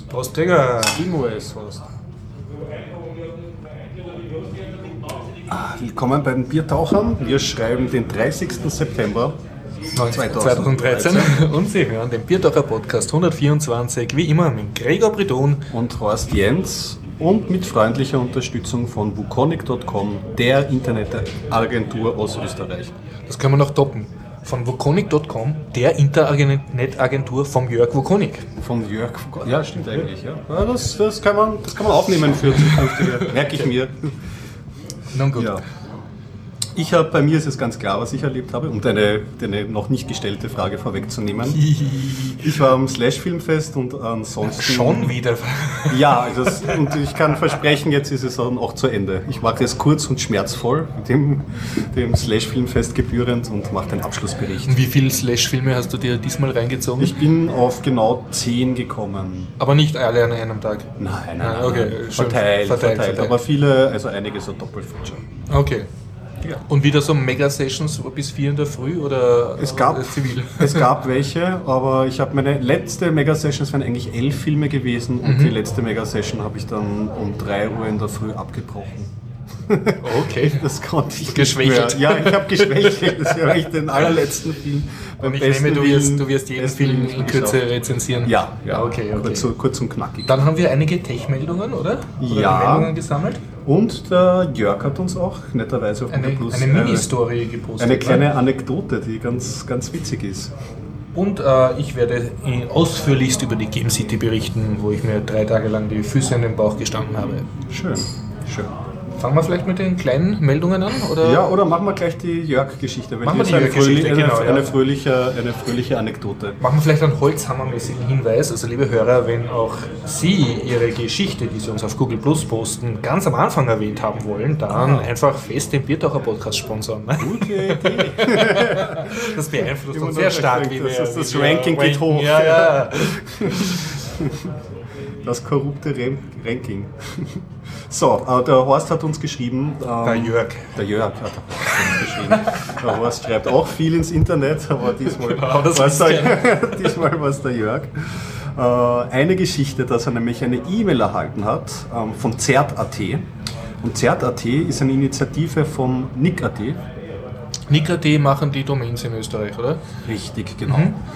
Prost, Digga. SteamOS hast. Willkommen bei den Biertauchern. Wir schreiben den 30. September 2013 und Sie hören den Biertaucher-Podcast 124, wie immer mit Gregor Bredon und Horst Jens und mit freundlicher Unterstützung von wukonic.com, der Internetagentur aus Österreich. Das können wir noch toppen. Von wukonic.com, der Internetagentur vom Jörg Wukonik. Von Jörg Wukonik, ja, stimmt eigentlich. Ja. Das kann man aufnehmen für zukünftige, merke ich mir. Nun gut. Ja. Bei mir ist es ganz klar, was ich erlebt habe, um deine noch nicht gestellte Frage vorwegzunehmen. Ich war am Slash-Filmfest und ansonsten... Schon wieder? Ja, und ich kann versprechen, jetzt ist es dann auch zu Ende. Ich mache es kurz und schmerzvoll, dem Slash-Filmfest gebührend und mache den Abschlussbericht. Und wie viele Slash-Filme hast du dir diesmal reingezogen? Ich bin auf genau 10 gekommen. Aber nicht alle an einem Tag? Nein. Okay. Verteilt. Aber viele, also einige so Doppelfeature. Okay. Ja. Und wieder so Mega-Sessions bis 4 in der Früh oder zivil? Es gab welche, aber meine letzte Mega-Session waren eigentlich 11 Filme gewesen und die letzte Mega-Session habe ich dann um 3 Uhr in der Früh abgebrochen. Okay. Das konnte ich geschwächelt. Ja, ich habe geschwächelt. Das war echt den allerletzten Film. Und ich nehme, du wirst jeden Film in Kürze rezensieren. Ja. Okay. Kurz und knackig. Dann haben wir einige Tech-Meldungen, oder? Ja. Meldungen gesammelt. Und der Jörg hat uns auch netterweise auf Google Plus eine Mini-Story gepostet. Eine kleine Anekdote, die ganz, ganz witzig ist. Und ich werde ausführlichst über die Game City berichten, wo ich mir 3 Tage lang die Füße in den Bauch gestanden habe. Schön. Fangen wir vielleicht mit den kleinen Meldungen an? Oder? Ja, oder machen wir gleich die Jörg-Geschichte. Machen wir die Jörg-Geschichte, genau. Eine fröhliche Anekdote. Machen wir vielleicht einen holzhammermäßigen Hinweis. Also liebe Hörer, wenn auch Sie Ihre Geschichte, die Sie uns auf Google Plus posten, ganz am Anfang erwähnt haben wollen, dann einfach fest den Biertaucher-Podcast sponsern. Gute Idee. Das beeinflusst uns sehr stark. Das Ranking geht hoch. Ja. Das korrupte Ranking. So, der Horst hat uns geschrieben. Der Jörg hat uns geschrieben. Der Horst schreibt auch viel ins Internet, aber diesmal war es der Jörg. Eine Geschichte, dass er nämlich eine E-Mail erhalten hat von Zert.at. Und Zert.at ist eine Initiative von Nick.at. Nick.at machen die Domains in Österreich, oder? Richtig, genau.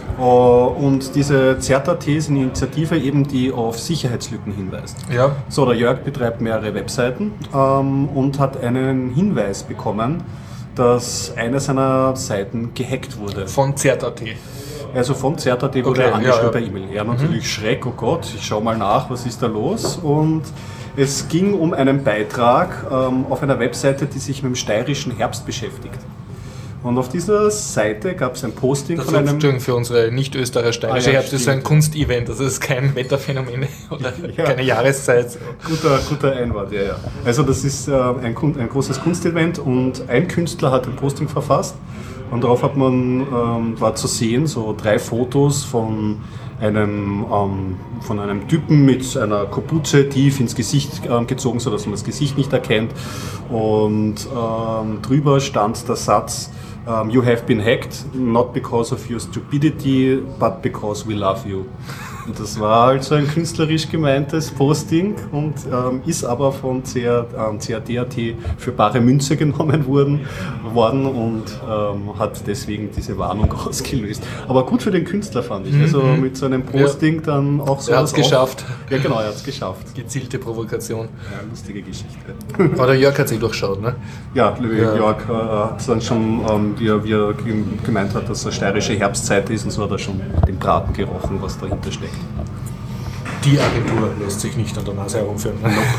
Und diese Zert.at ist eine Initiative, eben, die auf Sicherheitslücken hinweist. Ja. So, der Jörg betreibt mehrere Webseiten und hat einen Hinweis bekommen, dass eine seiner Seiten gehackt wurde. Von Zert.at? Also von Zert.at wurde er angeschrieben per E-Mail. Er natürlich Schreck, oh Gott, ich schaue mal nach, was ist da los? Und es ging um einen Beitrag auf einer Webseite, die sich mit dem steirischen Herbst beschäftigt. Und auf dieser Seite gab es ein Posting von einem... Entschuldigung, für unsere Nicht-Österreich-Steirische Herbst ist ein Kunstevent, das ist kein Wetterphänomen oder keine Jahreszeit. Guter Einwand, ja. Also das ist ein großes Kunstevent und ein Künstler hat ein Posting verfasst und darauf war zu sehen, so 3 Fotos von einem Typen mit einer Kapuze tief ins Gesicht gezogen, sodass man das Gesicht nicht erkennt. Und drüber stand der Satz: You have been hacked, not because of your stupidity, but because we love you. Und das war also ein künstlerisch gemeintes Posting und ist aber von CAD.at für bare Münze genommen worden und hat deswegen diese Warnung ausgelöst. Aber gut für den Künstler, fand ich. Also mit so einem Posting dann auch so. Er hat es geschafft. Ja, genau, er hat es geschafft. Gezielte Provokation. Ja, lustige Geschichte. Aber der Jörg hat sich durchschaut, ne? Ja, Jörg hat dann schon, wie er gemeint hat, dass es steirische Herbstzeit ist und so hat er schon den Braten gerochen, was dahinter steckt. Die Agentur lässt sich nicht an der Nase herumführen.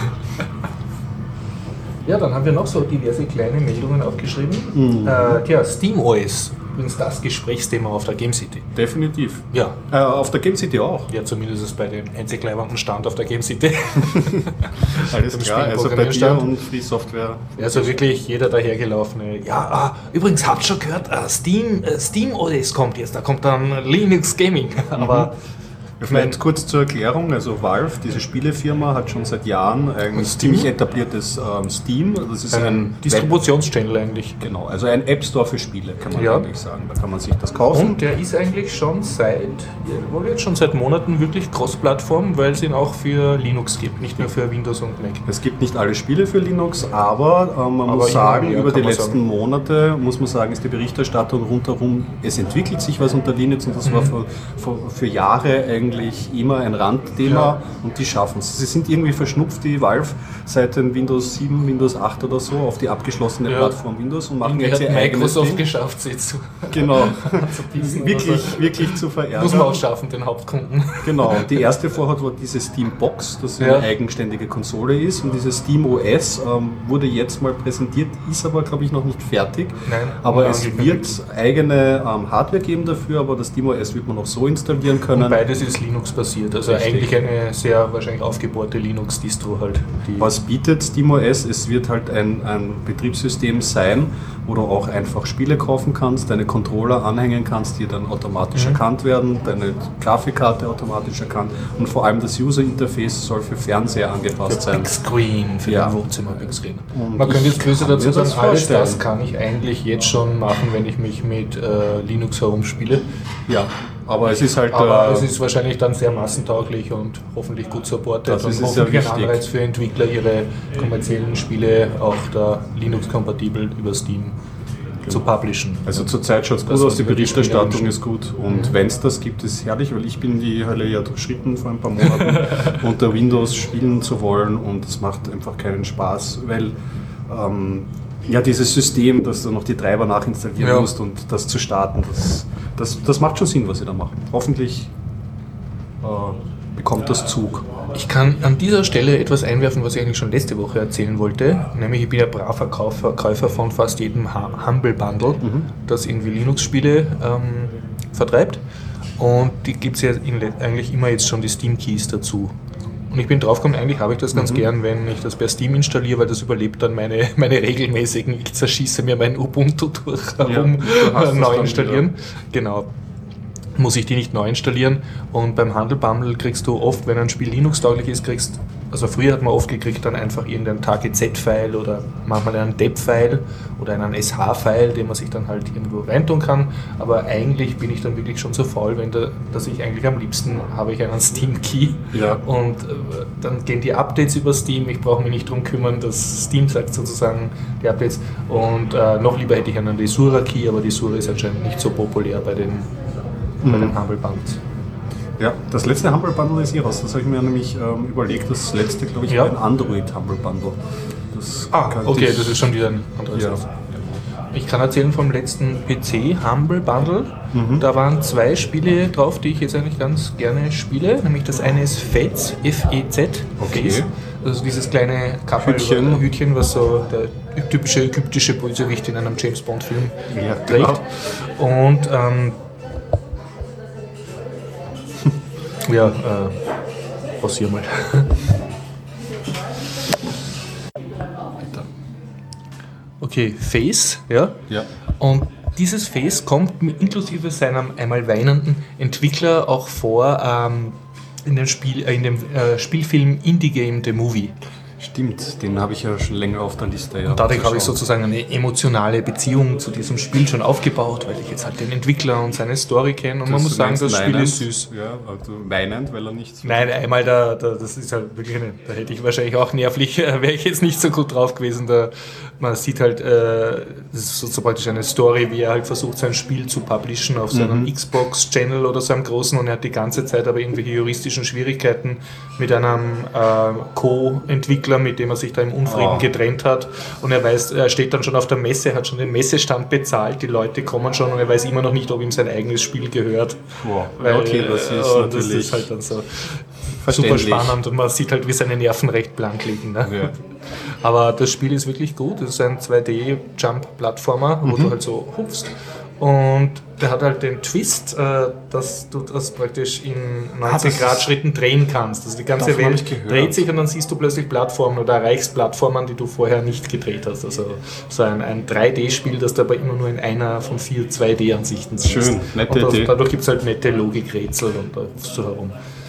Ja, dann haben wir noch so diverse kleine Meldungen aufgeschrieben. SteamOS, übrigens das Gesprächsthema auf der Game City. Definitiv. Ja. Auf der Game City auch. Ja, zumindest bei dem einzig leibenden Stand auf der Game City. Alles klar, also bei dir und Free Software. Also wirklich jeder dahergelaufene. Ja, übrigens habt ihr schon gehört, SteamOS kommt jetzt, da kommt dann Linux Gaming. Aber Vielleicht kurz zur Erklärung, also Valve, diese Spielefirma, hat schon seit Jahren ein ziemlich etabliertes Steam. Das ist ein Distributionschannel eigentlich. Genau, also ein App Store für Spiele, kann man eigentlich sagen. Da kann man sich das kaufen. Und der ist eigentlich schon seit Monaten wirklich Cross-Plattform, weil es ihn auch für Linux gibt, nicht nur für Windows und Mac. Es gibt nicht alle Spiele für Linux, aber man muss sagen, über die letzten Monate muss man sagen, ist die Berichterstattung rundherum, es entwickelt sich was unter Linux und das war für Jahre eigentlich immer ein Randthema und die schaffen es. Sie sind irgendwie verschnupft, die Valve, seit den Windows 7, Windows 8 oder so auf die abgeschlossene Plattform Windows und machen jetzt ihr eigenes Microsoft geschafft, sie zu genau, wirklich zu verärgern. Muss man auch schaffen, den Hauptkunden. Genau, und die erste Vorhat war diese Steam Box, das eine eigenständige Konsole ist und dieses Steam OS wurde jetzt mal präsentiert, ist aber glaube ich noch nicht fertig. Nein, aber es wird eigene Hardware geben dafür, aber das Steam OS wird man auch so installieren können. Und beides ist Linux-basiert, also eigentlich eine sehr wahrscheinlich aufgebohrte Linux-Distro halt. Was bietet SteamOS? Es wird halt ein Betriebssystem sein, wo du auch einfach Spiele kaufen kannst, deine Controller anhängen kannst, die dann automatisch erkannt werden, deine Grafikkarte automatisch erkannt und vor allem das User-Interface soll für Fernseher angepasst sein. Big Screen, für den Wohnzimmer Big Screen. Man könnte jetzt böse dazu sagen, alles das kann ich eigentlich jetzt schon machen, wenn ich mich mit Linux herumspiele. Ja. Aber es ist halt. Aber es ist wahrscheinlich dann sehr massentauglich und hoffentlich gut supportet und hoffentlich ein Anreiz für Entwickler, ihre kommerziellen Spiele auch da Linux-kompatibel über Steam zu publishen. Also zurzeit schaut es gut aus, die Berichterstattung ist gut und wenn es das gibt, ist herrlich, weil ich bin die Hölle ja durchschritten vor ein paar Monaten unter Windows spielen zu wollen und es macht einfach keinen Spaß, weil dieses System, dass du noch die Treiber nachinstallieren musst und das zu starten, das macht schon Sinn, was sie da machen. Hoffentlich bekommt das Zug. Ich kann an dieser Stelle etwas einwerfen, was ich eigentlich schon letzte Woche erzählen wollte. Nämlich, ich bin ein braver Käufer von fast jedem Humble Bundle, das irgendwie Linux-Spiele vertreibt. Und die gibt es ja eigentlich immer jetzt schon die Steam Keys dazu. Und ich bin draufgekommen, eigentlich habe ich das ganz gern, wenn ich das per Steam installiere, weil das überlebt dann meine regelmäßigen, ich zerschieße mir mein Ubuntu durch neu installieren. Genau. Muss ich die nicht neu installieren. Und beim Humble Bundle kriegst du oft, wenn ein Spiel Linux-tauglich ist, also früher hat man oft gekriegt dann einfach irgendeinen TGZ-File oder manchmal einen DEP-File oder einen SH-File, den man sich dann halt irgendwo reintun kann. Aber eigentlich bin ich dann wirklich schon so faul, dass ich eigentlich am liebsten habe ich einen Steam-Key und dann gehen die Updates über Steam. Ich brauche mich nicht darum kümmern, dass Steam sagt sozusagen die Updates. Und noch lieber hätte ich einen Desura-Key, aber Desura ist anscheinend nicht so populär bei den Humble Bundles. Ja, das letzte Humble Bundle ist raus. Das habe ich mir nämlich überlegt. Das letzte, glaube ich, war ein Android Humble Bundle. Das ist schon wieder ein anderes. Ja. Ich kann erzählen vom letzten PC Humble Bundle. Da waren 2 Spiele drauf, die ich jetzt eigentlich ganz gerne spiele. Nämlich das eine ist Fez, F-E-Z. Okay. Also dieses kleine Hütchen, was so der typische ägyptische Bösewicht in einem James Bond Film trägt. Genau. Und pausier mal. Okay, Face, ja. Und dieses Face kommt inklusive seinem einmal weinenden Entwickler auch vor in dem Spielfilm Indie Game The Movie. Stimmt, den habe ich ja schon länger auf der Liste. Ja, und dadurch habe ich sozusagen eine emotionale Beziehung zu diesem Spiel schon aufgebaut, weil ich jetzt halt den Entwickler und seine Story kenne. Und man muss sagen, das Spiel ist süß. Ja, also weinend, weil er nicht so. Nein, einmal das ist halt wirklich da hätte ich wahrscheinlich auch nervlich, wäre ich jetzt nicht so gut drauf gewesen. Man sieht halt, das ist so praktisch eine Story, wie er halt versucht, sein Spiel zu publishen auf seinem Xbox-Channel oder so einem großen und er hat die ganze Zeit aber irgendwelche juristischen Schwierigkeiten mit einem Co-Entwickler, mit dem er sich da im Unfrieden getrennt hat und er steht dann schon auf der Messe, hat schon den Messestand bezahlt, die Leute kommen schon und er weiß immer noch nicht, ob ihm sein eigenes Spiel gehört. Wow. Weil, das ist halt dann so super spannend und man sieht halt, wie seine Nerven recht blank liegen. Ne? Ja. Aber das Spiel ist wirklich gut, es ist ein 2D-Jump-Plattformer, wo du halt so hupfst Und der hat halt den Twist, dass du das praktisch in 90 Grad Schritten drehen kannst. Also die ganze Welt dreht sich und dann siehst du plötzlich Plattformen oder erreichst Plattformen, die du vorher nicht gedreht hast. Also so ein 3D-Spiel, das du aber immer nur in einer von 4 2D-Ansichten siehst. Schön, nette Idee. Dadurch gibt es halt nette Logikrätsel und da rufst du herum.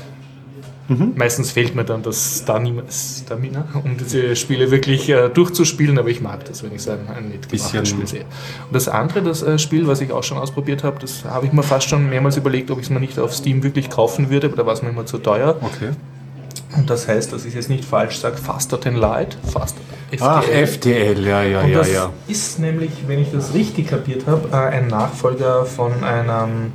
Meistens fehlt mir dann das Stamina, um diese Spiele wirklich durchzuspielen, aber ich mag das, wenn ich so ein nett gemachtes Spiel sehe. Und das andere, das Spiel, was ich auch schon ausprobiert habe, das habe ich mir fast schon mehrmals überlegt, ob ich es mir nicht auf Steam wirklich kaufen würde, aber da war es mir immer zu teuer. Okay. Und das heißt, dass ich jetzt nicht falsch sage, Faster Than Light, FTL. Ach, FTL, das ist nämlich, wenn ich das richtig kapiert habe, ein Nachfolger von einem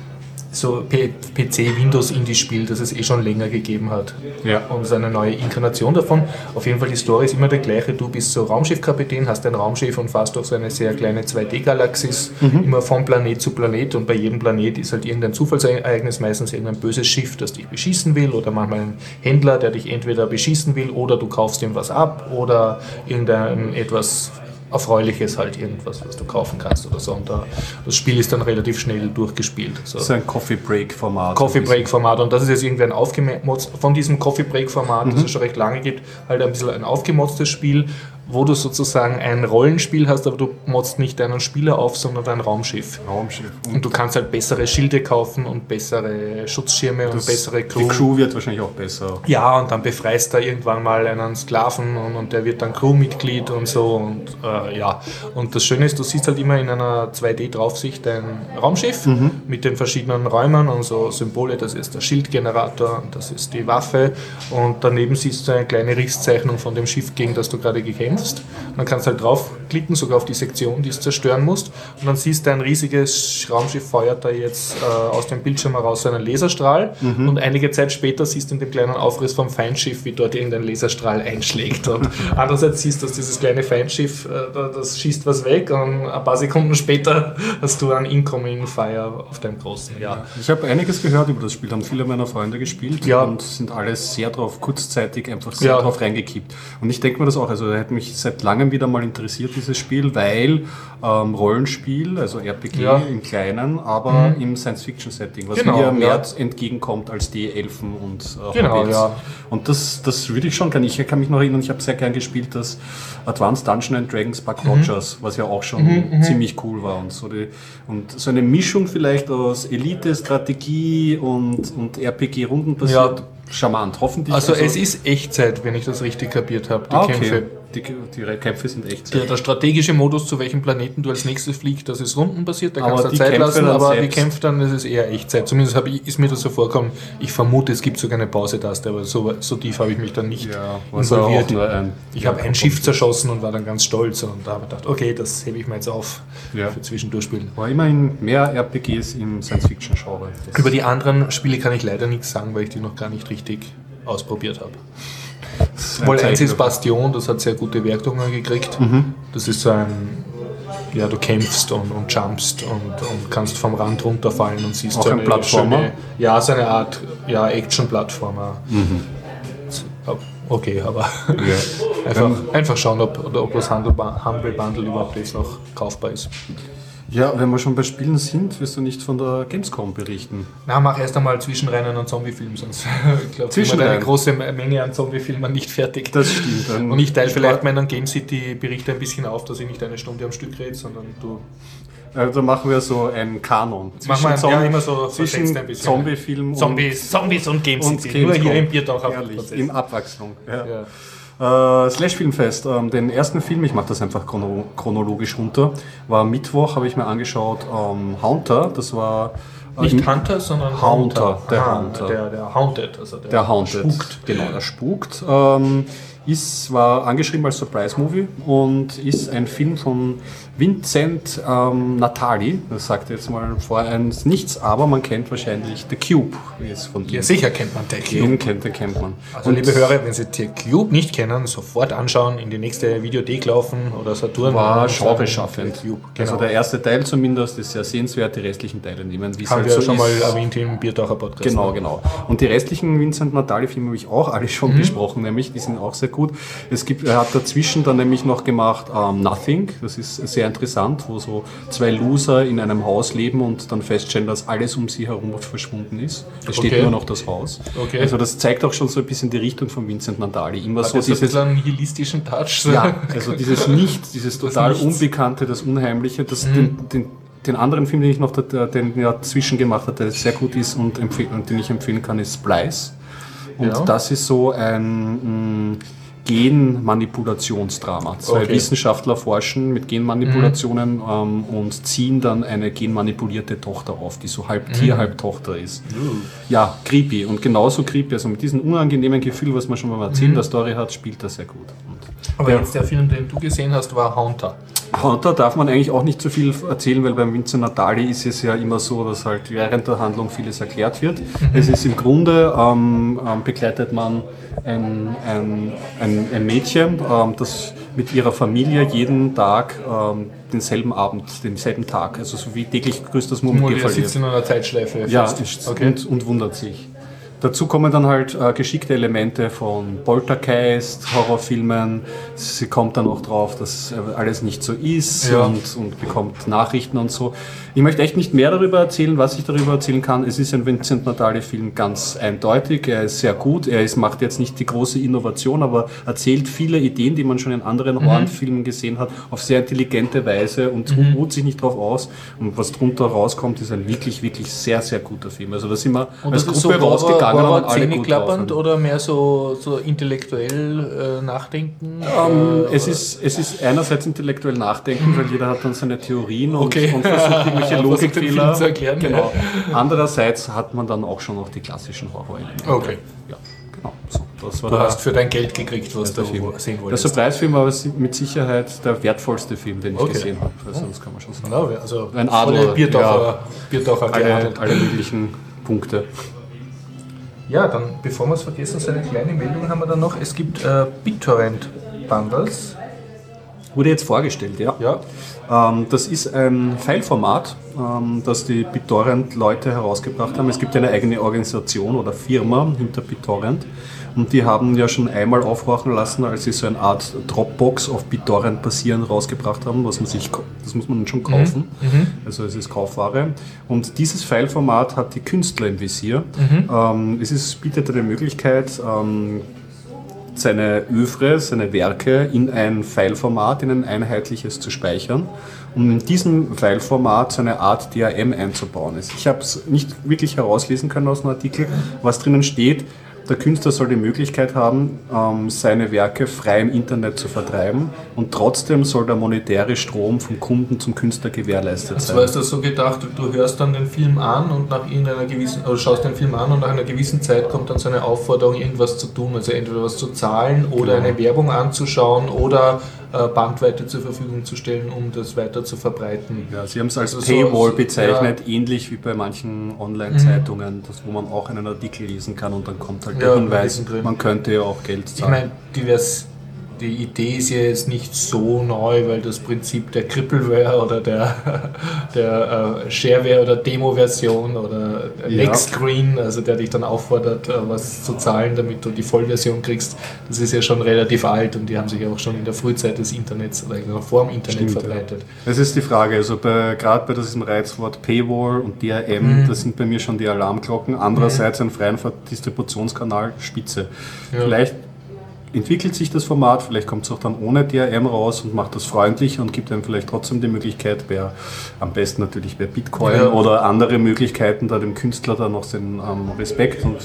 so PC-Windows-Indie-Spiel, das es schon länger gegeben hat. Ja. Und so eine neue Inkarnation davon. Auf jeden Fall, die Story ist immer der gleiche. Du bist so Raumschiffkapitän, hast ein Raumschiff und fährst durch so eine sehr kleine 2D-Galaxis, immer von Planet zu Planet, und bei jedem Planet ist halt irgendein Zufallsereignis, meistens irgendein böses Schiff, das dich beschießen will, oder manchmal ein Händler, der dich entweder beschießen will, oder du kaufst ihm was ab, oder irgendein etwas Erfreuliches, halt irgendwas, was du kaufen kannst oder so. Und das Spiel ist dann relativ schnell durchgespielt. So. Das ist ein Coffee-Break-Format. Coffee-Break-Format. Und das ist jetzt irgendwie ein aufgemotzt, von diesem Coffee-Break-Format, das es schon recht lange gibt, halt ein bisschen ein aufgemotztes Spiel, wo du sozusagen ein Rollenspiel hast, aber du motzt nicht deinen Spieler auf, sondern dein Raumschiff. Und du kannst halt bessere Schilde kaufen und bessere Schutzschirme und bessere Crew. Die Crew wird wahrscheinlich auch besser. Ja, und dann befreist er irgendwann mal einen Sklaven und der wird dann Crewmitglied und so. Und ja, und das Schöne ist, du siehst halt immer in einer 2D-Draufsicht dein Raumschiff mit den verschiedenen Räumen und so Symbole. Das ist der Schildgenerator, das ist die Waffe, und daneben siehst du eine kleine Risszeichnung von dem Schiff, gegen das du gerade gekämpft. Dann kannst du halt draufklicken, sogar auf die Sektion, die du zerstören musst, und dann siehst du, ein riesiges Raumschiff feuert da jetzt aus dem Bildschirm heraus einen Laserstrahl, und einige Zeit später siehst du in dem kleinen Aufriss vom Feindschiff, wie dort irgendein Laserstrahl einschlägt, und andererseits siehst du, dass dieses kleine Feindschiff, das schießt was weg, und ein paar Sekunden später hast du einen Incoming Fire auf deinem großen, ja. Ich habe einiges gehört über das Spiel, haben viele meiner Freunde gespielt, ja, und sind alle sehr drauf, kurzzeitig einfach sehr drauf reingekippt. Und ich denke mir das auch, also da hätte mich seit langem wieder mal interessiert, dieses Spiel, weil Rollenspiel, also RPG im Kleinen, aber im Science-Fiction-Setting, was mir mehr entgegenkommt als die Elfen und Hobbits. Ja. Und das würde ich schon gerne. Ich kann mich noch erinnern, ich habe sehr gern gespielt das Advanced Dungeons and Dragons Buck Rogers, was ja auch schon ziemlich cool war. Und so eine Mischung vielleicht aus Elite-Strategie und RPG-Rundenbasiert. Charmant, hoffentlich. Also es ist Echtzeit, wenn ich das richtig kapiert habe, die Kämpfe. Die Kämpfe sind echt. Der strategische Modus, zu welchem Planeten du als nächstes fliegst, das ist rundenbasiert, da kannst du Zeit lassen, aber die Kämpfe dann, das ist eher Echtzeit. Zumindest ist mir das so vorgekommen. Ich vermute, es gibt sogar eine Pause-Taste, aber so tief habe ich mich dann nicht involviert. Ich habe ein Schiff zerschossen und war dann ganz stolz und da habe ich gedacht, okay, das hebe ich mir jetzt auf für Zwischendurchspielen. War immerhin mehr RPGs im Science-Fiction-Genre. Über die anderen Spiele kann ich leider nichts sagen, weil ich die noch gar nicht richtig ausprobiert habe. Wohl eins ist Bastion, das hat sehr gute Wertungen gekriegt. Das ist so ein, du kämpfst und jumpst und kannst vom Rand runterfallen und siehst auch so eine Plattformer? So eine Art Action-Plattformer. Okay, aber einfach schauen, ob das Humble Bundle überhaupt jetzt noch kaufbar ist. Ja, wenn wir schon bei Spielen sind, wirst du nicht von der Gamescom berichten? Na, mach erst einmal Zwischenrennen an Zombiefilmen, sonst ich glaube, eine große Menge an Zombiefilmen nicht fertig. Das stimmt. Und ich teile vielleicht meinen Game City-Bericht ein bisschen auf, dass ich nicht eine Stunde am Stück rede, sondern du... Also machen wir so einen Kanon. Zwischen Zombie-Film Zombies und Game City. Nur hier im Biertaucher. In Abwechslung. Ja. Slash Filmfest, den ersten Film, ich mache das einfach chronologisch runter, war Mittwoch, habe ich mir angeschaut, Haunter, das war... Nicht Hunter, sondern Haunter. Der Haunted. Also der Haunted. Spukt. Genau, der spukt. War angeschrieben als Surprise-Movie und ist ein Film von Vincent Natali. Das sagt jetzt mal vorher nichts, aber man kennt wahrscheinlich The Cube. Ja, sicher kennt man The Cube. Den kennt man. Also liebe Hörer, wenn Sie The Cube nicht kennen, sofort anschauen, in die nächste Videothek laufen oder Saturn. War genreschaffend. Genau. Also der erste Teil zumindest ist sehr sehenswert, die restlichen Teile nehmen. Haben wir schon mal erwähnt im Biertaucher Podcast. Genau. Und die restlichen Vincent Natali-Filme habe ich auch alle schon besprochen, nämlich die sind auch sehr gut. Er hat dazwischen dann nämlich noch gemacht Nothing, das ist sehr interessant, wo so zwei Loser in einem Haus leben und dann feststellen, dass alles um sie herum verschwunden ist. Es steht nur noch das Haus. Okay. Also das zeigt auch schon so ein bisschen die Richtung von Vincent Natali. Immer so dieses, ein bisschen einen nihilistischen Touch. Ja, also dieses total Unbekannte, das Unheimliche, den anderen Film, den ich noch den er dazwischen gemacht hat, der sehr gut ist und den ich empfehlen kann, ist Splice. Und das ist so ein Genmanipulationsdrama. Zwei Wissenschaftler forschen mit Genmanipulationen und ziehen dann eine genmanipulierte Tochter auf, die so halb Tier, halb Tochter ist. Ja, creepy. Und genauso creepy, also mit diesem unangenehmen Gefühl, was man schon mal erzählt, der Story hat, spielt er sehr gut. Aber jetzt der Film, den du gesehen hast, war Haunter. Haunter darf man eigentlich auch nicht so viel erzählen, weil beim Vincent Natali ist es ja immer so, dass halt während der Handlung vieles erklärt wird. Es ist im Grunde, begleitet man ein Mädchen, das mit ihrer Familie jeden Tag denselben Tag, also so wie täglich grüßt das Murmeltier verliert. Sitzt in einer Zeitschleife. Ja, und wundert sich. Dazu kommen dann halt geschickte Elemente von Poltergeist, Horrorfilmen. Sie kommt dann auch drauf, dass alles nicht so ist und bekommt Nachrichten und so. Ich möchte echt nicht mehr darüber erzählen, was ich darüber erzählen kann. Es ist ein Vincent Natali-Film ganz eindeutig. Er ist sehr gut. Macht jetzt nicht die große Innovation, aber erzählt viele Ideen, die man schon in anderen Horrorfilmen gesehen hat, auf sehr intelligente Weise und ruht sich nicht drauf aus. Und was drunter rauskommt, ist ein wirklich, wirklich sehr, sehr guter Film. Also da sind wir als Gruppe so rausgegangen. War zähneklappernd oder mehr so intellektuell nachdenken? Es ist einerseits intellektuell nachdenken, weil jeder hat dann seine Theorien und versucht irgendwelche Logikfehler zu erklären. Genau. Andererseits hat man dann auch schon noch die klassischen Horror-Elemente. Okay. Ja, genau. So, das war du hast für dein Geld gekriegt, was du sehen wolltest. Der Surprise-Film war mit Sicherheit der wertvollste Film, den ich gesehen habe. Also das kann man schon sagen. Ja, also ein Adler. Biertaucher alle möglichen Punkte. Ja, dann, bevor wir es vergessen, so eine kleine Meldung haben wir dann noch. Es gibt BitTorrent-Bundles. Wurde jetzt vorgestellt, ja. Das ist ein Fileformat, das die BitTorrent-Leute herausgebracht haben. Es gibt eine eigene Organisation oder Firma hinter BitTorrent. Und die haben ja schon einmal aufhorchen lassen, als sie so eine Art Dropbox auf BitTorrent basierend rausgebracht haben, das muss man schon kaufen. Also es ist Kaufware. Und dieses Fileformat hat die Künstler im Visier. Es bietet eine Möglichkeit, seine Œuvre, seine Werke in ein Fileformat, in ein einheitliches zu speichern, um in diesem Fileformat so eine Art DRM einzubauen. Ich habe es nicht wirklich herauslesen können aus dem Artikel, was drinnen steht. Der Künstler soll die Möglichkeit haben, seine Werke frei im Internet zu vertreiben und trotzdem soll der monetäre Strom vom Kunden zum Künstler gewährleistet sein. Also ist das so gedacht, du hörst dann den Film an und schaust den Film an und nach einer gewissen Zeit kommt dann so eine Aufforderung, irgendwas zu tun, also entweder was zu zahlen oder eine Werbung anzuschauen oder Bandweite zur Verfügung zu stellen, um das weiter zu verbreiten. Ja, Sie haben es als Paywall bezeichnet, ähnlich wie bei manchen Online-Zeitungen, wo man auch einen Artikel lesen kann und dann kommt halt der Hinweis, man könnte ja auch Geld zahlen. Ich meine, die Idee ist ja jetzt nicht so neu, weil das Prinzip der Crippleware oder der Shareware oder Demo-Version oder Nextscreen, also der dich dann auffordert, was zu zahlen, damit du die Vollversion kriegst, das ist ja schon relativ alt und die haben sich ja auch schon in der Frühzeit des Internets oder vor dem Internet verbreitet. Das ist die Frage, also gerade bei diesem Reizwort Paywall und DRM, das sind bei mir schon die Alarmglocken. Andererseits ein freien Distributionskanal, spitze. Ja. Vielleicht entwickelt sich das Format, vielleicht kommt es auch dann ohne DRM raus und macht das freundlich und gibt einem vielleicht trotzdem die Möglichkeit, am besten natürlich bei Bitcoin oder andere Möglichkeiten, da dem Künstler dann noch den Respekt und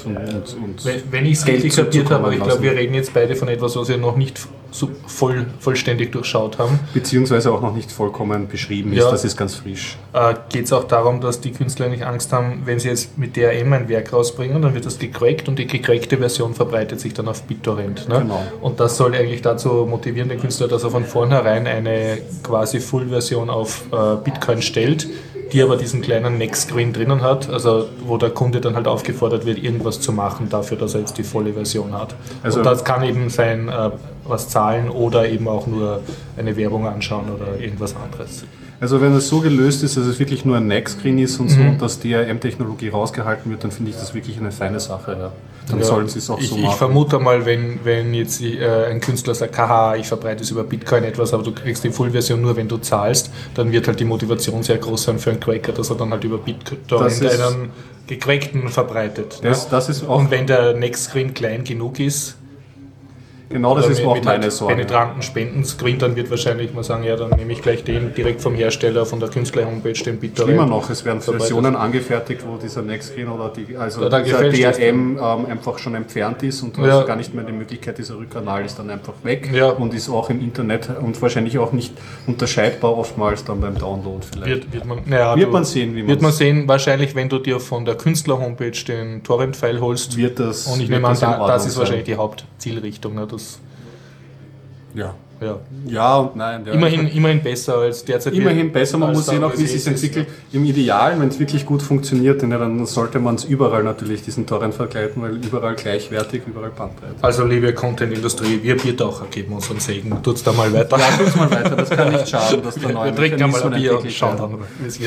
wenn ich es richtig kapiert habe, aber ich glaube, wir reden jetzt beide von etwas, was wir noch nicht so vollständig durchschaut haben. Beziehungsweise auch noch nicht vollkommen beschrieben ist, das ist ganz frisch. Geht es auch darum, dass die Künstler nicht Angst haben, wenn sie jetzt mit DRM ein Werk rausbringen, dann wird das gecrackt und die gecrackte Version verbreitet sich dann auf BitTorrent. Ne? Genau. Und das soll eigentlich dazu motivieren, den Künstler, dass er von vornherein eine quasi Full-Version auf Bitcoin stellt, die aber diesen kleinen Next-Screen drinnen hat, also wo der Kunde dann halt aufgefordert wird, irgendwas zu machen dafür, dass er jetzt die volle Version hat. Also und das kann eben sein, was zahlen oder eben auch nur eine Werbung anschauen oder irgendwas anderes. Also wenn es so gelöst ist, dass es wirklich nur ein Next-Screen ist und so und dass DRM-Technologie rausgehalten wird, dann finde ich das wirklich eine feine Sache. Ja. dann sollen sie es auch so machen. Ich vermute mal, wenn jetzt ein Künstler sagt, haha, ich verbreite es über Bitcoin etwas, aber du kriegst die Full-Version nur, wenn du zahlst, dann wird halt die Motivation sehr groß sein für einen Cracker, dass er dann halt über BitTorrent einen gecrackten verbreitet. Das ist auch. Und wenn der Nextscreen klein genug ist, genau, das ist auch meine halt Sorge. penetranten Spendenscreen, dann wird wahrscheinlich mal sagen, ja, dann nehme ich gleich den direkt vom Hersteller, von der Künstler-Homepage, den BitTorrent. Schlimmer noch, es werden Versionen angefertigt, wo dieser Nextscreen oder dieser DRM einfach schon entfernt ist und du hast gar nicht mehr die Möglichkeit, dieser Rückkanal ist dann einfach weg und ist auch im Internet und wahrscheinlich auch nicht unterscheidbar oftmals dann beim Download vielleicht. Wird man sehen, wie man sehen, wahrscheinlich, wenn du dir von der Künstler-Homepage den Torrent-File holst. Wird das, und ich nehme an, das ist wahrscheinlich die Hauptzielrichtung. Ne? Ja und nein. Ja. Immerhin besser als derzeit. Immerhin besser, man muss sehen auch, wie es sich entwickelt. Im Idealen, wenn es wirklich gut funktioniert, dann sollte man es überall natürlich diesen Torrent vergleichen, weil überall gleichwertig, überall Bandbreite. Also liebe Content-Industrie, wir Biertaucher geben uns einen Segen. Tut's da mal weiter. Ja, tut's mal weiter, das kann nicht schaden, dass der neue wir trinken einmal ein Bier und schauen dann, wie es wird.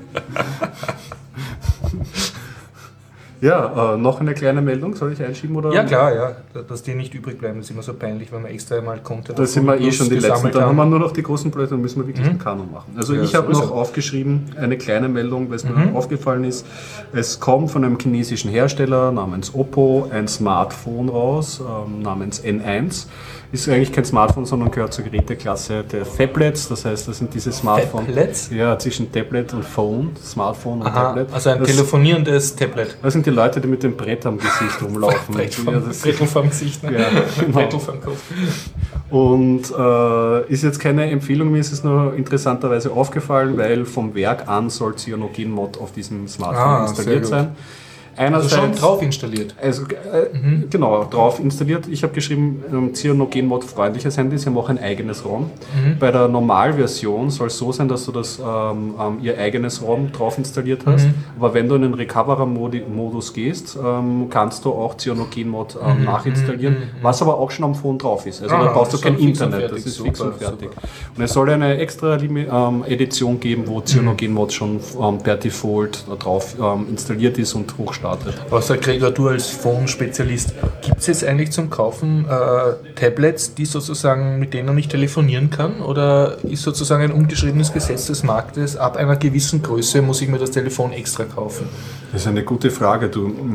Ja, noch eine kleine Meldung, soll ich einschieben? Oder? Ja klar, ja. Dass die nicht übrig bleiben, das ist immer so peinlich, wenn man extra mal Content. Da sind wir schon die letzten, dann haben wir nur noch die großen Blöcke, dann müssen wir wirklich einen Kanon machen. Also ich habe noch aufgeschrieben, eine kleine Meldung, weil es mir aufgefallen ist, es kommt von einem chinesischen Hersteller namens Oppo ein Smartphone raus, namens N1. Ist eigentlich kein Smartphone, sondern gehört zur Geräteklasse der Phablets, das heißt, das sind diese Smartphones. Tablets? Ja, zwischen Tablet und Phone, Smartphone und Tablet. Also ein telefonierendes Tablet. Das sind die Leute, die mit dem Brett am Gesicht rumlaufen. Brettel vom Gesicht, ne? Ja, genau. Brettel vom Kopf. Und ist jetzt keine Empfehlung, mir ist es nur interessanterweise aufgefallen, weil vom Werk an soll CyanogenMod auf diesem Smartphone installiert sein. Also schon drauf installiert? Also, genau, drauf installiert. Ich habe geschrieben, CyanogenMod freundliches Handy, sie haben auch ein eigenes ROM. Bei der Normalversion soll es so sein, dass du das ihr eigenes ROM drauf installiert hast. Aber wenn du in den Recoverer-Modus gehst, kannst du auch CyanogenMod nachinstallieren, was aber auch schon am Phone drauf ist. Also da brauchst du kein Internet, das ist fix und fertig. Und es soll eine extra Edition geben, wo CyanogenMod schon per Default drauf installiert ist und hochstartet. Was sagt Gregor, du als Phone-Spezialist, gibt es jetzt eigentlich zum Kaufen Tablets, die sozusagen, mit denen man nicht telefonieren kann? Oder ist sozusagen ein ungeschriebenes Gesetz des Marktes, ab einer gewissen Größe muss ich mir das Telefon extra kaufen? Das ist eine gute Frage.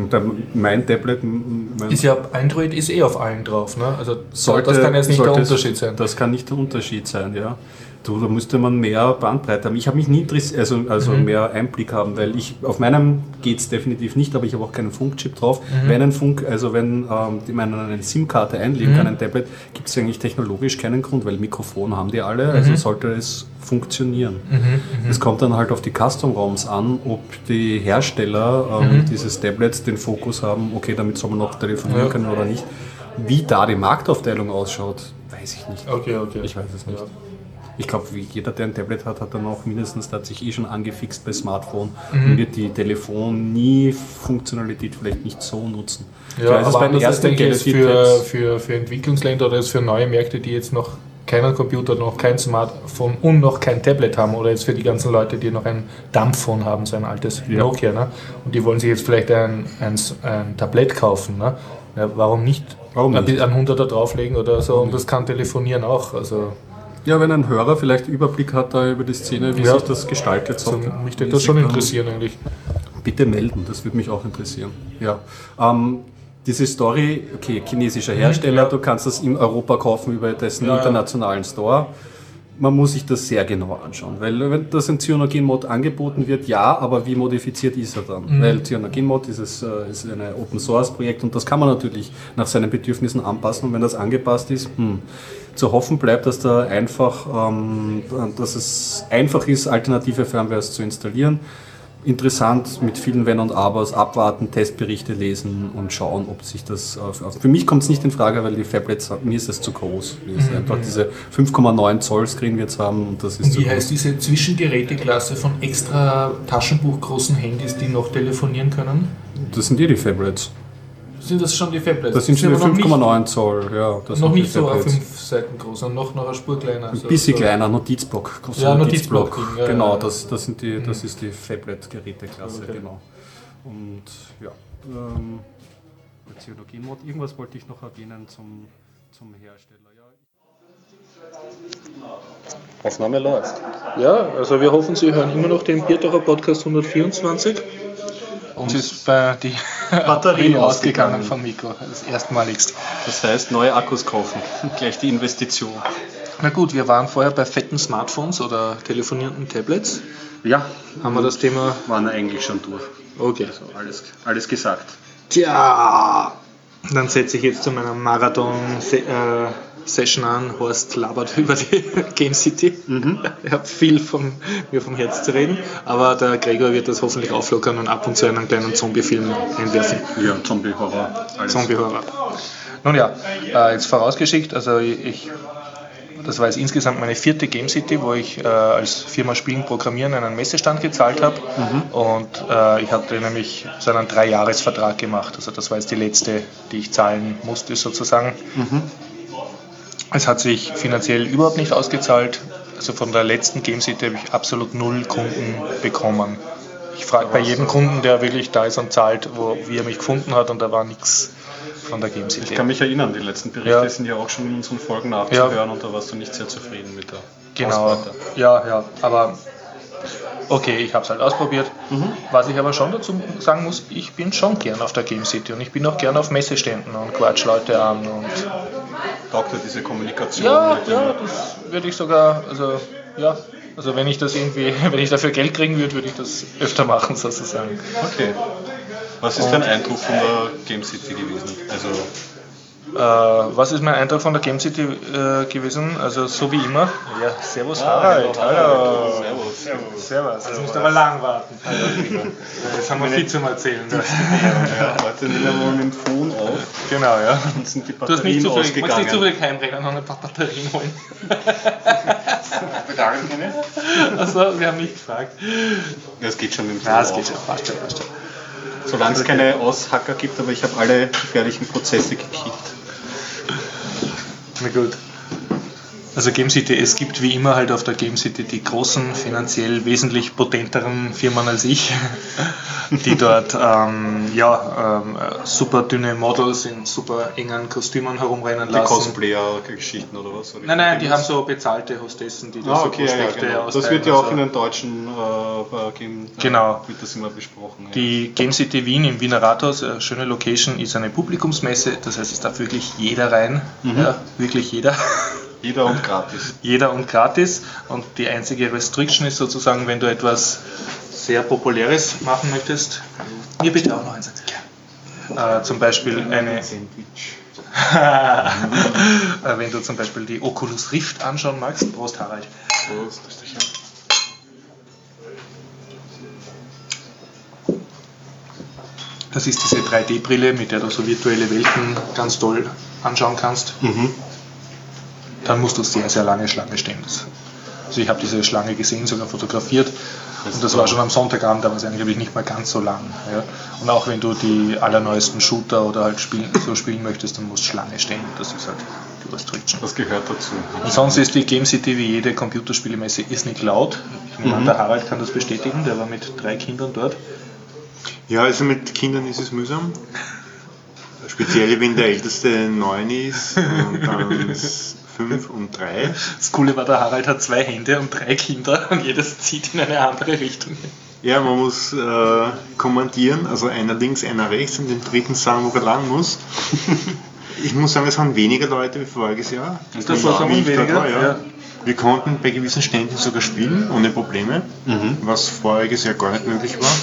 Mein Tablet... Android ist auf allen drauf, ne? Also das kann jetzt nicht der Unterschied sein. Das kann nicht der Unterschied sein, ja. Da müsste man mehr Bandbreite haben. Ich habe mich nie interessiert, also mehr Einblick haben, weil auf meinem geht es definitiv nicht, aber ich habe auch keinen Funkchip drauf. Wenn ein man eine SIM-Karte einlegen kann, ein Tablet, gibt es eigentlich technologisch keinen Grund, weil Mikrofon haben die alle, also sollte es funktionieren. Es kommt dann halt auf die Custom-ROMs an, ob die Hersteller dieses Tablets den Fokus haben, okay, damit soll man noch telefonieren können oder nicht. Wie da die Marktaufteilung ausschaut, weiß ich nicht. Okay. Ich weiß es nicht. Ich glaube, jeder, der ein Tablet hat, hat dann auch mindestens, der hat sich schon angefixt bei Smartphone und wird die Telefonie-Funktionalität vielleicht nicht so nutzen. Ja, aber bei den ersten für Entwicklungsländer oder jetzt für neue Märkte, die jetzt noch keinen Computer, noch kein Smartphone und noch kein Tablet haben oder jetzt für die ganzen Leute, die noch ein Dumbphone haben, so ein altes Nokia, ne? Und die wollen sich jetzt vielleicht ein Tablet kaufen, ne? Ja, warum nicht? Ein 100er drauflegen oder so und das kann telefonieren auch, also... Ja, wenn ein Hörer vielleicht Überblick hat da über die Szene, wie sich das gestaltet. Also, mich würde das schon interessieren eigentlich. Bitte melden, das würde mich auch interessieren. Ja. Diese Story, okay, chinesischer Hersteller, du kannst das in Europa kaufen über dessen internationalen Store. Man muss sich das sehr genau anschauen, weil wenn das ein CyanogenMod angeboten wird, aber wie modifiziert ist er dann? Weil CyanogenMod ist ein Open-Source-Projekt und das kann man natürlich nach seinen Bedürfnissen anpassen und wenn das angepasst ist, zu hoffen bleibt, dass es einfach ist, alternative Firmwares zu installieren. Interessant, mit vielen Wenn und Abers, abwarten, Testberichte lesen und schauen, ob sich das... Für mich kommt es nicht in Frage, weil die Phablets, mir ist es zu groß. Mir ist einfach diese 5,9 Zoll Screen jetzt haben und das ist und wie heißt diese Zwischengeräteklasse von extra taschenbuchgroßen Handys, die noch telefonieren können? Das sind die Phablets. Sind das schon die Phablets? Das sind schon die 5,9 Zoll, ja. Das noch nicht so auf 5 Seiten groß, sondern noch eine Spur kleiner. Ein bisschen kleiner, Notizblock. Ja, Notizblock. Genau, das ist die Phablet-Geräteklasse, genau. Und ja. Cyanogenmod. Irgendwas wollte ich noch erwähnen zum Hersteller. Ja. Aufnahme läuft. Ja, also wir hoffen, Sie hören immer noch den Biertaucher Podcast 124. Uns ist die Batterie ausgegangen vom Mikro, das erstmaligst. Das heißt, neue Akkus kaufen, gleich die Investition. Na gut, wir waren vorher bei fetten Smartphones oder telefonierenden Tablets. Ja, haben wir das Thema... Waren eigentlich schon durch. Okay. Also alles gesagt. Tja, dann setze ich jetzt zu meiner Marathon-Session an. Horst labert über die Game City. Ich habe viel mir vom Herz zu reden, aber der Gregor wird das hoffentlich auflockern und ab und zu einen kleinen Zombie-Film einwerfen. Ja, Zombie-Horror. Zombie-Horror. Nun ja, jetzt vorausgeschickt, also das war jetzt insgesamt meine 4. Game City, wo ich als Firma Spielen Programmieren einen Messestand gezahlt habe. Und ich hatte nämlich so einen 3-Jahres-Vertrag gemacht. Also das war jetzt die letzte, die ich zahlen musste sozusagen. Es hat sich finanziell überhaupt nicht ausgezahlt. Also von der letzten Game City habe ich absolut 0 Kunden bekommen. Ich frage bei jedem Kunden, der wirklich da ist und zahlt, wie er mich gefunden hat, und da war nichts von der Game City. Ich kann mich erinnern, die letzten Berichte sind ja auch schon in unseren Folgen nachzuhören, und da warst du nicht sehr zufrieden mit der Ausbeute. Ja, aber okay, ich habe es halt ausprobiert. Was ich aber schon dazu sagen muss, ich bin schon gern auf der Game City und ich bin auch gern auf Messeständen und quatsch Leute an. Und taugt dir diese Kommunikation? Ja, das würde ich sogar, also wenn ich dafür Geld kriegen würde, würde ich das öfter machen sozusagen. Okay. Was ist dein Eindruck von der Game City gewesen? Also was ist mein Eindruck von der Game City gewesen? Also so wie immer. Ja, servus Harald. Hallo. Servus. Das musst du aber lang warten. Jetzt haben wir viel zum Erzählen. Heute nehmen wir mal mit dem Phone auf. Genau, ja. Und sind die Batterien ausgegangen. Du musst nicht zufällig heimrennen und noch ein paar Batterien holen. Also, wir haben nicht gefragt. Das geht schon mit dem Phone. Ja, das geht schon. Passt schon. Solange es keine Aushacker gibt, aber ich habe alle gefährlichen Prozesse gekickt. Na gut. Also Game City, es gibt wie immer halt auf der Game City die großen, finanziell wesentlich potenteren Firmen als ich, die dort super dünne Models in super engen Kostümen herumrennen lassen. Die Cosplayer-Geschichten oder was? Nein, die haben so bezahlte Hostessen, die da so Prospekte genau. Das wird ja auch in den deutschen Game, genau. Wird das immer besprochen. Ja. Die Game City Wien im Wiener Rathaus, eine schöne Location, ist eine Publikumsmesse, das heißt, es darf wirklich jeder rein, wirklich jeder. Jeder und gratis. Jeder und gratis, und die einzige Restriction ist sozusagen, wenn du etwas sehr Populäres machen möchtest, mir bitte auch noch eins. Zum Beispiel eine wenn du zum Beispiel die Oculus Rift anschauen magst. Prost Harald. Prost. Das ist diese 3D-Brille, mit der du so virtuelle Welten ganz toll anschauen kannst. Dann musst du sehr, sehr lange Schlange stehen. Also ich habe diese Schlange gesehen, sogar fotografiert, und das war schon am Sonntagabend, da war es eigentlich nicht mal ganz so lang. Ja. Und auch wenn du die allerneuesten Shooter oder halt spielen möchtest, dann musst du Schlange stehen. Das ist halt die Restriction. Das gehört dazu. Und sonst ist die Game City wie jede Computerspielemesse irrsinnig laut. Ich nehme an, der Harald kann das bestätigen, der war mit 3 Kindern dort. Ja, also mit Kindern ist es mühsam. Speziell wenn der Älteste 9 ist und dann 5 und 3. Das Coole war, der Harald hat 2 Hände und 3 Kinder und jedes zieht in eine andere Richtung. Ja, man muss kommandieren, also einer links, einer rechts, und den dritten sagen, wo er lang muss. Ich muss sagen, es waren weniger Leute wie voriges Jahr. Ist das so weniger? Ja. Wir konnten bei gewissen Ständen sogar spielen, ohne Probleme, was voriges Jahr gar nicht möglich war.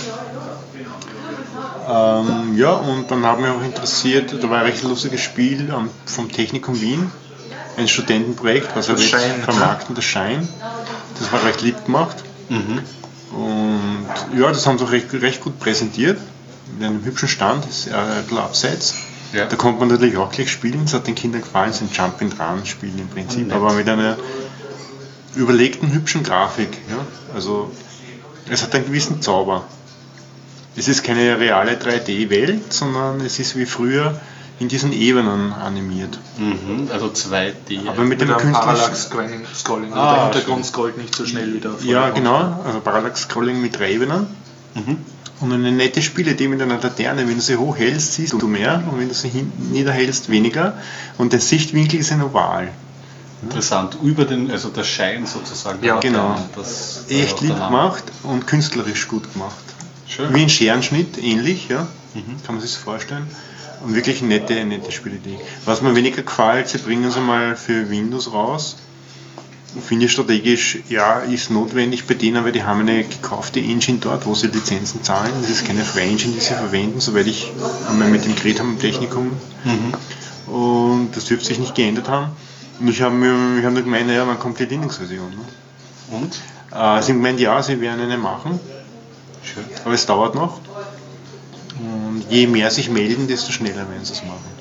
Und dann haben wir auch interessiert, da war ein recht lustiges Spiel vom Technikum Wien, ein Studentenprojekt, was wir jetzt vermarkten, das Schein. Das war recht lieb gemacht. Und ja, das haben sie auch recht gut präsentiert, mit einem hübschen Stand, das ist ein bisschen abseits. Ja. Da konnte man natürlich auch gleich spielen, es hat den Kindern gefallen, es ist ein Jump-and-Run-Spiel im Prinzip, aber mit einer überlegten, hübschen Grafik. Ja? Also es hat einen gewissen Zauber. Es ist keine reale 3D-Welt, sondern es ist wie früher in diesen Ebenen animiert. Also 2D. Aber mit dem Parallax-Scrolling. Der Hintergrund scrollt nicht so schnell wieder. Ja, genau. Also Parallax-Scrolling mit 3 Ebenen. Und eine nette Spielidee mit einer Laterne, wenn du sie hochhältst, siehst du mehr und wenn du sie hinten niederhältst, weniger. Und der Sichtwinkel ist ein Oval. Interessant, also der Schein sozusagen. Ja, genau. Das echt lieb gemacht und künstlerisch gut gemacht. Schön. Wie ein Scherenschnitt, ähnlich, ja. Kann man sich das vorstellen. Und wirklich eine nette Spielidee. Was mir weniger gefällt, sie bringen sie mal für Windows raus. Finde ich strategisch, ja, ist notwendig bei denen, weil die haben eine gekaufte Engine dort, wo sie Lizenzen zahlen. Das ist keine freie Engine, die sie verwenden, soweit ich einmal mit dem geredet habe im Technikum. Und das dürfte sich nicht geändert haben. Und ich habe nur gemeint, naja, man kommt die Linux-Version. Ne? Und? Sie haben gemeint, ja, sie werden eine machen. Schön. Aber es dauert noch. Und je mehr sich melden, desto schneller werden sie es machen.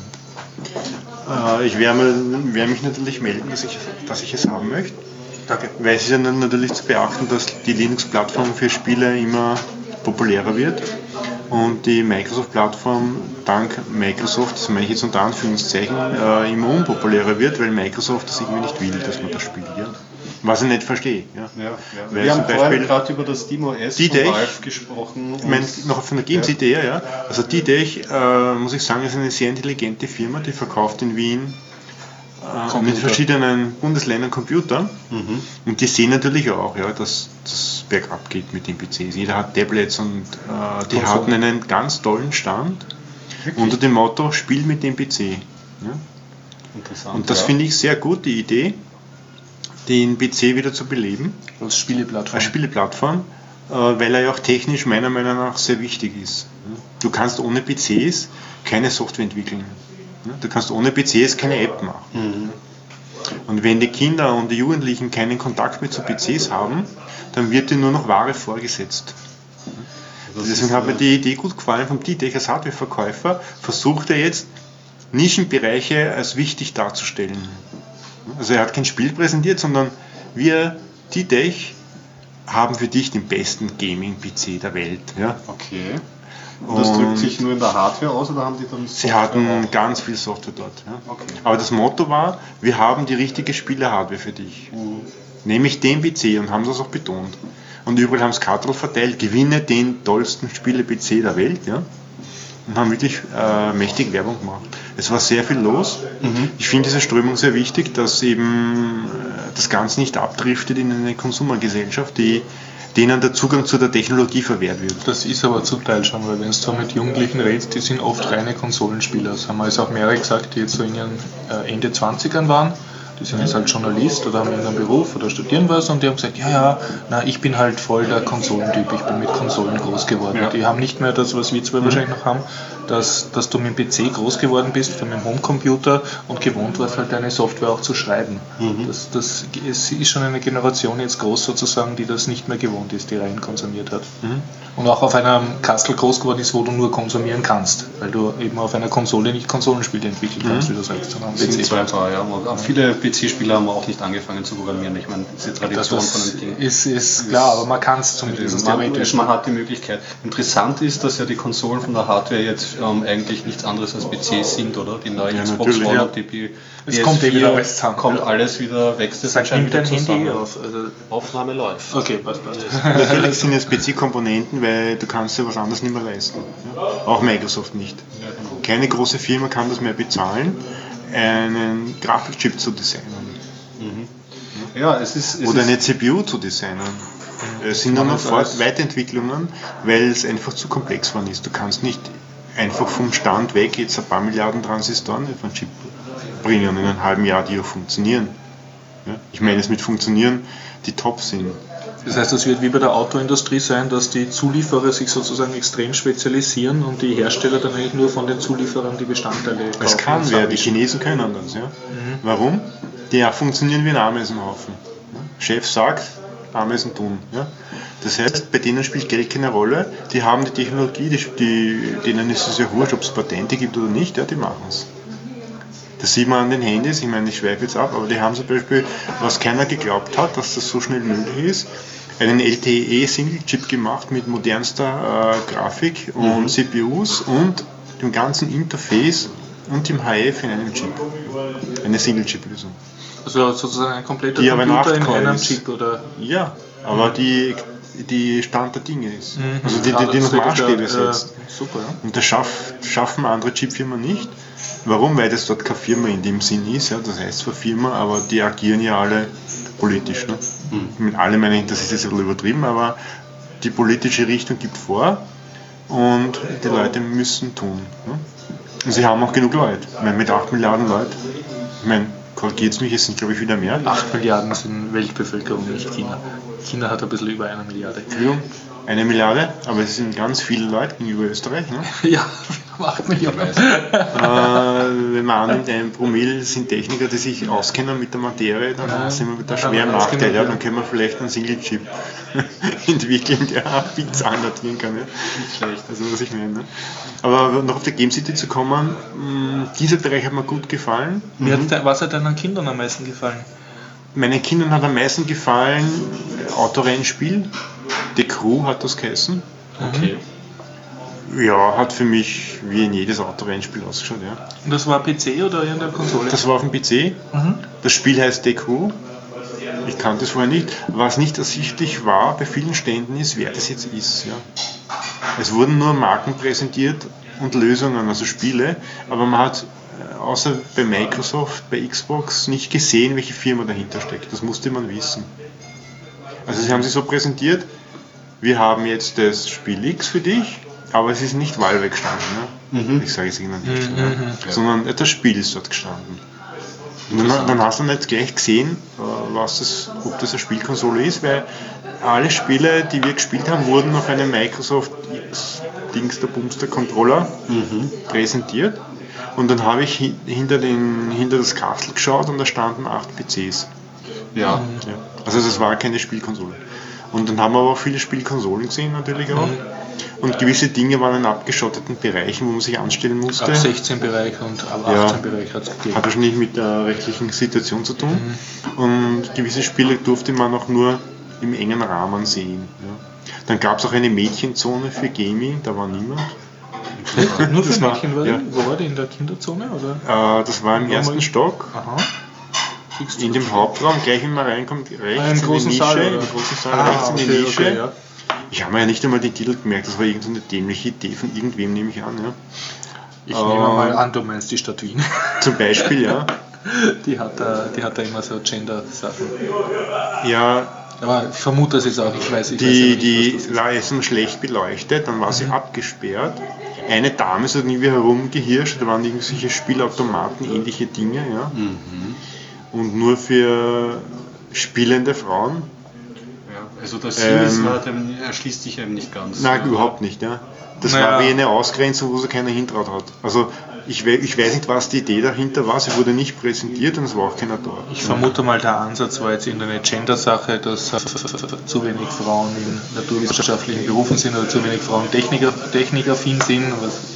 Ich werde mich natürlich melden, dass ich es haben möchte. Danke. Weil es ist ja natürlich zu beachten, dass die Linux-Plattform für Spiele immer populärer wird. Und die Microsoft-Plattform dank Microsoft, das meine ich jetzt unter Anführungszeichen, immer unpopulärer wird, weil Microsoft das irgendwie nicht will, dass man das spielt. Ja? Was ich nicht verstehe. Ja. Weil wir haben vorhin gerade über das SteamOS von Valve gesprochen. Ich meine, noch von der Games-Idee, ja. Also D-Dech, muss ich sagen, ist eine sehr intelligente Firma, die verkauft in Wien mit verschiedenen Bundesländern Computer. Und die sehen natürlich auch, ja, dass das bergab geht mit den PCs. Jeder hat Tablets und die hatten einen ganz tollen Stand unter dem Motto, spiel mit dem PC. Ja. Interessant, und das finde ich sehr gut, die Idee, den PC wieder zu beleben. Als Spieleplattform, weil er ja auch technisch meiner Meinung nach sehr wichtig ist. Du kannst ohne PCs keine Software entwickeln. Du kannst ohne PCs keine App machen. Und wenn die Kinder und die Jugendlichen keinen Kontakt mehr zu PCs haben, dann wird ihnen nur noch Ware vorgesetzt. Deswegen hat mir die Idee gut gefallen vom D-Tech als Hardwareverkäufer, versucht er jetzt Nischenbereiche als wichtig darzustellen. Also er hat kein Spiel präsentiert, sondern wir, D-Tech, haben für dich den besten Gaming-PC der Welt. Ja? Okay. Und das drückt sich nur in der Hardware aus oder haben die dann Software? Sie hatten ganz viel Software dort. Ja? Okay. Aber das Motto war, wir haben die richtige Spiele-Hardware für dich. Nämlich den PC und haben das auch betont. Und überall haben sie Karten verteilt, gewinne den tollsten Spiele-PC der Welt. Ja? Und haben wirklich mächtig Werbung gemacht. Es war sehr viel los. Ich finde diese Strömung sehr wichtig, dass eben das Ganze nicht abdriftet in eine Konsumergesellschaft, denen der Zugang zu der Technologie verwehrt wird. Das ist aber zum Teil schon, weil wenn du so mit Jugendlichen redest, die sind oft reine Konsolenspieler. Das haben wir jetzt auch mehrere gesagt, die jetzt so in ihren Ende 20ern waren. Die sind jetzt halt Journalist oder haben irgendeinen Beruf oder studieren was und die haben gesagt, ich bin halt voll der Konsolentyp, ich bin mit Konsolen groß geworden. Ja. Die haben nicht mehr das, was wir zwei wahrscheinlich noch haben, dass du mit dem PC groß geworden bist, von dem Homecomputer und gewohnt warst halt deine Software auch zu schreiben. Es ist schon eine Generation jetzt groß sozusagen, die das nicht mehr gewohnt ist, die rein konsumiert hat. Und auch auf einem Kastel groß geworden ist, wo du nur konsumieren kannst, weil du eben auf einer Konsole nicht Konsolenspiele entwickeln kannst, wie du sagst, sondern PC. Viele PC-Spieler haben auch nicht angefangen zu programmieren. Ich meine, diese Tradition von einem Ding. Ist klar, aber man kann es zumindest theoretisch. Man hat die Möglichkeit. Interessant ist, dass ja die Konsolen von der Hardware jetzt eigentlich nichts anderes als PCs sind, oder? Die neue Xbox One und die PS4 es kommt wieder alles zusammen. Kommt alles wieder, wächst es anscheinend wieder zusammen. Handy auf, Aufnahme läuft. Okay, passt. Natürlich sind jetzt PC-Komponenten, weil du kannst dir was anderes nicht mehr leisten. Ja? Auch Microsoft nicht. Keine große Firma kann das mehr bezahlen, einen Grafikchip zu designen. Oder eine CPU zu designen. Es sind nur noch Weiterentwicklungen, weil es einfach zu komplex geworden ist. Du kannst nicht einfach vom Stand weg jetzt ein paar Milliarden Transistoren auf einen Chip bringen in einem halben Jahr, die auch funktionieren. Ja? Ich meine es mit funktionieren, die top sind. Das heißt, es wird wie bei der Autoindustrie sein, dass die Zulieferer sich sozusagen extrem spezialisieren und die Hersteller dann eigentlich nur von den Zulieferern die Bestandteile kaufen. Es kann wer, die Chinesen können das. Ja? Warum? Die funktionieren wie ein Ameisenhaufen. Ja? Chef sagt, Ameisen tun. Ja? Das heißt, bei denen spielt Geld keine Rolle, die haben die Technologie, denen ist es ja wurscht, ob es Patente gibt oder nicht, ja, die machen es. Das sieht man an den Handys, ich meine, ich schweife jetzt ab, aber die haben zum Beispiel, was keiner geglaubt hat, dass das so schnell möglich ist, einen LTE-Single-Chip gemacht mit modernster Grafik und CPUs und dem ganzen Interface und dem HF in einem Chip. Eine Single-Chip-Lösung. Also sozusagen ein kompletter Computer in einem Chip, oder? Ja, aber die Stand der Dinge ist. Also die noch Maßstäbe setzt. Super, ja. Und das schaffen andere Chipfirmen nicht. Warum? Weil das dort keine Firma in dem Sinn ist, ja, das heißt zwar Firma, aber die agieren ja alle politisch. Ne? Mit allem meine ich, das ist jetzt ein bisschen übertrieben, aber die politische Richtung gibt vor und die Leute müssen tun. Ne? Und sie haben auch genug Leute. Ich meine, mit 8 Milliarden Leuten, ich meine, korrigiert es mich, es sind glaube ich wieder mehr. 8 Milliarden sind Weltbevölkerung, nicht China. China hat ein bisschen über 1 Milliarde. Entschuldigung, 1 Milliarde, aber es sind ganz viele Leute gegenüber Österreich. Ne? Ja, wir haben 8 Millionen. Wenn man annimmt, 1 Promille sind Techniker, die sich auskennen mit der Materie, dann sind wir mit der schweren Nachteil. Ja, dann können wir vielleicht einen Single-Chip entwickeln, der auch Pizza datieren kann. Ja? Nicht schlecht, also was ich meine. Ne? Aber noch auf die Game City zu kommen, dieser Bereich hat mir gut gefallen. Was hat deinen Kindern am meisten gefallen? Meinen Kindern hat am meisten gefallen Autorennspiel. The Crew hat das geheißen. Okay. Ja, hat für mich wie in jedes Autorennspiel ausgeschaut, ja. Und das war PC oder in der Konsole? Das war auf dem PC. Das Spiel heißt The Crew. Ich kannte es vorher nicht. Was nicht ersichtlich war bei vielen Ständen ist, wer das jetzt ist. Ja. Es wurden nur Marken präsentiert und Lösungen, also Spiele, aber man hat außer bei Microsoft, bei Xbox nicht gesehen, welche Firma dahinter steckt. Das musste man wissen. Also sie haben sich so präsentiert, wir haben jetzt das Spiel X für dich, aber es ist nicht Valve gestanden. Ne? Ich sage es Ihnen nicht. Sondern das Spiel ist dort gestanden. Und dann hast du nicht gleich gesehen, ob das eine Spielkonsole ist, weil alle Spiele, die wir gespielt haben, wurden auf einem Microsoft X Dings der Bumster Controller präsentiert. Und dann habe ich hinter das Kastel geschaut und da standen 8 PCs. Ja. Also das war keine Spielkonsole. Und dann haben wir aber auch viele Spielkonsolen gesehen natürlich auch. Und gewisse Dinge waren in abgeschotteten Bereichen, wo man sich anstellen musste. Ab 16 Bereich und ab 18 Bereich hat es gegeben. Hat wahrscheinlich mit der rechtlichen Situation zu tun. Und gewisse Spiele durfte man auch nur im engen Rahmen sehen. Ja. Dann gab es auch eine Mädchenzone für Gaming, da war niemand. Nur für Mädchen war die? Wo war die? In der Kinderzone? Oder? Das war im ersten Stock. Aha. In dem Hauptraum, gleich wenn man reinkommt, rechts in großen die Nische, Saal, im großen Saal rechts in die Nische. Okay, ja. Ich habe mir ja nicht einmal den Titel gemerkt, das war irgendeine dämliche Idee von irgendwem, nehme ich an. Ja. Ich nehme mal an, du meinst die Stadt Wien. Zum Beispiel, ja. Die hat da immer so Gender-Sachen. Ja. Aber ich vermute das jetzt auch, ich weiß die war jetzt schlecht beleuchtet, dann war sie abgesperrt. Eine Dame ist irgendwie herumgehirscht, da waren irgendwelche Spielautomaten, ähnliche Dinge, ja. Und nur für spielende Frauen. Ja, also das Sinn erschließt sich eben nicht ganz. Nein, überhaupt nicht, ja. Das war wie eine Ausgrenzung, wo sich keiner hintraut hat. Also ich weiß nicht, was die Idee dahinter war, sie wurde nicht präsentiert und es war auch keiner dort. Ich vermute mal, der Ansatz war jetzt irgendeine Gender-Sache, dass zu wenig Frauen in naturwissenschaftlichen Berufen sind oder zu wenig Frauen technikaffin sind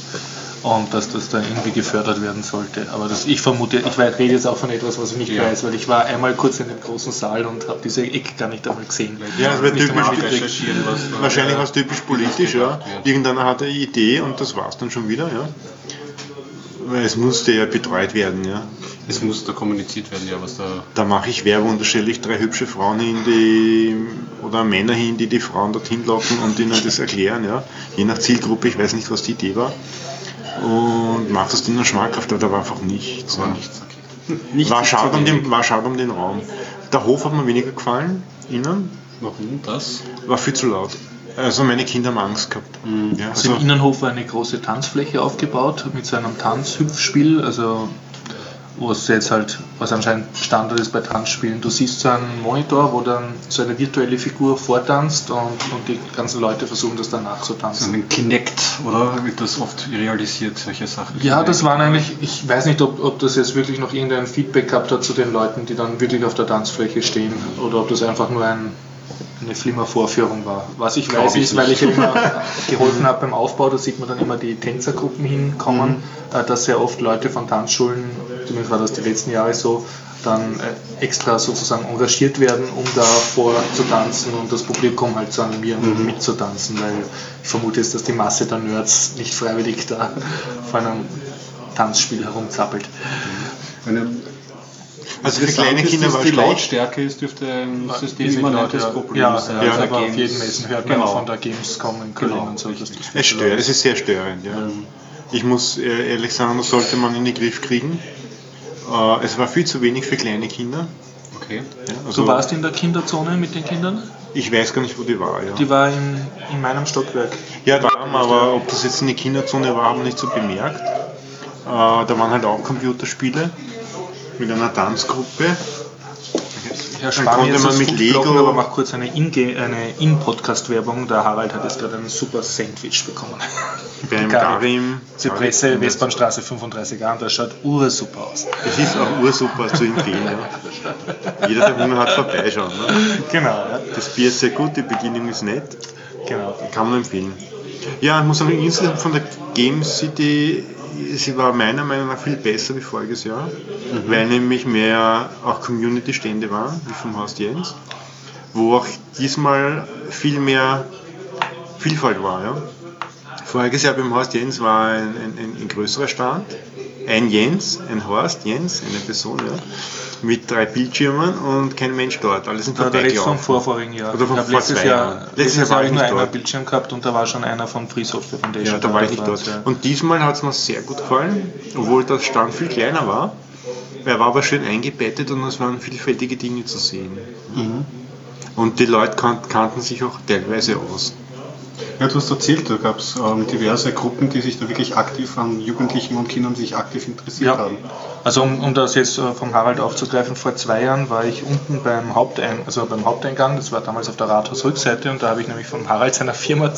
und dass das dann irgendwie gefördert werden sollte. Aber ich rede jetzt auch von etwas, was ich nicht weiß, weil ich war einmal kurz in dem großen Saal und habe diese Ecke gar nicht einmal gesehen. Ja, das war wahrscheinlich war es typisch politisch, ja. Irgendeiner hatte eine Idee und das war es dann schon wieder, ja. Weil es musste ja betreut werden, ja. Es muss da kommuniziert werden, ja, was da... Da mache ich Werbung und da stelle ich 3 hübsche Frauen hin, oder Männer hin, die Frauen dorthin locken und ihnen das erklären, ja. Je nach Zielgruppe, ich weiß nicht, was die Idee war. Und macht das denen schmackhaft, aber da war einfach nichts. Ja. Nichts war schade um den Raum. Der Hof hat mir weniger gefallen, innen. Warum das? War viel zu laut. Also meine Kinder haben Angst gehabt. Ja, also im Innenhof war eine große Tanzfläche aufgebaut mit so einem Tanzhüpfspiel, also was anscheinend Standard ist bei Tanzspielen. Du siehst so einen Monitor, wo dann so eine virtuelle Figur vortanzt und die ganzen Leute versuchen das danach zu tanzen. So ein Kinect, oder? Wird das oft realisiert, solche Sachen? Ja, das waren eigentlich, ich weiß nicht, ob das jetzt wirklich noch irgendein Feedback gehabt hat zu den Leuten, die dann wirklich auf der Tanzfläche stehen, oder ob das einfach nur eine Flimmer-Vorführung war. Was ich weiß ist, weil ich ja immer geholfen habe beim Aufbau, da sieht man dann immer die Tänzergruppen hinkommen, dass sehr oft Leute von Tanzschulen, zumindest war das die letzten Jahre so, dann extra sozusagen engagiert werden, um da zu tanzen und das Publikum halt zu animieren und mitzutanzen, weil ich vermute jetzt, dass die Masse der Nerds nicht freiwillig da vor einem Tanzspiel herumzappelt. Also für kleine Kinder war es die schlecht. Lautstärke dürfte ein systemimmanentes Problem ja, sein. ja, Also aber auf Games- jeden Messen hört man von der Gamescom in Köln und so. Dass das Es stört, es ist sehr störend, ja. Ich muss ehrlich sagen, das sollte man in den Griff kriegen. Es war viel zu wenig für kleine Kinder. Okay. Ja, also Du warst in der Kinderzone mit den Kindern? ich weiß gar nicht, wo die war. Ja, Die war in meinem Stockwerk. ja da, aber ob das jetzt eine Kinderzone war, haben wir nicht so bemerkt. Da waren halt auch Computerspiele mit einer Tanzgruppe. Herr Dann Spahn, konnte jetzt man das mit Foodbloggen, Lego- aber mach kurz eine In-Podcast-Werbung. Der Harald hat jetzt gerade ein super Sandwich bekommen. Beim Geil. Karim. Zypresse, Westbahnstraße 35a, und das schaut ursuper aus. Es ist auch ursuper zu empfehlen. Ja. Jeder, der Hunger hat, vorbeischauen. Ne? Genau, ja. Das Bier ist sehr gut, die Bedienung ist nett. Genau. Kann man empfehlen. Ja, ich muss sagen, insgesamt von der Game City, sie war meiner Meinung nach viel besser wie voriges Jahr, weil nämlich mehr auch Community-Stände waren, wie vom Haus Jens, wo auch diesmal viel mehr Vielfalt war. Ja. Voriges Jahr beim Haus Jens war ein größerer Stand, ein Jens, ein Horst Jens, eine Person, ja, mit 3 Bildschirmen und kein Mensch dort. Alle sind Der Rest vom vorbeigelaufen. vorvorigen Jahr. Oder vom Ich habe vor letztes 2 Jahr, Jahren. letztes Jahr war habe ich ich nur nicht einen dort. Bildschirm gehabt und da war schon einer von Free Software Foundation. Ja, da war ich nicht dort. Ja. Und diesmal hat es mir sehr gut gefallen, obwohl der Stand viel kleiner war. Er war aber schön eingebettet und es waren vielfältige Dinge zu sehen. Und die Leute kannten sich auch teilweise aus. Ja, du hast erzählt, da gab es diverse Gruppen, die sich da wirklich aktiv an Jugendlichen und Kindern sich aktiv interessiert haben. Also um das jetzt vom Harald aufzugreifen, vor 2 Jahren war ich unten beim Haupteingang, das war damals auf der Rathausrückseite, und da habe ich nämlich von Harald seiner Firma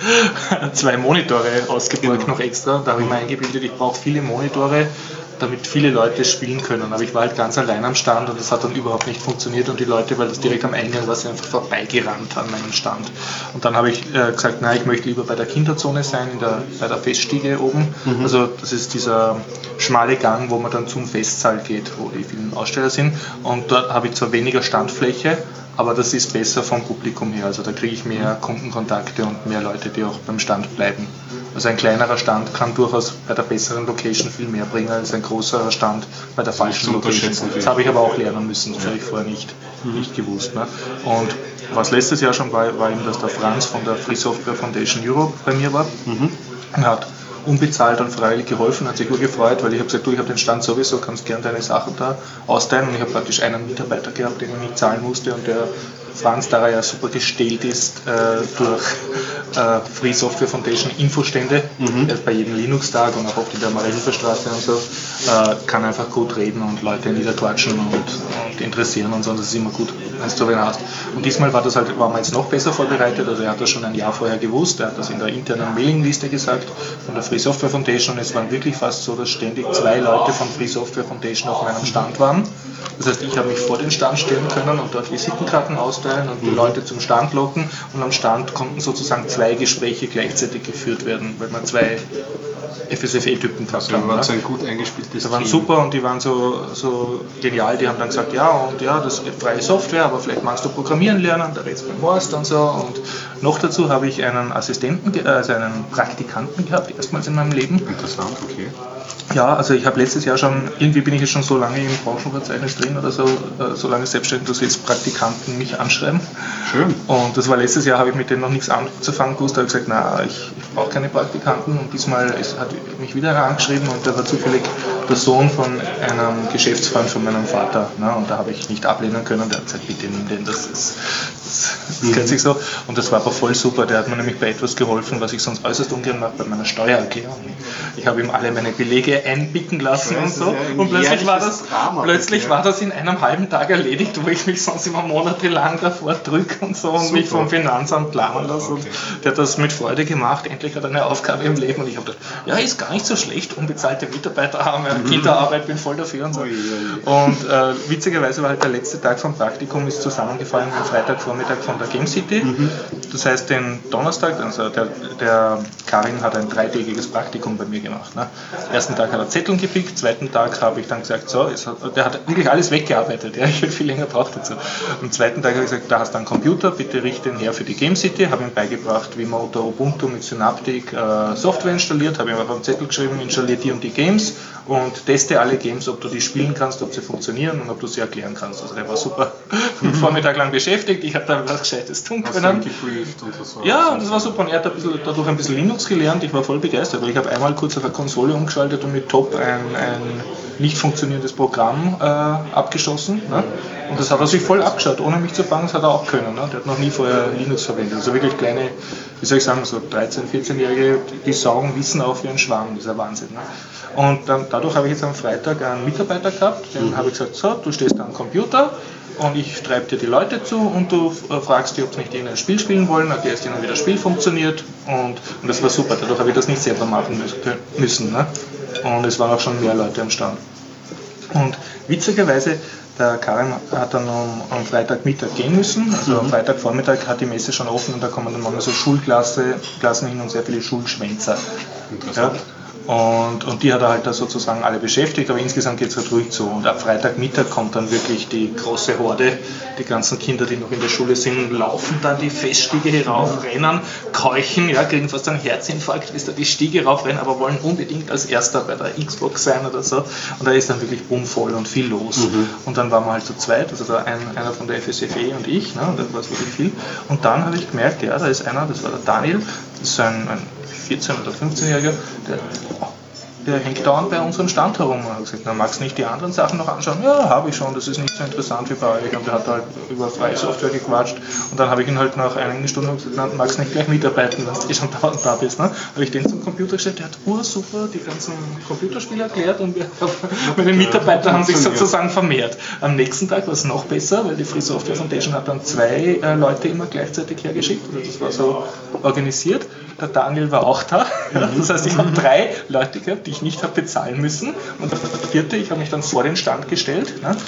zwei Monitore ausgeborgt, noch extra. Und da habe ich mir eingebildet, ich brauche viele Monitore, damit viele Leute spielen können. Aber ich war halt ganz allein am Stand und das hat dann überhaupt nicht funktioniert und die Leute, weil das direkt am Eingang war, sind einfach vorbeigerannt an meinem Stand. Und dann habe ich gesagt, nein, ich möchte lieber bei der Kinderzone sein, bei der Feststiege oben. Also das ist dieser schmale Gang, wo man dann zum Festsaal geht, wo die vielen Aussteller sind. Und dort habe ich zwar weniger Standfläche, aber das ist besser vom Publikum her. Also da kriege ich mehr Kundenkontakte und mehr Leute, die auch beim Stand bleiben. Also ein kleinerer Stand kann durchaus bei der besseren Location viel mehr bringen als ein großer Stand bei der falschen Location. Das habe ich aber auch lernen müssen, das habe ich vorher nicht gewusst. Ne? Und was letztes Jahr schon war eben, dass der Franz von der Free Software Foundation Europe bei mir war und hat unbezahlt und freiwillig geholfen, hat sich gefreut, weil ich habe gesagt, du, ich habe den Stand sowieso, kannst gerne deine Sachen da austeilen, und ich habe praktisch einen Mitarbeiter gehabt, den ich nicht zahlen musste, und der Franz, da er ja super gestellt ist durch Free Software Foundation Infostände, bei jedem Linux-Tag und auch oft in der Marienhilferstraße und so, kann einfach gut reden und Leute niederquatschen und interessieren und so, und das ist immer gut, wenn du wen hast. Und diesmal war man jetzt noch besser vorbereitet, also er hat das schon ein Jahr vorher gewusst, er hat das in der internen Mailingliste gesagt von der Free Software Foundation, und es waren wirklich fast so, dass ständig 2 Leute von Free Software Foundation auf meinem Stand waren. Das heißt, ich habe mich vor den Stand stellen können und dort Visitenkarten austeilen und die Leute zum Stand locken, und am Stand konnten sozusagen 2 Gespräche gleichzeitig geführt werden, weil man 2 FSFE-Typen gehabt haben. Das war ein gut eingespieltes Die waren Team. super und die waren so genial, die haben dann gesagt, ja, das ist freie Software, aber vielleicht magst du Programmieren lernen, da redest du beim Horst und so. Und noch dazu habe ich einen einen Praktikanten gehabt, erstmals in meinem Leben. Interessant, okay. Ja, also ich habe letztes Jahr irgendwie bin ich jetzt schon so lange im Branchenverzeichnis drin oder so lange selbstständig, dass jetzt Praktikanten mich anschreiben. Schön. Und das war letztes Jahr, habe ich mit denen noch nichts anzufangen gewusst, da habe ich gesagt, na, ich brauche keine Praktikanten, und diesmal hat mich wieder einer angeschrieben, und der war zufällig der Sohn von einem Geschäftsfreund von meinem Vater, ne? Und da habe ich nicht ablehnen können, der hat gesagt, bitte nimm den, das gehört sich so, und das war aber voll super, der hat mir nämlich bei etwas geholfen, was ich sonst äußerst ungern mache, bei meiner Steuererklärung. Ich habe ihm alle meine Belege einbicken lassen und so, und plötzlich war das in einem halben Tag erledigt, wo ich mich sonst immer monatelang davor drücke und so und Super. mich vom Finanzamt planen lasse. Und der hat das mit Freude gemacht, endlich hat er eine Aufgabe im Leben, und ich habe gedacht, ja, ist gar nicht so schlecht, unbezahlte Mitarbeiter haben, Kinderarbeit, bin voll dafür und so. Und witzigerweise war halt der letzte Tag vom Praktikum ist zusammengefallen am Freitag vom Vormittag von der Game City. Das heißt, den Donnerstag, also der Karim hat ein 3-tägiges Praktikum bei mir gemacht. Ne? Ersten Tag hat er Zetteln gepickt, zweiten Tag habe ich dann gesagt, so, der hat wirklich alles weggearbeitet. Ja? Ich hätte viel länger braucht dazu. Am zweiten Tag habe ich gesagt, da hast du einen Computer, bitte richte ihn her für die Game City. Habe ihm beigebracht, wie man unter Ubuntu mit Synaptic Software installiert. Habe ihm auf einen Zettel geschrieben, installiert die und die Games und teste alle Games, ob du die spielen kannst, ob sie funktionieren und ob du sie erklären kannst. Also der war super Vormittag lang beschäftigt. Ich habe dann was Gescheites tun können. Ja, das war super. Und er hat dadurch ein bisschen Linux gelernt. Ich war voll begeistert, weil ich habe einmal kurz auf der Konsole umgeschaltet und mit Top ein nicht funktionierendes Programm abgeschossen. Ne? Und das hat er sich voll abgeschaut, ohne mich zu fragen, das hat er auch können. Ne? Der hat noch nie vorher Linux verwendet. Also wirklich kleine, wie soll ich sagen, so 13-, 14-Jährige, die saugen Wissen auf wie ein Schwamm, dieser Wahnsinn. Ne? Und dadurch habe ich jetzt am Freitag einen Mitarbeiter gehabt, dem habe ich gesagt, so, du stehst am Computer und ich treibe dir die Leute zu und du fragst die, ob sie nicht irgendein Spiel spielen wollen, erklärst ihnen, wie das Spiel funktioniert und das war super, dadurch habe ich das nicht selber machen müssen. Ne? Und es waren auch schon mehr Leute am Stand. Und witzigerweise, der Karim hat dann am Freitagmittag gehen müssen, also am Freitagvormittag hat die Messe schon offen und da kommen dann manchmal so Schulklassen hin und sehr viele Schulschwänzer. Ja? Und die hat er halt da sozusagen alle beschäftigt, aber insgesamt geht es halt ruhig zu. Und ab Freitagmittag kommt dann wirklich die große Horde, die ganzen Kinder, die noch in der Schule sind, laufen dann die Feststiege herauf, rennen, keuchen, ja, kriegen fast einen Herzinfarkt, bis da die Stiege raufrennen, aber wollen unbedingt als Erster bei der Xbox sein oder so. Und da ist dann wirklich bummvoll und viel los. Und dann waren wir halt zu zweit, also da einer von der FSFE und ich, ne, und da war es wirklich viel. Und dann habe ich gemerkt, ja, da ist einer, das war der Daniel, das ist ein 14- oder 15-Jähriger, der hängt dauernd bei unserem Stand herum. Und hat gesagt, na, magst du nicht die anderen Sachen noch anschauen? Ja, habe ich schon, das ist nicht so interessant wie bei euch. Und der hat halt über freie Software gequatscht. Und dann habe ich ihn halt nach einigen Stunden gesagt, na, magst du nicht gleich mitarbeiten, wenn du schon dauernd da bist. Ne? Habe ich den zum Computer gestellt, der hat super die ganzen Computerspiele erklärt und meine Mitarbeiter haben sich sozusagen vermehrt. Am nächsten Tag war es noch besser, weil die Free Software Foundation hat dann 2 Leute immer gleichzeitig hergeschickt. Also das war so organisiert. Der Daniel war auch da. Das heißt, ich habe 3 Leute gehabt, die ich nicht habe bezahlen müssen. Und der 4., ich habe mich dann vor den Stand gestellt. Ne?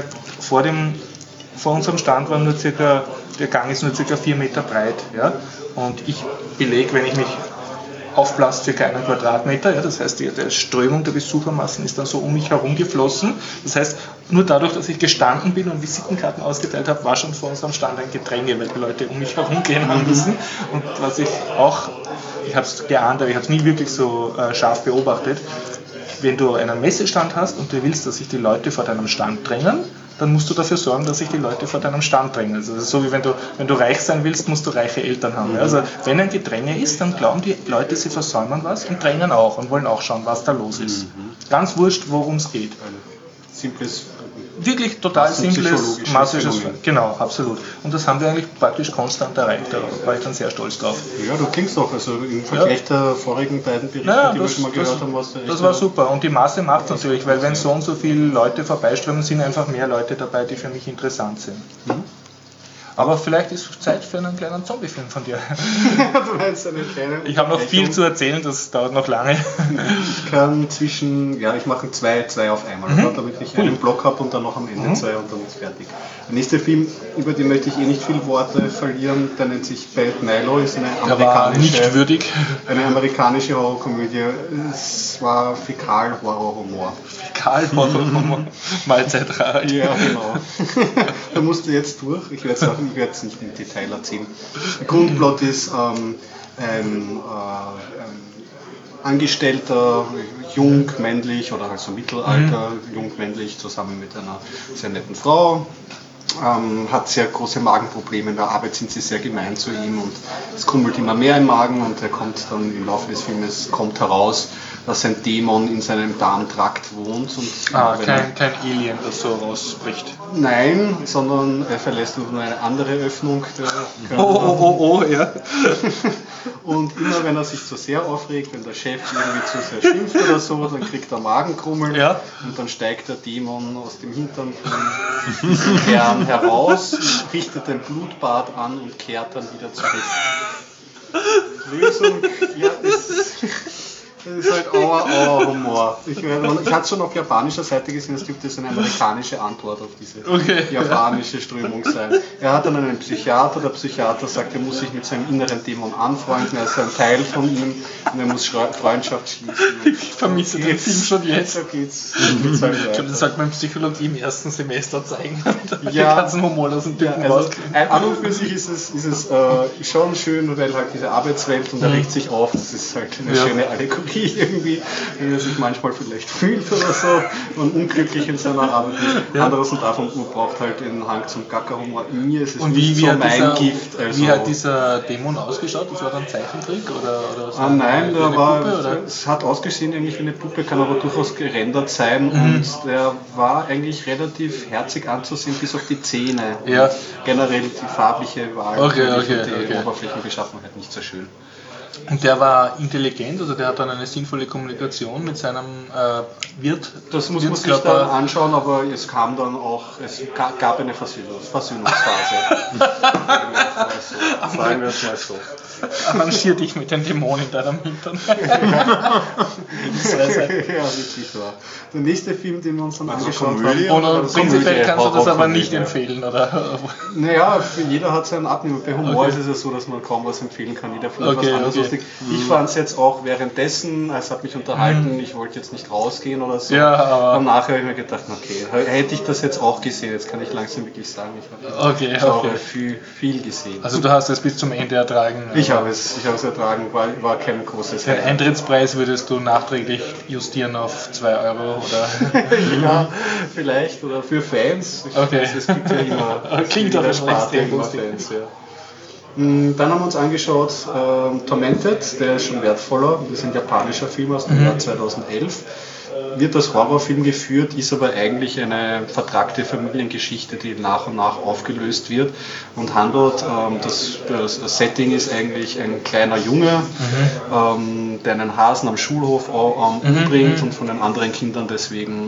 Vor unserem Stand war nur der Gang ist nur ca. 4 Meter breit. Ja? Und ich belege, wenn ich mich aufblasst, ca. 1 Quadratmeter. Ja? Das heißt, die Strömung der Besuchermassen ist dann so um mich herum geflossen. Das heißt, nur dadurch, dass ich gestanden bin und Visitenkarten ausgeteilt habe, war schon vor unserem Stand ein Gedränge, weil die Leute um mich herum gehen haben müssen. Und was ich habe es geahnt, aber ich habe es nie wirklich so scharf beobachtet. Wenn du einen Messestand hast und du willst, dass sich die Leute vor deinem Stand drängen, dann musst du dafür sorgen, dass sich die Leute vor deinem Stand drängen. Also das ist so wie wenn du reich sein willst, musst du reiche Eltern haben. Also wenn ein Gedränge ist, dann glauben die Leute, sie versäumen was und drängen auch und wollen auch schauen, was da los ist. Ganz wurscht, worum es geht. Simples, wirklich total simples, massisches, genau, absolut. Und das haben wir eigentlich praktisch konstant erreicht, da war ich dann sehr stolz drauf. Ja, du klingst doch, also im Vergleich der vorigen beiden Berichte, die wir schon mal gehört haben, was das war super und die Masse macht es natürlich, weil wenn so und so viele Leute vorbeiströmen, sind einfach mehr Leute dabei, die für mich interessant sind. Aber vielleicht ist es Zeit für einen kleinen Zombie-Film von dir. Du meinst einen kleinen? Ich habe noch viel zu erzählen, das dauert noch lange. Ich kann ich mache zwei auf einmal, damit ich einen Block habe und dann noch am Ende 2 und dann ist fertig. Der nächste Film, über den möchte ich nicht viel Worte verlieren, der nennt sich Bad Milo, ist eine amerikanische Horrorkomödie. Es war Fäkal-Horror-Humor. Fäkal-Horror-Humor, Mahlzeit. Ja, genau. Da musst du jetzt durch, ich werde es nicht im Detail erzählen. Der Grundplot ist ein Angestellter, jung, männlich oder also Mittelalter, jung, männlich, zusammen mit einer sehr netten Frau. Hat sehr große Magenprobleme, in der Arbeit sind sie sehr gemein zu ihm und es krummelt immer mehr im Magen und er kommt dann im Laufe des Filmes heraus, dass ein Dämon in seinem Darmtrakt wohnt. Und kein Alien, das so rausbricht. Nein, sondern er verlässt nur eine andere Öffnung. Ja. Und immer wenn er sich zu sehr aufregt, wenn der Chef irgendwie zu sehr schimpft oder so, dann kriegt er Magenkrummeln und dann steigt der Dämon aus dem Hintern von diesem Kern heraus, richtet ein Blutbad an und kehrt dann wieder zurück. Lösung, Das ist halt Humor. Ich hatte es schon auf japanischer Seite gesehen, es gibt jetzt eine amerikanische Antwort auf diese japanische Strömung sein. Er hat dann einen Psychiater, der Psychiater sagt, er muss sich mit seinem inneren Dämon anfreunden, er ist ein Teil von ihm und er muss Freundschaft schließen. Ich vermisse den Film schon jetzt. Da geht's ich glaube, das sollte man in Psychologie im ersten Semester zeigen, damit die ja, ganzen humorlosen Typen rauskriegen. An und für sich ist es schon schön, weil halt diese Arbeitswelt und er regt sich auf, das ist halt eine schöne Allegorie irgendwie, wie er sich manchmal vielleicht fühlt oder so und unglücklich in seiner Arbeit ist. Anderes und davon, man braucht halt den Hang zum Gackerhumor. Mir ist es und nicht so mein Gift. Also wie hat dieser Dämon ausgeschaut? Das war dann Zeichentrick? Oder so nein, es hat ausgesehen eigentlich wie eine Puppe, kann aber durchaus gerendert sein und der war eigentlich relativ herzig anzusehen, bis auf die Zähne. Ja. Generell die farbliche Wahl und die Oberflächenbeschaffenheit nicht so schön. Und der war intelligent, also der hat dann eine sinnvolle Kommunikation mit seinem Wirt. Das muss man sich dann anschauen, aber es kam dann auch, es gab eine Versöhnungsphase. Sagen wir es mal so. Arrangier dich mit den Dämonen in deinem Hintern. Ja, wirklich wahr. Der nächste Film, den wir uns dann angeschaut haben. Und prinzipiell kannst du das aber nicht empfehlen, oder? Naja, jeder hat seinen Abnehmer. Bei Humor ist es ja so, dass man kaum was empfehlen kann. Jeder findet was anderes lustig. Ich fand es jetzt auch währenddessen, es hat mich unterhalten, ich wollte jetzt nicht rausgehen oder so. Ja, aber und nachher habe ich mir gedacht, okay, hätte ich das jetzt auch gesehen, jetzt kann ich langsam wirklich sagen, ich habe viel gesehen. Also du hast es bis zum Ende ertragen? Ich habe es ertragen, war kein großes Den Eintrittspreis würdest du nachträglich justieren auf 2 Euro oder? Ja, vielleicht, oder für Fans. Es gibt ja immer klingt auf extrem lustig. Fans, ja. Dann haben wir uns angeschaut Tormented, der ist schon wertvoller, das ist ein japanischer Film aus dem Jahr 2011. Wird als Horrorfilm geführt, ist aber eigentlich eine vertragte Familiengeschichte, die nach und nach aufgelöst wird und handelt, das Setting ist eigentlich ein kleiner Junge, der einen Hasen am Schulhof umbringt und von den anderen Kindern deswegen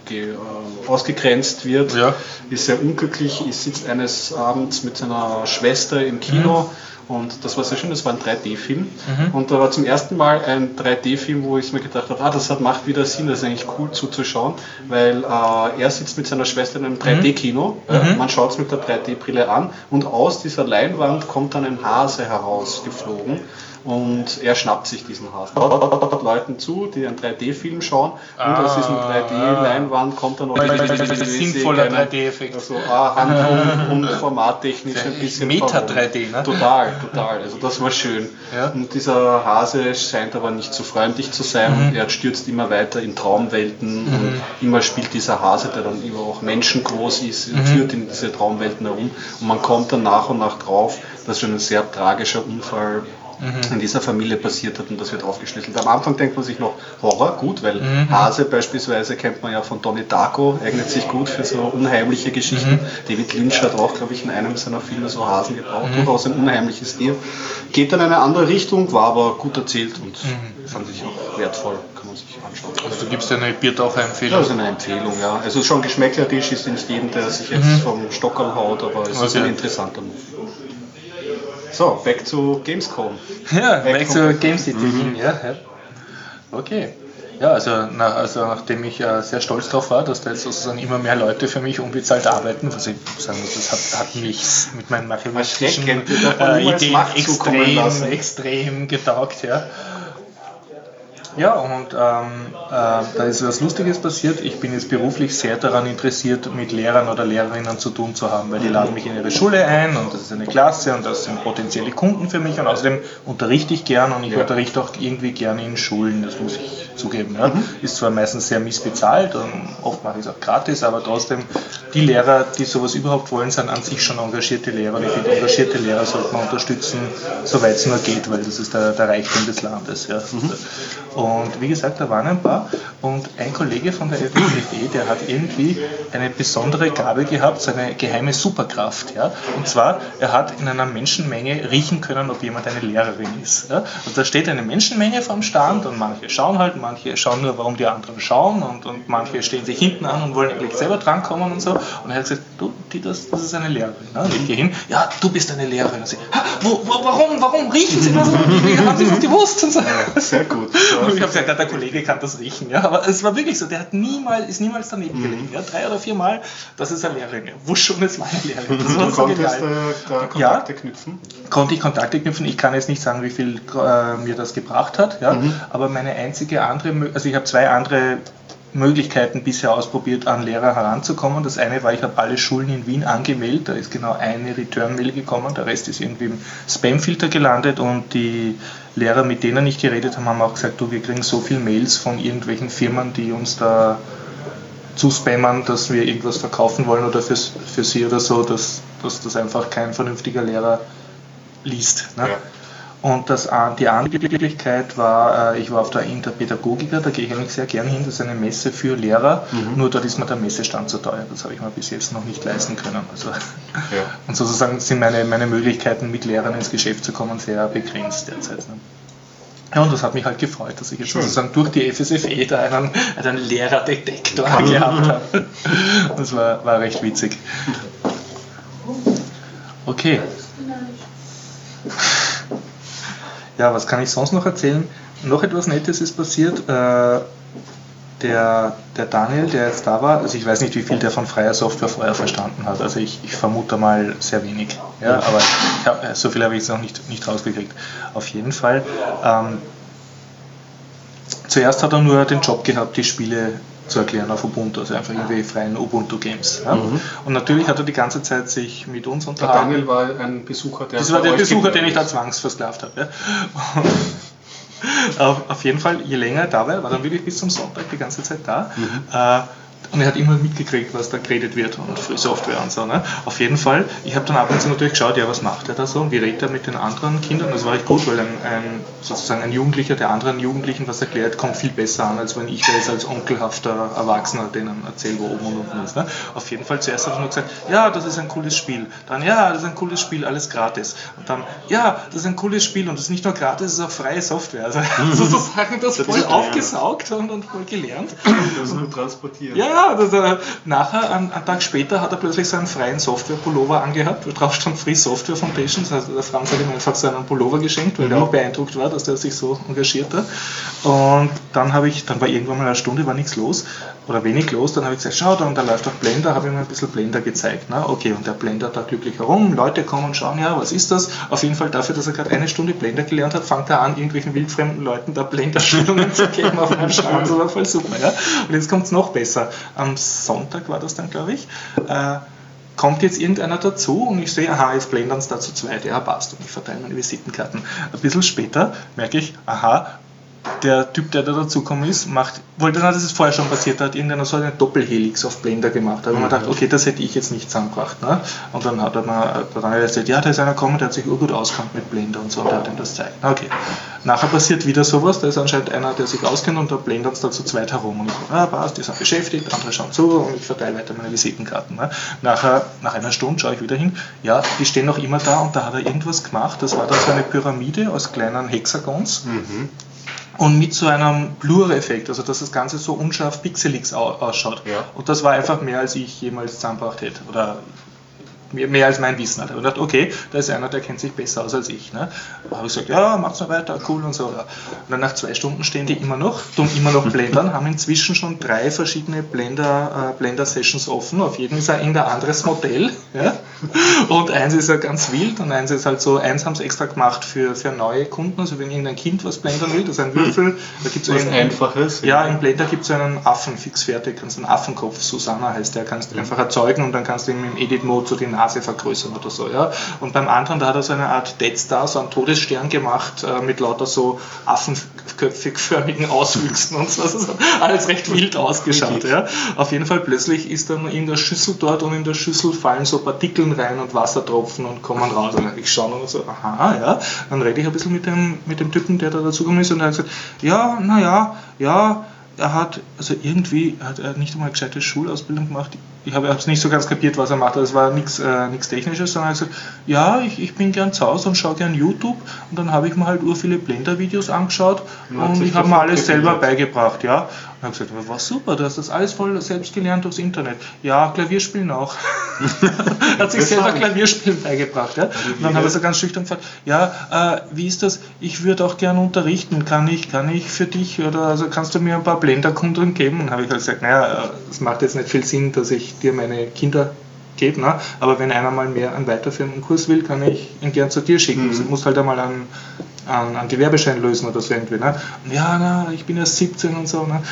ausgegrenzt wird, ist sehr unglücklich, sitzt eines Abends mit seiner Schwester im Kino. Und das war sehr schön, das war ein 3D-Film. Und da war zum ersten Mal ein 3D-Film, wo ich mir gedacht habe, das macht wieder Sinn, das ist eigentlich cool zuzuschauen, weil er sitzt mit seiner Schwester in einem 3D-Kino, man schaut es mit der 3D-Brille an und aus dieser Leinwand kommt dann ein Hase herausgeflogen. Und er schnappt sich diesen Hasen. Leuten zu, die einen 3D-Film schauen und aus diesem 3D-Leinwand kommt dann noch ein sinnvoller 3D-Effekt. Also Handlung und formattechnisch ein bisschen Meta-3D, ne? Total. Also das war schön. Ja. Und dieser Hase scheint aber nicht so freundlich zu sein. Er stürzt immer weiter in Traumwelten und immer spielt dieser Hase, der dann immer auch menschengroß ist, führt in diese Traumwelten herum. Und man kommt dann nach und nach drauf, dass schon ein sehr tragischer Unfall in dieser Familie passiert hat und das wird aufgeschlüsselt. Am Anfang denkt man sich noch Horror, gut, weil Hase beispielsweise kennt man ja von Donnie Darko, eignet sich gut für so unheimliche Geschichten. David Lynch hat auch, glaube ich, in einem seiner Filme so Hasen gebraucht, durchaus ein unheimliches Tier. Geht dann in eine andere Richtung, war aber gut erzählt und fand ich auch wertvoll, kann man sich anschauen. Also du gibst eine Biertaucher-Empfehlung? Ja, das ist eine Empfehlung, ja. Also schon geschmäcklerisch ist nicht jedem, der sich jetzt vom Stockerl haut, aber es ist ein interessanter Movie. So, back to Gamescom. Ja, back to Game City. Ja. Okay. Ja, also nachdem ich sehr stolz darauf war, dass da jetzt sozusagen immer mehr Leute für mich unbezahlt arbeiten, was ich sagen muss, das hat mich mit meinen mathematischen Ideen extrem getaugt. Ja. Ja, und da ist was Lustiges passiert. Ich bin jetzt beruflich sehr daran interessiert, mit Lehrern oder Lehrerinnen zu tun zu haben, weil die laden mich in ihre Schule ein und das ist eine Klasse und das sind potenzielle Kunden für mich und außerdem unterrichte ich gern und ich unterrichte auch irgendwie gerne in Schulen, das muss ich zugeben. Ja. Ist zwar meistens sehr missbezahlt und oft mache ich es auch gratis, aber trotzdem, die Lehrer, die sowas überhaupt wollen, sind an sich schon engagierte Lehrer und ich finde, engagierte Lehrer sollte man unterstützen, soweit es nur geht, weil das ist der Reichtum des Landes. Ja. Und wie gesagt, da waren ein paar und ein Kollege von der FFE, der hat irgendwie eine besondere Gabe gehabt, so eine geheime Superkraft. Ja? Und zwar, er hat in einer Menschenmenge riechen können, ob jemand eine Lehrerin ist. Ja? Und da steht eine Menschenmenge vorm Stand und manche schauen halt, manche schauen nur, warum die anderen schauen und manche stehen sich hinten an und wollen eigentlich selber drankommen und so. Und er hat gesagt, du, das ist eine Lehrerin. Ne? Und ich gehe hin, ja, du bist eine Lehrerin. Und sie, warum riechen Sie das? Haben Sie das gewusst? Und so. Ja, sehr gut. Und ich habe gesagt, der Kollege kann das riechen. Ja? Aber es war wirklich so, der hat ist niemals daneben gelegen. Ja? 3 oder 4 Mal, das ist eine Lehrerin. Ja? Wusch schon, es war eine Lehrerin. Das war du so konntest genial. Kontakte knüpfen? Konnte ich Kontakte knüpfen. Ich kann jetzt nicht sagen, wie viel mir das gebracht hat. Ja? Aber meine einzige andere, also ich habe 2 andere Möglichkeiten bisher ausprobiert, an Lehrer heranzukommen. Das eine war, ich habe alle Schulen in Wien angemeldet, da ist genau eine Return-Mail gekommen, der Rest ist irgendwie im Spam-Filter gelandet und die Lehrer, mit denen ich geredet habe, haben auch gesagt, du, wir kriegen so viele Mails von irgendwelchen Firmen, die uns da zuspammen, dass wir irgendwas verkaufen wollen oder für sie oder so, dass das einfach kein vernünftiger Lehrer liest. Ne? Ja. Und die andere Möglichkeit war, ich war auf der Interpädagogika, da gehe ich eigentlich sehr gern hin, das ist eine Messe für Lehrer, nur dort ist mir der Messestand zu teuer, das habe ich mir bis jetzt noch nicht leisten können. Also, und sozusagen sind meine Möglichkeiten, mit Lehrern ins Geschäft zu kommen, sehr begrenzt derzeit. Ne? Ja, und das hat mich halt gefreut, dass ich jetzt sozusagen durch die FSFE da einen Lehrerdetektor gehabt habe. Das war recht witzig. Okay. Ja, was kann ich sonst noch erzählen? Noch etwas Nettes ist passiert. Der Daniel, der jetzt da war, also ich weiß nicht, wie viel der von freier Software vorher verstanden hat. Also ich vermute mal sehr wenig. Ja, aber so viel habe ich jetzt noch nicht rausgekriegt. Auf jeden Fall. Zuerst hat er nur den Job gehabt, die Spiele zu erklären auf Ubuntu, also einfach irgendwie freien Ubuntu-Games. Ja? Und natürlich hat er die ganze Zeit sich mit uns unterhalten. Der Daniel war ein Besucher, das war der Besucher, den ich da zwangsversklavt habe. Ja? Auf jeden Fall, je länger er da war dann wirklich bis zum Sonntag die ganze Zeit da. Und er hat immer mitgekriegt, was da geredet wird und Free Software und so. Ne? Auf jeden Fall, ich habe dann ab und zu natürlich geschaut, ja, was macht er da so und wie redet er mit den anderen Kindern. Das war echt gut, weil sozusagen ein Jugendlicher, der anderen Jugendlichen was erklärt, kommt viel besser an, als wenn ich da jetzt als onkelhafter Erwachsener denen erzähle, wo oben und unten ist. Ne? Auf jeden Fall, zuerst hat er nur gesagt, ja, das ist ein cooles Spiel. Dann, ja, das ist ein cooles Spiel, alles gratis. Und dann, ja, das ist ein cooles Spiel und das ist nicht nur gratis, es ist auch freie Software. Also sozusagen das voll aufgesaugt und voll gelernt. Das nur transportiert. Ja, nachher, einen Tag später, hat er plötzlich so einen freien Software-Pullover angehabt, wo drauf stand Free Software Foundation. Also der Franz hat ihm einfach so einen Pullover geschenkt, weil er auch beeindruckt war, dass der sich so engagiert hat. Und dann war irgendwann mal eine Stunde, war nichts los oder wenig los. Dann habe ich gesagt, schau, da läuft auch Blender, habe ihm ein bisschen Blender gezeigt. Ne? Okay, und der Blender da glücklich herum, Leute kommen und schauen, ja, was ist das? Auf jeden Fall dafür, dass er gerade eine Stunde Blender gelernt hat, fängt er an, irgendwelchen wildfremden Leuten da Blender-Schulungen zu geben auf einem Schrank. Das war voll super. Ja? Und jetzt kommt es noch besser. Am Sonntag war das dann, glaube ich, kommt jetzt irgendeiner dazu und ich sehe, aha, jetzt blendern es da zu zweit, ja, passt, und ich verteile meine Visitenkarten. Ein bisschen später merke ich, aha, der Typ, der da dazugekommen ist, das ist vorher schon passiert, da hat irgendeiner so eine Doppelhelix auf Blender gemacht. Da habe ich mir gedacht, okay, das hätte ich jetzt nicht zusammengebracht. Ne? Und dann hat er mir erzählt, ja, da ist einer gekommen, der hat sich urgut auskannt mit Blender und so, und der hat ihm das gezeigt. Okay. Nachher passiert wieder sowas, da ist anscheinend einer, der sich auskennt und da blendern es da zu zweit herum. Und ich so, passt, die sind beschäftigt, andere schauen zu und ich verteile weiter meine Visitenkarten. Ne? Nach einer Stunde schaue ich wieder hin, ja, die stehen noch immer da und da hat er irgendwas gemacht, das war dann so eine Pyramide aus kleinen Hexagons. Und mit so einem Blur-Effekt, also dass das Ganze so unscharf pixelig ausschaut. Ja. Und das war einfach mehr, als ich jemals zusammengebracht hätte. Oder mehr als mein Wissen hat. Ich habe gedacht, okay, da ist einer, der kennt sich besser aus als ich. Ne? Da habe ich gesagt, ja, macht's mal weiter, cool und so. Ja. Und dann nach 2 Stunden stehen die immer noch blendern, haben inzwischen schon 3 verschiedene Blender-Sessions offen. Auf jedem ist ein anderes Modell. Ja? Und eins ist ja ganz wild und eins ist halt so, eins haben sie extra gemacht für neue Kunden, also wenn irgendein Kind was blendern will, das ist ein Würfel, da gibt es was Einfaches. Ja, im Blender gibt es einen Affen fix fertig, kannst einen Affenkopf, Susanna heißt der, kannst du einfach erzeugen und dann kannst du ihm im Edit-Mode so die Nase vergrößern oder so. Ja? Und beim anderen, da hat er so eine Art Death Star, so einen Todesstern gemacht, mit lauter so affenköpfig-förmigen Auswüchsen und so. Das hat alles recht wild ausgeschaut. Ja? Auf jeden Fall plötzlich ist dann in der Schüssel dort und in der Schüssel fallen so Partikel rein und Wassertropfen und kommen raus. Und ich schaue noch so, aha, ja. Dann rede ich ein bisschen mit dem Typen, der da dazugekommen ist und er hat gesagt, er hat nicht einmal eine gescheite Schulausbildung gemacht, ich habe es nicht so ganz kapiert, was er macht, es war nichts Technisches, sondern er hat gesagt, ja, ich bin gern zu Hause und schaue gern YouTube und dann habe ich mir halt viele Blender-Videos angeschaut und ich habe mir alles selber beigebracht, ja. Und habe gesagt, war super, du hast das alles voll selbst gelernt aufs Internet. Ja, Klavierspielen auch. Hat sich selber Klavierspielen beigebracht. Ja? Und dann habe ich so ganz schüchtern gefragt, ja, wie ist das? Ich würde auch gerne unterrichten. Kann ich für dich oder also kannst du mir ein paar Blender-Kunden geben? Und habe ich halt gesagt, naja, es macht jetzt nicht viel Sinn, dass ich dir meine Kinder gebe, ne? Aber wenn einer mal mehr einen weiterführenden Kurs will, kann ich ihn gern zu dir schicken. Du musst halt einmal einen Gewerbeschein lösen oder so irgendwie. Ne? Und ja, ich bin erst 17 und so. Ne?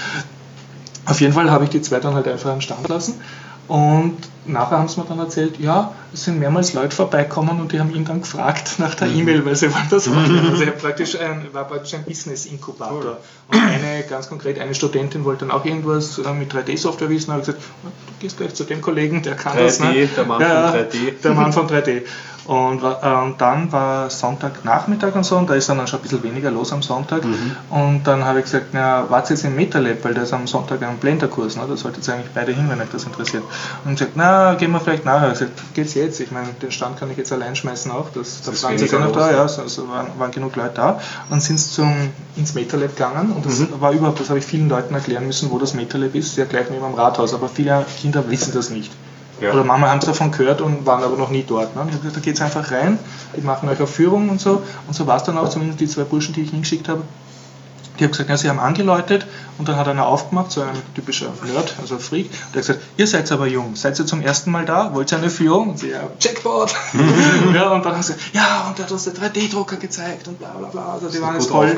Auf jeden Fall habe ich die zwei dann halt einfach am Stand lassen. Und nachher haben sie mir dann erzählt, ja, es sind mehrmals Leute vorbeikommen und die haben ihn dann gefragt nach der E-Mail, weil sie wollen das machen. Also er war praktisch ein Business-Inkubator. Und ganz konkret, eine Studentin wollte dann auch irgendwas mit 3D-Software wissen, habe ich gesagt, du gehst gleich zu dem Kollegen, der kann 3D, das. Ne? Der Mann von 3D. Der Mann von 3D. Und dann war Sonntagnachmittag und so, und da ist dann schon ein bisschen weniger los am Sonntag. Und dann habe ich gesagt, na, wart jetzt im MetaLab, weil da ist am Sonntag ein Blender-Kurs, ne? Da solltet ihr eigentlich beide hin, wenn euch das interessiert. Und ich gesagt, na, gehen wir vielleicht nachher. Ich gesagt, geht's jetzt? Ich meine, den Stand kann ich jetzt allein schmeißen auch, da waren sie noch da, ja, also waren genug Leute da. Und sind ins MetaLab gegangen und das war überhaupt, das habe ich vielen Leuten erklären müssen, wo das MetaLab ist, ja gleich neben dem Rathaus, aber viele Kinder wissen das nicht. Ja. Oder Mama haben es davon gehört und waren aber noch nie dort. Ne? Und ich habe gesagt, da geht es einfach rein, die machen euch eine Führung und so. Und so war es dann auch, zumindest die zwei Burschen, die ich hingeschickt habe. Die haben gesagt, ja, sie haben angeläutet und dann hat einer aufgemacht, so ein typischer Nerd, also ein Freak. Der hat gesagt, ihr seid aber jung, seid ihr zum ersten Mal da, wollt ihr eine Führung? Und sie, ja, Jackpot! Ja, und dann haben sie gesagt, ja, und der hat uns den 3D-Drucker gezeigt und bla bla bla. Also die waren jetzt voll.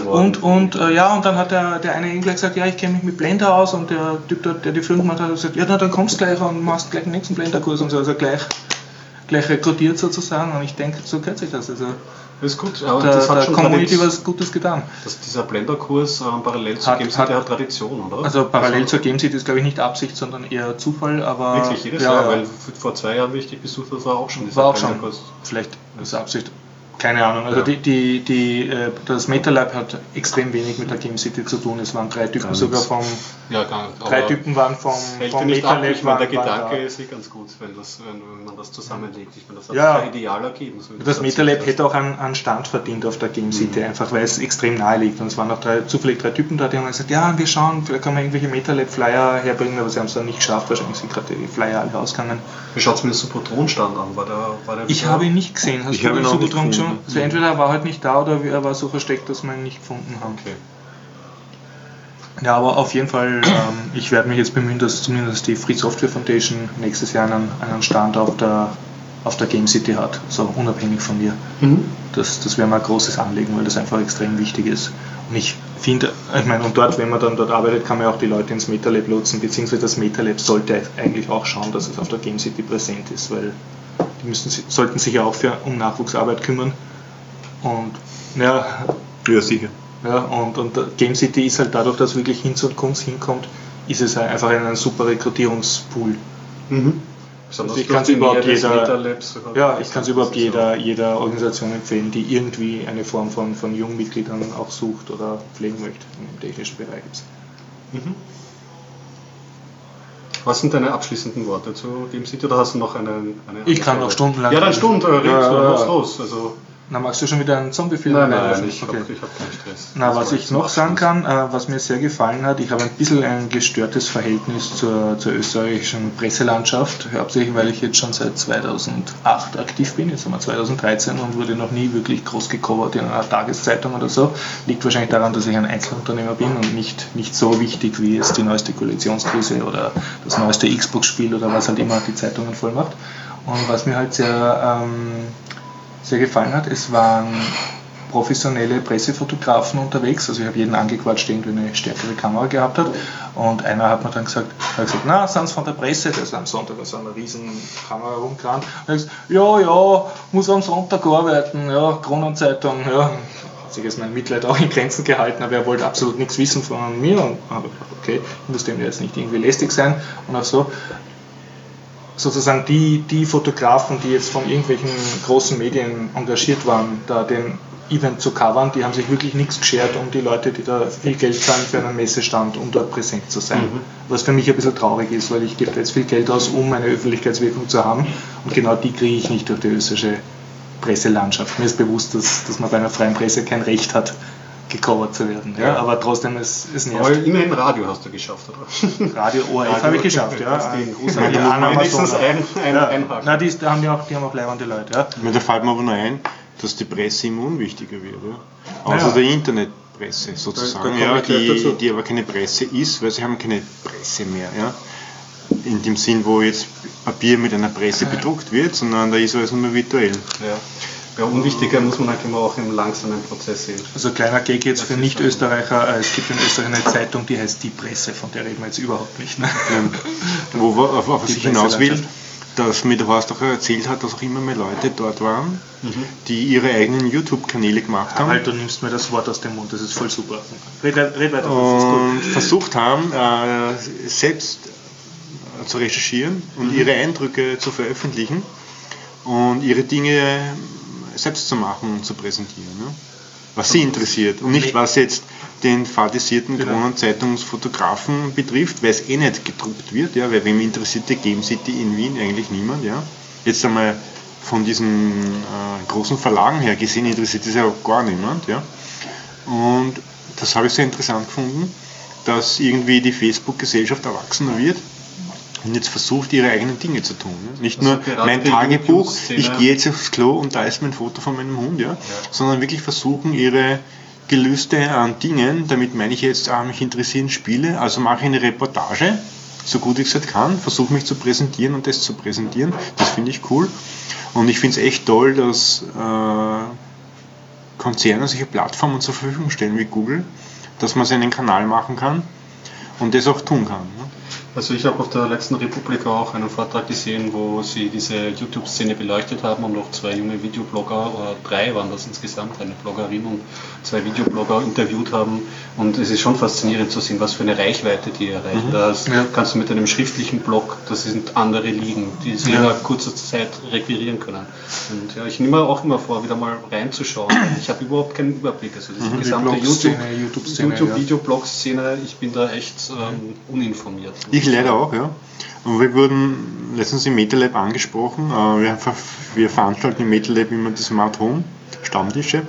Und dann hat der eine ihm gleich gesagt, ja, ich kenne mich mit Blender aus, und der Typ dort, der die Führung gemacht hat, gesagt, ja, na, dann kommst du gleich und machst gleich den nächsten Blender-Kurs und so, also gleich rekrutiert sozusagen, und ich denke, so gehört sich das. Also das ist gut, aber das hat schon Community was Gutes getan. Dieser Blender-Kurs parallel zur Game City hat Tradition, oder? Also parallel zur Game City ist, glaube ich, nicht Absicht, sondern eher Zufall. Aber wirklich, jedes Jahr, weil vor 2 Jahren, wie ich dich besucht habe, war auch schon dieser Blender-Kurs. Vielleicht ist Absicht. Keine Ahnung, also das MetaLab hat extrem wenig mit der Game City zu tun. Es waren 3 Typen sogar vom. Ja, drei Typen waren vom MetaLab. Ich meine, der Gedanke ist ganz gut, wenn man das zusammenlegt. Ich meine, das hat sich ideal ergeben. So das MetaLab hätte auch einen Stand verdient auf der Game City, einfach weil es extrem nahe liegt. Und es waren auch zufällig 3 Typen da, die haben gesagt, ja, wir schauen, vielleicht kann man irgendwelche MetaLab-Flyer herbringen, aber sie haben es dann nicht geschafft, wahrscheinlich sind gerade die Flyer alle rausgegangen. Wie schaut es mit dem Supertron-Stand an? War der ich habe ihn nicht gesehen. Hast du den Supertron schon? Also entweder er war halt nicht da oder er war so versteckt, dass wir ihn nicht gefunden haben. Okay. Ja, aber auf jeden Fall, ich werde mich jetzt bemühen, dass zumindest die Free Software Foundation nächstes Jahr einen Stand auf der Game City hat, so unabhängig von mir. Das wäre mal ein großes Anliegen, weil das einfach extrem wichtig ist. Und ich finde, und dort, wenn man dann dort arbeitet, kann man auch die Leute ins MetaLab lotsen, beziehungsweise das MetaLab sollte eigentlich auch schauen, dass es auf der Game City präsent ist, weil die sollten sich ja auch um Nachwuchsarbeit kümmern. Und ja sicher. Ja, und Game City ist halt dadurch, dass wirklich Hinz und Kunst hinkommt, ist es halt einfach ein super Rekrutierungspool. Also ich kann es überhaupt jeder Organisation empfehlen, die irgendwie eine Form von jungen Mitgliedern auch sucht oder pflegen möchte im technischen Bereich. Was sind deine abschließenden Worte zu Game City, oder hast du noch eine ich kann noch stundenlang. Ja, dann los. Also na, magst du schon wieder einen Zombie-Film? Nein, ich habe keinen Stress. Na, was ich noch sagen kann, was mir sehr gefallen hat, ich habe ein bisschen ein gestörtes Verhältnis zur österreichischen Presselandschaft, hauptsächlich weil ich jetzt schon seit 2008 aktiv bin, jetzt haben wir 2013 und wurde noch nie wirklich groß gecovert in einer Tageszeitung oder so. Liegt wahrscheinlich daran, dass ich ein Einzelunternehmer bin und nicht so wichtig wie jetzt die neueste Koalitionskrise oder das neueste Xbox-Spiel oder was halt immer die Zeitungen voll macht. Und was mir halt sehr gefallen hat, es waren professionelle Pressefotografen unterwegs, also ich habe jeden angequatscht, der irgendwie eine stärkere Kamera gehabt hat, und einer hat mir dann gesagt, na, sind Sie von der Presse, der ist am Sonntag so eine riesen Kamera rumgerannt, und ich gesagt, ja, muss am Sonntag arbeiten, ja, Kronenzeitung, ja. Hat sich jetzt mein Mitleid auch in Grenzen gehalten, aber er wollte absolut nichts wissen von mir, und habe gedacht, okay, ich muss dem jetzt nicht irgendwie lästig sein, und auch so. Sozusagen die Fotografen, die jetzt von irgendwelchen großen Medien engagiert waren, da den Event zu covern. Die haben sich wirklich nichts geschert um die Leute, die da viel Geld zahlen für einen Messestand, um dort präsent zu sein. Was für mich ein bisschen traurig ist, weil ich gebe da jetzt viel Geld aus, um eine Öffentlichkeitswirkung zu haben, und genau die kriege ich nicht durch die österreichische Presselandschaft. Mir ist bewusst, dass man bei einer freien Presse kein Recht hat, gecovert zu werden. Ja? Aber trotzdem, es nervt. Aber immerhin Radio hast du geschafft, oder? Radio ORF habe ich geschafft, ja. Wenigstens einhaken. Nein, die haben auch leibende Leute. Ja. Da fällt mir aber noch ein, dass die Presse immer unwichtiger wird. Ja? Also der Internetpresse sozusagen, die aber keine Presse ist, weil sie haben keine Presse mehr. Ja? In dem Sinn, wo jetzt Papier mit einer Presse bedruckt wird, sondern da ist alles nur virtuell. Ja, unwichtiger muss man halt immer auch im langsamen Prozess sehen. Also kleiner Gag jetzt für Nicht-Österreicher, es gibt in Österreich eine Zeitung, die heißt Die Presse, von der reden wir jetzt überhaupt nicht. Ne? Auf was ich hinaus will, dass mir der Horst auch erzählt hat, dass auch immer mehr Leute dort waren, die ihre eigenen YouTube-Kanäle gemacht haben. Halt, du nimmst mir das Wort aus dem Mund, das ist voll super. Red weiter, das ist und gut. Versucht haben, selbst zu recherchieren und ihre Eindrücke zu veröffentlichen und ihre Dinge selbst zu machen und zu präsentieren, ne? Was sie interessiert und nicht was jetzt den fadisierten Kronenzeitungsfotografen betrifft, weil es nicht gedruckt wird, ja, weil wem interessiert die Game City in Wien eigentlich niemand, ja. Jetzt einmal von diesen großen Verlagen her gesehen interessiert es ja auch gar niemand, ja. Und das habe ich sehr interessant gefunden, dass irgendwie die Facebook-Gesellschaft erwachsener wird und jetzt versucht, ihre eigenen Dinge zu tun. Ne? Nicht nur mein Tagebuch, ich gehe jetzt aufs Klo und da ist mein Foto von meinem Hund, sondern wirklich versuchen, ihre Gelüste an Dingen, damit meine ich jetzt, mich interessieren Spiele, also mache ich eine Reportage, so gut ich es halt kann, versuche mich zu präsentieren und das zu präsentieren, das finde ich cool. Und ich finde es echt toll, dass Konzerne solche Plattformen zur Verfügung stellen wie Google, dass man seinen Kanal machen kann und das auch tun kann. Ne? Also ich habe auf der letzten Republik auch einen Vortrag gesehen, wo sie diese YouTube-Szene beleuchtet haben und noch 2 junge Videoblogger, oder 3 waren das insgesamt, eine Bloggerin und 2 Videoblogger interviewt haben, und es ist schon faszinierend zu sehen, was für eine Reichweite die erreichen. Das kannst du mit einem schriftlichen Blog, das sind andere Ligen, die sie innerhalb kurzer Zeit requirieren können. Und ja, ich nehme mir auch immer vor, wieder mal reinzuschauen. Ich habe überhaupt keinen Überblick, also die gesamte YouTube-Videoblog-Szene, ich bin da echt uninformiert. Ich leider auch, ja. Und wir wurden letztens im MetaLab angesprochen. Wir veranstalten im MetaLab immer die Smart Home Stammtische.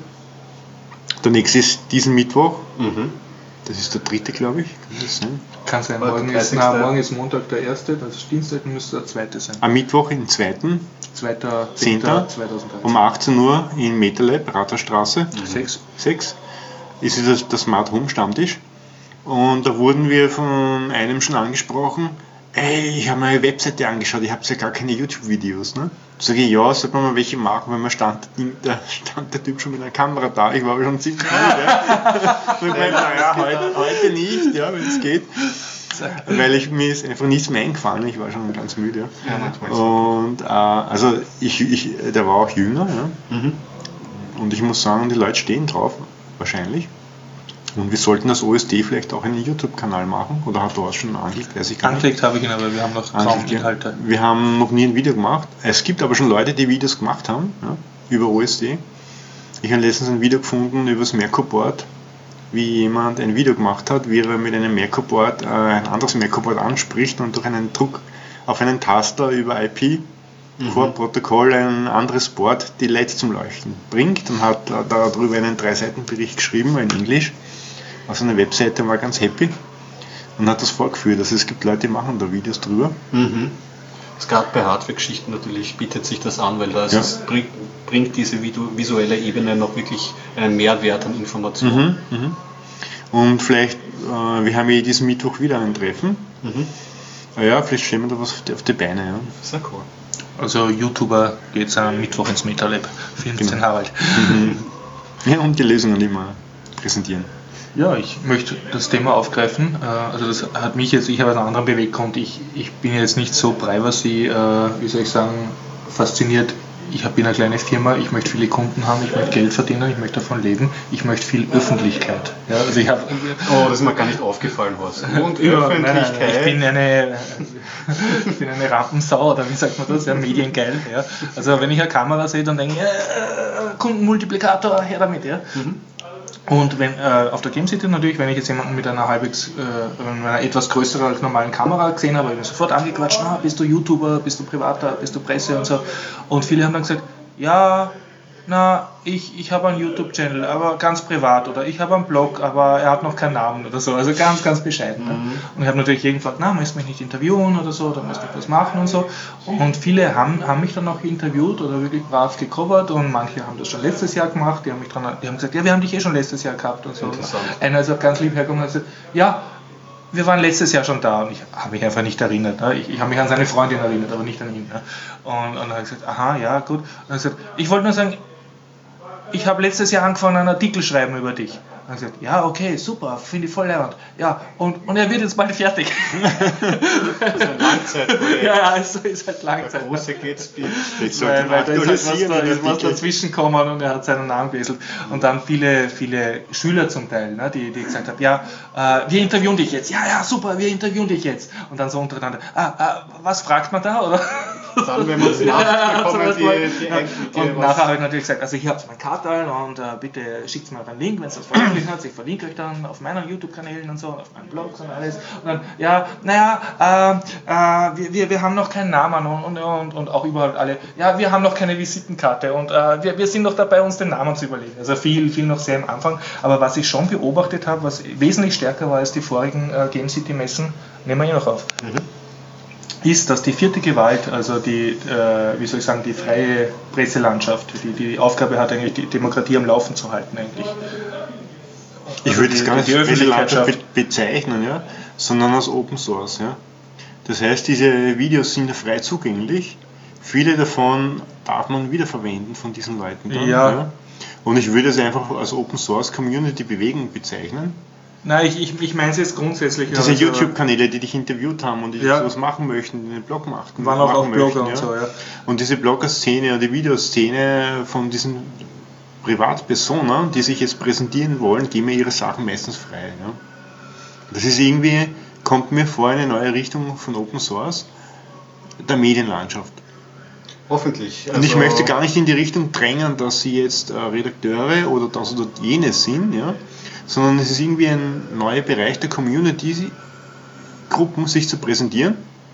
Der nächste ist diesen Mittwoch. Das ist der 3., glaube ich. Kann das sein? Kann sein. Morgen ist Montag der 1., das ist Dienstag, müsste der 2. sein. Am Mittwoch, den 2. 2.10. um 18 Uhr in MetaLab, Rathausstraße. 6. Ist der Smart Home Stammtisch. Und da wurden wir von einem schon angesprochen, ich habe meine Webseite angeschaut, ich habe ja gar keine YouTube-Videos. Ne? Sage ich, ja, sollte man mal welche machen, weil stand der Typ schon mit einer Kamera da, ich war aber schon ziemlich müde. Heute nicht, ja, wenn es geht. Weil mir ist einfach nichts mehr eingefallen, ich war schon ganz müde. Und also der war auch jünger, ja? Und ich muss sagen, die Leute stehen drauf, wahrscheinlich. Und wir sollten als OSD vielleicht auch einen YouTube-Kanal machen, oder hat Thorsten schon angelegt, weiß ich gar nicht. Angelegt habe ich ihn, aber wir haben noch kaum Inhalte. Wir haben noch nie ein Video gemacht. Es gibt aber schon Leute, die Videos gemacht haben, über OSD. Ich habe letztens ein Video gefunden über das Merkur-Board, wie jemand ein Video gemacht hat, wie er mit einem Merkur-Board ein anderes Merkur-Board anspricht und durch einen Druck auf einen Taster über IP vor Protokoll ein anderes Board die LEDs zum Leuchten bringt, und hat darüber einen 3-Seiten-Bericht geschrieben in Englisch auf seiner Webseite und war ganz happy und hat das vorgeführt. Also es gibt Leute, die machen da Videos drüber. Gerade bei Hardware-Geschichten natürlich bietet sich das an, weil das bringt diese visuelle Ebene noch wirklich einen Mehrwert an Informationen. Und vielleicht, wir haben ja diesen Mittwoch wieder ein Treffen. Ja, vielleicht stellen wir da was auf die Beine. Ja. Sehr cool. Also YouTuber geht am Mittwoch ins MetaLab, 15 Harald. Ja, und die Lösungen immer präsentieren. Ja, ich möchte das Thema aufgreifen. Also das hat mich jetzt, ich habe einen anderen Beweggrund. Ich bin jetzt nicht so privacy, fasziniert ich bin eine kleine Firma, ich möchte viele Kunden haben, ich möchte Geld verdienen, ich möchte davon leben, ich möchte viel Öffentlichkeit. Ja, also ich das ist mir gar nicht aufgefallen, Horst. Und Öffentlichkeit. Ich bin eine Rampensau, oder wie sagt man das? Ja, mediengeil. Ja. Also wenn ich eine Kamera sehe, dann denke ich, Kundenmultiplikator, her damit. Ja. Und wenn auf der Game City natürlich, wenn ich jetzt jemanden mit einer einer etwas größeren als normalen Kamera gesehen habe, habe ich mich sofort angequatscht, bist du YouTuber, bist du Privater, bist du Presse und so. Und viele haben dann gesagt, ja, ich habe einen YouTube-Channel, aber ganz privat, oder ich habe einen Blog, aber er hat noch keinen Namen oder so, also ganz, ganz bescheiden. Ne? Und ich habe natürlich jeden gefragt, möchtest du mich nicht interviewen oder so, da müsste ich was machen und so. Und viele haben mich dann auch interviewt oder wirklich brav gecovert und manche haben das schon letztes Jahr gemacht, die haben gesagt, ja, wir haben dich schon letztes Jahr gehabt und so. Einer ist auch ganz lieb hergekommen und hat gesagt, ja, wir waren letztes Jahr schon da und ich habe mich einfach nicht erinnert. Ne? Ich habe mich an seine Freundin erinnert, aber nicht an ihn. Ne? Und dann habe ich gesagt, aha, ja, gut. Und dann habe ich gesagt, ich wollte nur sagen, ich habe letztes Jahr angefangen, einen Artikel schreiben über dich. Und er hat gesagt, ja, okay, super, finde ich voll leibend. Ja, und er wird jetzt bald fertig. Das ist ein Langzeitprojekt. Ja, es ist halt Langzeit. Große Gatsby. Weil da ist was dazwischen gekommen und er hat seinen Namen gewechselt. Und dann viele Schüler zum Teil, ne, die gesagt haben, ja, wir interviewen dich jetzt. Ja, super, wir interviewen dich jetzt. Und dann so untereinander, was fragt man da, oder? Dann, wenn man es macht, bekommen und nachher habe ich natürlich gesagt, also hier habt ihr mein Kartal und bitte schickt mir einen Link, wenn es das veröffentlicht hat. Ich verlinke euch dann auf meinen YouTube-Kanälen und so, auf meinen Blogs und alles. Und dann, wir haben noch keinen Namen und auch überall alle, ja, wir haben noch keine Visitenkarte und wir sind noch dabei, uns den Namen zu überlegen. Also viel noch sehr am Anfang. Aber was ich schon beobachtet habe, was wesentlich stärker war als die vorigen Game City Messen, nehmen wir hier noch auf. Ist, dass die vierte Gewalt, also die freie Presselandschaft, die Aufgabe hat, eigentlich die Demokratie am Laufen zu halten eigentlich. Ich würde es gar nicht als Presselandschaft bezeichnen, ja, sondern als Open Source. Ja. Das heißt, diese Videos sind ja frei zugänglich. Viele davon darf man wiederverwenden von diesen Leuten dann. Ja. Und ich würde es einfach als Open Source Community Bewegung bezeichnen. Nein, ich meine es jetzt grundsätzlich. Diese YouTube-Kanäle, die dich interviewt haben und die sowas machen möchten, die einen Blog machen. Waren auch Blogger und so, ja. Und diese Blogger-Szene oder die Videoszene von diesen Privatpersonen, die sich jetzt präsentieren wollen, geben mir ihre Sachen meistens frei. Ja. Das ist irgendwie, kommt mir vor, eine neue Richtung von Open Source der Medienlandschaft. Hoffentlich. Und ich möchte gar nicht in die Richtung drängen, dass sie jetzt Redakteure oder das oder jenes sind, ja, sondern es ist irgendwie ein neuer Bereich der Community-Gruppen, sich zu präsentieren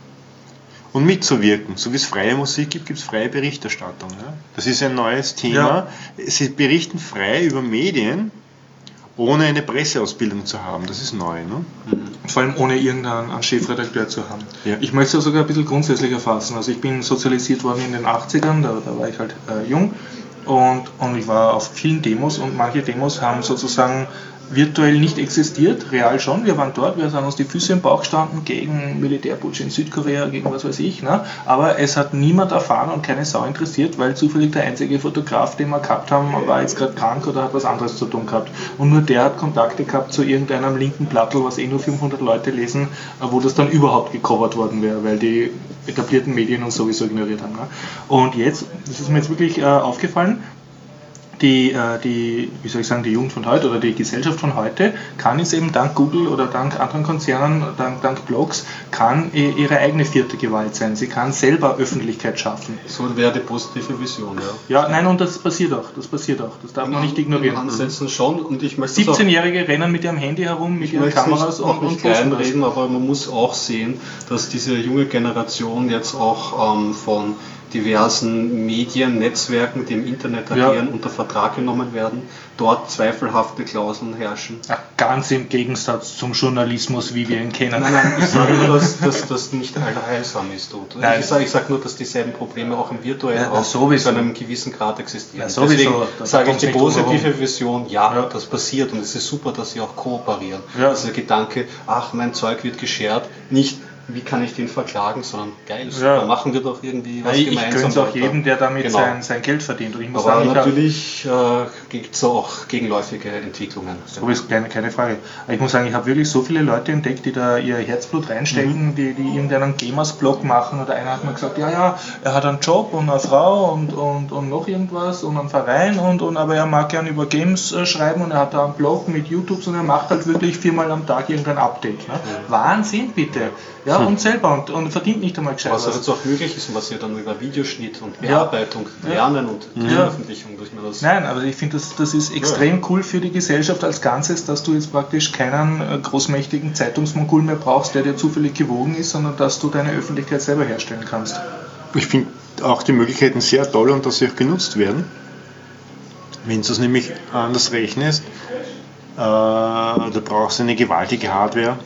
und mitzuwirken. So wie es freie Musik gibt, gibt es freie Berichterstattung. Ja. Das ist ein neues Thema. Ja. Sie berichten frei über Medien, ohne eine Presseausbildung zu haben. Das ist neu. Ne? Vor allem ohne irgendeinen Chefredakteur zu haben. Ja. Ich möchte es sogar ein bisschen grundsätzlicher fassen. Also ich bin sozialisiert worden in den 80ern, da war ich halt jung und ich war auf vielen Demos und manche Demos haben sozusagen virtuell nicht existiert, real schon. Wir waren dort, wir haben uns die Füße im Bauch gestanden gegen Militärputsch in Südkorea, gegen was weiß ich. Ne? Aber es hat niemand erfahren und keine Sau interessiert, weil zufällig der einzige Fotograf, den wir gehabt haben, war jetzt gerade krank oder hat was anderes zu tun gehabt. Und nur der hat Kontakte gehabt zu irgendeinem linken Plattel, was nur 500 Leute lesen, wo das dann überhaupt gecovert worden wäre, weil die etablierten Medien uns sowieso ignoriert haben. Ne? Und jetzt, das ist mir jetzt wirklich aufgefallen, die Jugend von heute oder die Gesellschaft von heute kann jetzt eben dank Google oder dank anderen Konzernen, dank Blogs, kann ihre eigene vierte Gewalt sein. Sie kann selber Öffentlichkeit schaffen. So wäre die positive Vision, ja. Ja, nein, und das passiert auch. Das darf man nicht ignorieren. Ansätzen schon, und ich möchte 17-Jährige rennen mit ihrem Handy herum, mit ihren Kameras und nicht kleinreden, aber man muss auch sehen, dass diese junge Generation jetzt auch von diversen Medien, Netzwerken, die im Internet agieren, unter Vertrag genommen werden, dort zweifelhafte Klauseln herrschen. Ja, ganz im Gegensatz zum Journalismus, wie wir ihn kennen. Nein, ich sage nur, dass das nicht allheilsam ist. Ich sage nur, dass dieselben Probleme auch im virtuellen Raum zu einem gewissen Grad existieren. Ja, deswegen sage ich die positive Vision, das passiert und es ist super, dass sie auch kooperieren. Ja. Also der Gedanke, mein Zeug wird geshared, nicht wie kann ich den verklagen, sondern geil, super, machen wir doch irgendwie was ich gemeinsam. Ich gönne es auch jedem, der damit sein Geld verdient. Und ich muss sagen, natürlich gibt es auch gegenläufige Entwicklungen. So ist keine Frage. Ich muss sagen, ich habe wirklich so viele Leute entdeckt, die da ihr Herzblut reinstecken, die irgendeinen Gamers-Blog machen. Oder einer hat mir gesagt, ja, er hat einen Job und eine Frau und noch irgendwas und einen Verein, aber er mag gern über Games schreiben und er hat da einen Blog mit YouTube und er macht halt wirklich 4-mal am Tag irgendein Update. Ne? Wahnsinn, bitte. Ja, und selber und verdient nicht einmal gescheit. Was jetzt auch möglich ist und was wir dann über Videoschnitt und Bearbeitung lernen und Veröffentlichung durch das. Nein, aber ich finde, das ist extrem cool für die Gesellschaft als Ganzes, dass du jetzt praktisch keinen großmächtigen Zeitungsmongol mehr brauchst, der dir zufällig gewogen ist, sondern dass du deine Öffentlichkeit selber herstellen kannst. Ich finde auch die Möglichkeiten sehr toll und dass sie auch genutzt werden. Wenn du es nämlich anders rechnest, du brauchst eine gewaltige Hardware,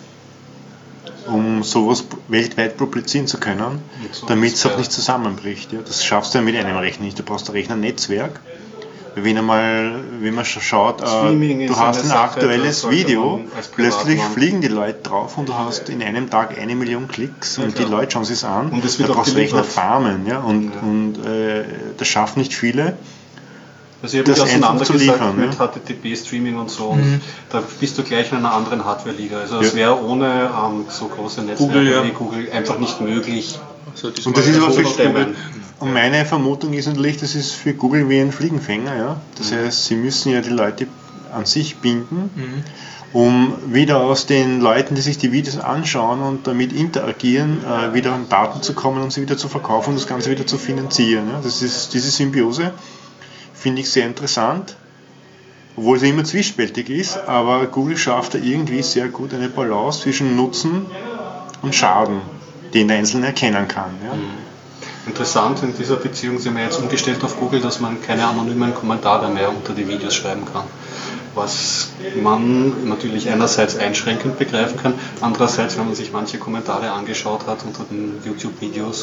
um sowas weltweit publizieren zu können, damit es auch nicht zusammenbricht. Ja. Das schaffst du ja mit einem Rechner nicht. Du brauchst ein Rechnernetzwerk. Wenn man schaut, du hast ein aktuelles Video, plötzlich fliegen die Leute drauf und du hast in einem Tag 1 Million Klicks und die Leute schauen sich an. Und da brauchst du Rechner farmen. Ja. Und das schaffen nicht viele. Also ich habe mich auseinandergesagt mit HTTP-Streaming und so und da bist du gleich in einer anderen Hardware-Liga. Also es wäre ohne so große Netzwerke wie Google einfach nicht möglich. Also und das ist aber für Google. Und meine Vermutung ist natürlich, das ist für Google wie ein Fliegenfänger. Ja? Das heißt, sie müssen ja die Leute an sich binden, um wieder aus den Leuten, die sich die Videos anschauen und damit interagieren, wieder an Daten zu kommen und sie wieder zu verkaufen und das Ganze wieder zu finanzieren. Ja? Das ist diese Symbiose. Finde ich sehr interessant, obwohl es immer zwiespältig ist, aber Google schafft da irgendwie sehr gut eine Balance zwischen Nutzen und Schaden, den der Einzelne erkennen kann. Ja. Interessant in dieser Beziehung sind wir jetzt umgestellt auf Google, dass man keine anonymen Kommentare mehr unter die Videos schreiben kann. Was man natürlich einerseits einschränkend begreifen kann, andererseits, wenn man sich manche Kommentare angeschaut hat unter den YouTube-Videos,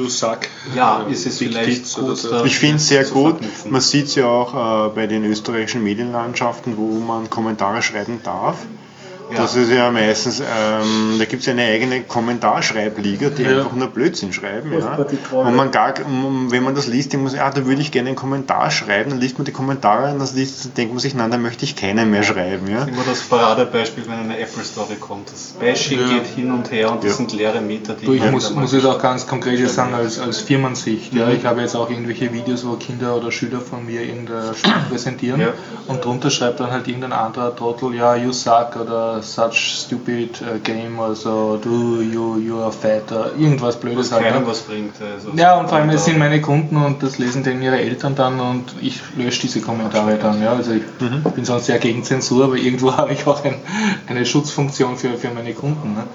ist es vielleicht gut. Ich finde es sehr gut, man sieht es ja auch bei den österreichischen Medienlandschaften, wo man Kommentare schreiben darf. Das ist ja meistens, da gibt es ja eine eigene Kommentarschreibliga, die einfach nur Blödsinn schreiben. Ja. Und wenn man das liest, denkt man sich, da würde ich gerne einen Kommentar schreiben, dann liest man die Kommentare und dann denkt man sich, nein, da möchte ich keinen mehr schreiben. Ja. Das ist immer das Paradebeispiel, wenn eine Apple-Story kommt. Das Bashing geht hin und her und das sind leere Meter, die ich muss jetzt auch ganz konkret sagen, als Firmensicht. Ja, ich habe jetzt auch irgendwelche Videos, wo Kinder oder Schüler von mir irgendein Spiel präsentieren und drunter schreibt dann halt irgendein anderer Trottel, you suck oder such stupid game, also you are fat, irgendwas Blödes halt. Was was bringt. Also ja, und vor allem es sind meine Kunden und das lesen dann ihre Eltern dann und ich lösche diese Kommentare dann. Ja. Also ich bin sonst sehr gegen Zensur, aber irgendwo habe ich auch eine Schutzfunktion für meine Kunden. Ne?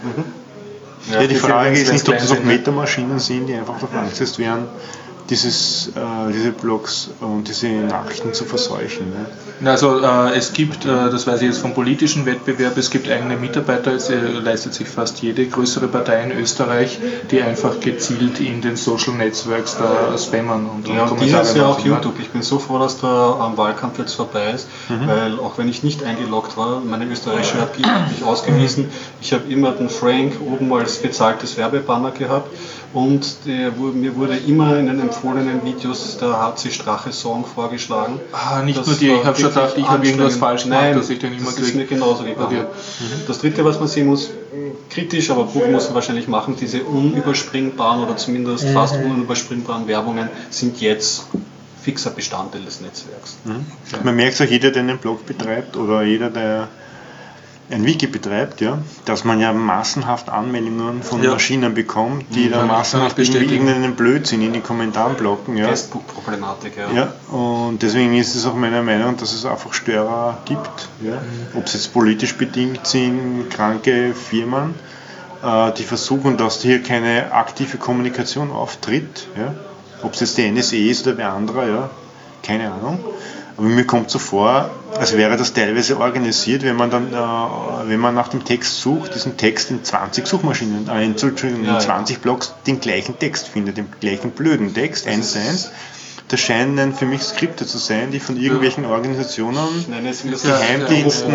Ja, die Frage ist nicht, ob das auch Metamaschinen sind, die einfach darauf angesetzt werden, diese Blogs und diese Nachrichten zu verseuchen. Ne? Also es gibt, das weiß ich jetzt vom politischen Wettbewerb, es gibt eigene Mitarbeiter, es leistet sich fast jede größere Partei in Österreich, die einfach gezielt in den Social Networks da spammern und Kommentare machen. Ja auch YouTube. Ich bin so froh, dass der Wahlkampf jetzt vorbei ist, weil auch wenn ich nicht eingeloggt war, meine österreichische API hat mich ausgewiesen. Ich habe immer den Frank oben als bezahltes Werbebanner gehabt. Und mir wurde immer in den empfohlenen Videos der HC Strache Song vorgeschlagen. Nicht nur dir, ich habe schon gedacht, ich habe irgendwas falsch gemacht, dass ich den immer kriege. Das ist mir genauso gegangen. Okay. Das dritte, was man sehen muss, kritisch, aber Google muss man wahrscheinlich machen, diese unüberspringbaren oder zumindest fast unüberspringbaren Werbungen sind jetzt fixer Bestandteil des Netzwerks. Man merkt auch, jeder, der einen Blog betreibt oder jeder, der ein Wiki betreibt, dass man ja massenhaft Anmeldungen von Maschinen bekommt, die dann massenhaft irgendeinen Blödsinn in die Kommentaren blocken. Ja. Facebook-Problematik, und deswegen ist es auch meiner Meinung, dass es einfach Störer gibt. Ja. Ob es jetzt politisch bedingt sind, kranke Firmen, die versuchen, dass hier keine aktive Kommunikation auftritt. Ja. Ob es jetzt die NSA ist oder wer anderer, keine Ahnung. Aber mir kommt so vor, als wäre das teilweise organisiert, wenn man nach dem Text sucht, diesen Text in 20 Suchmaschinen, in 20 Blogs den gleichen Text findet, den gleichen blöden Text, 1:1. Das scheinen für mich Skripte zu sein, die von irgendwelchen Organisationen, Geheimdiensten,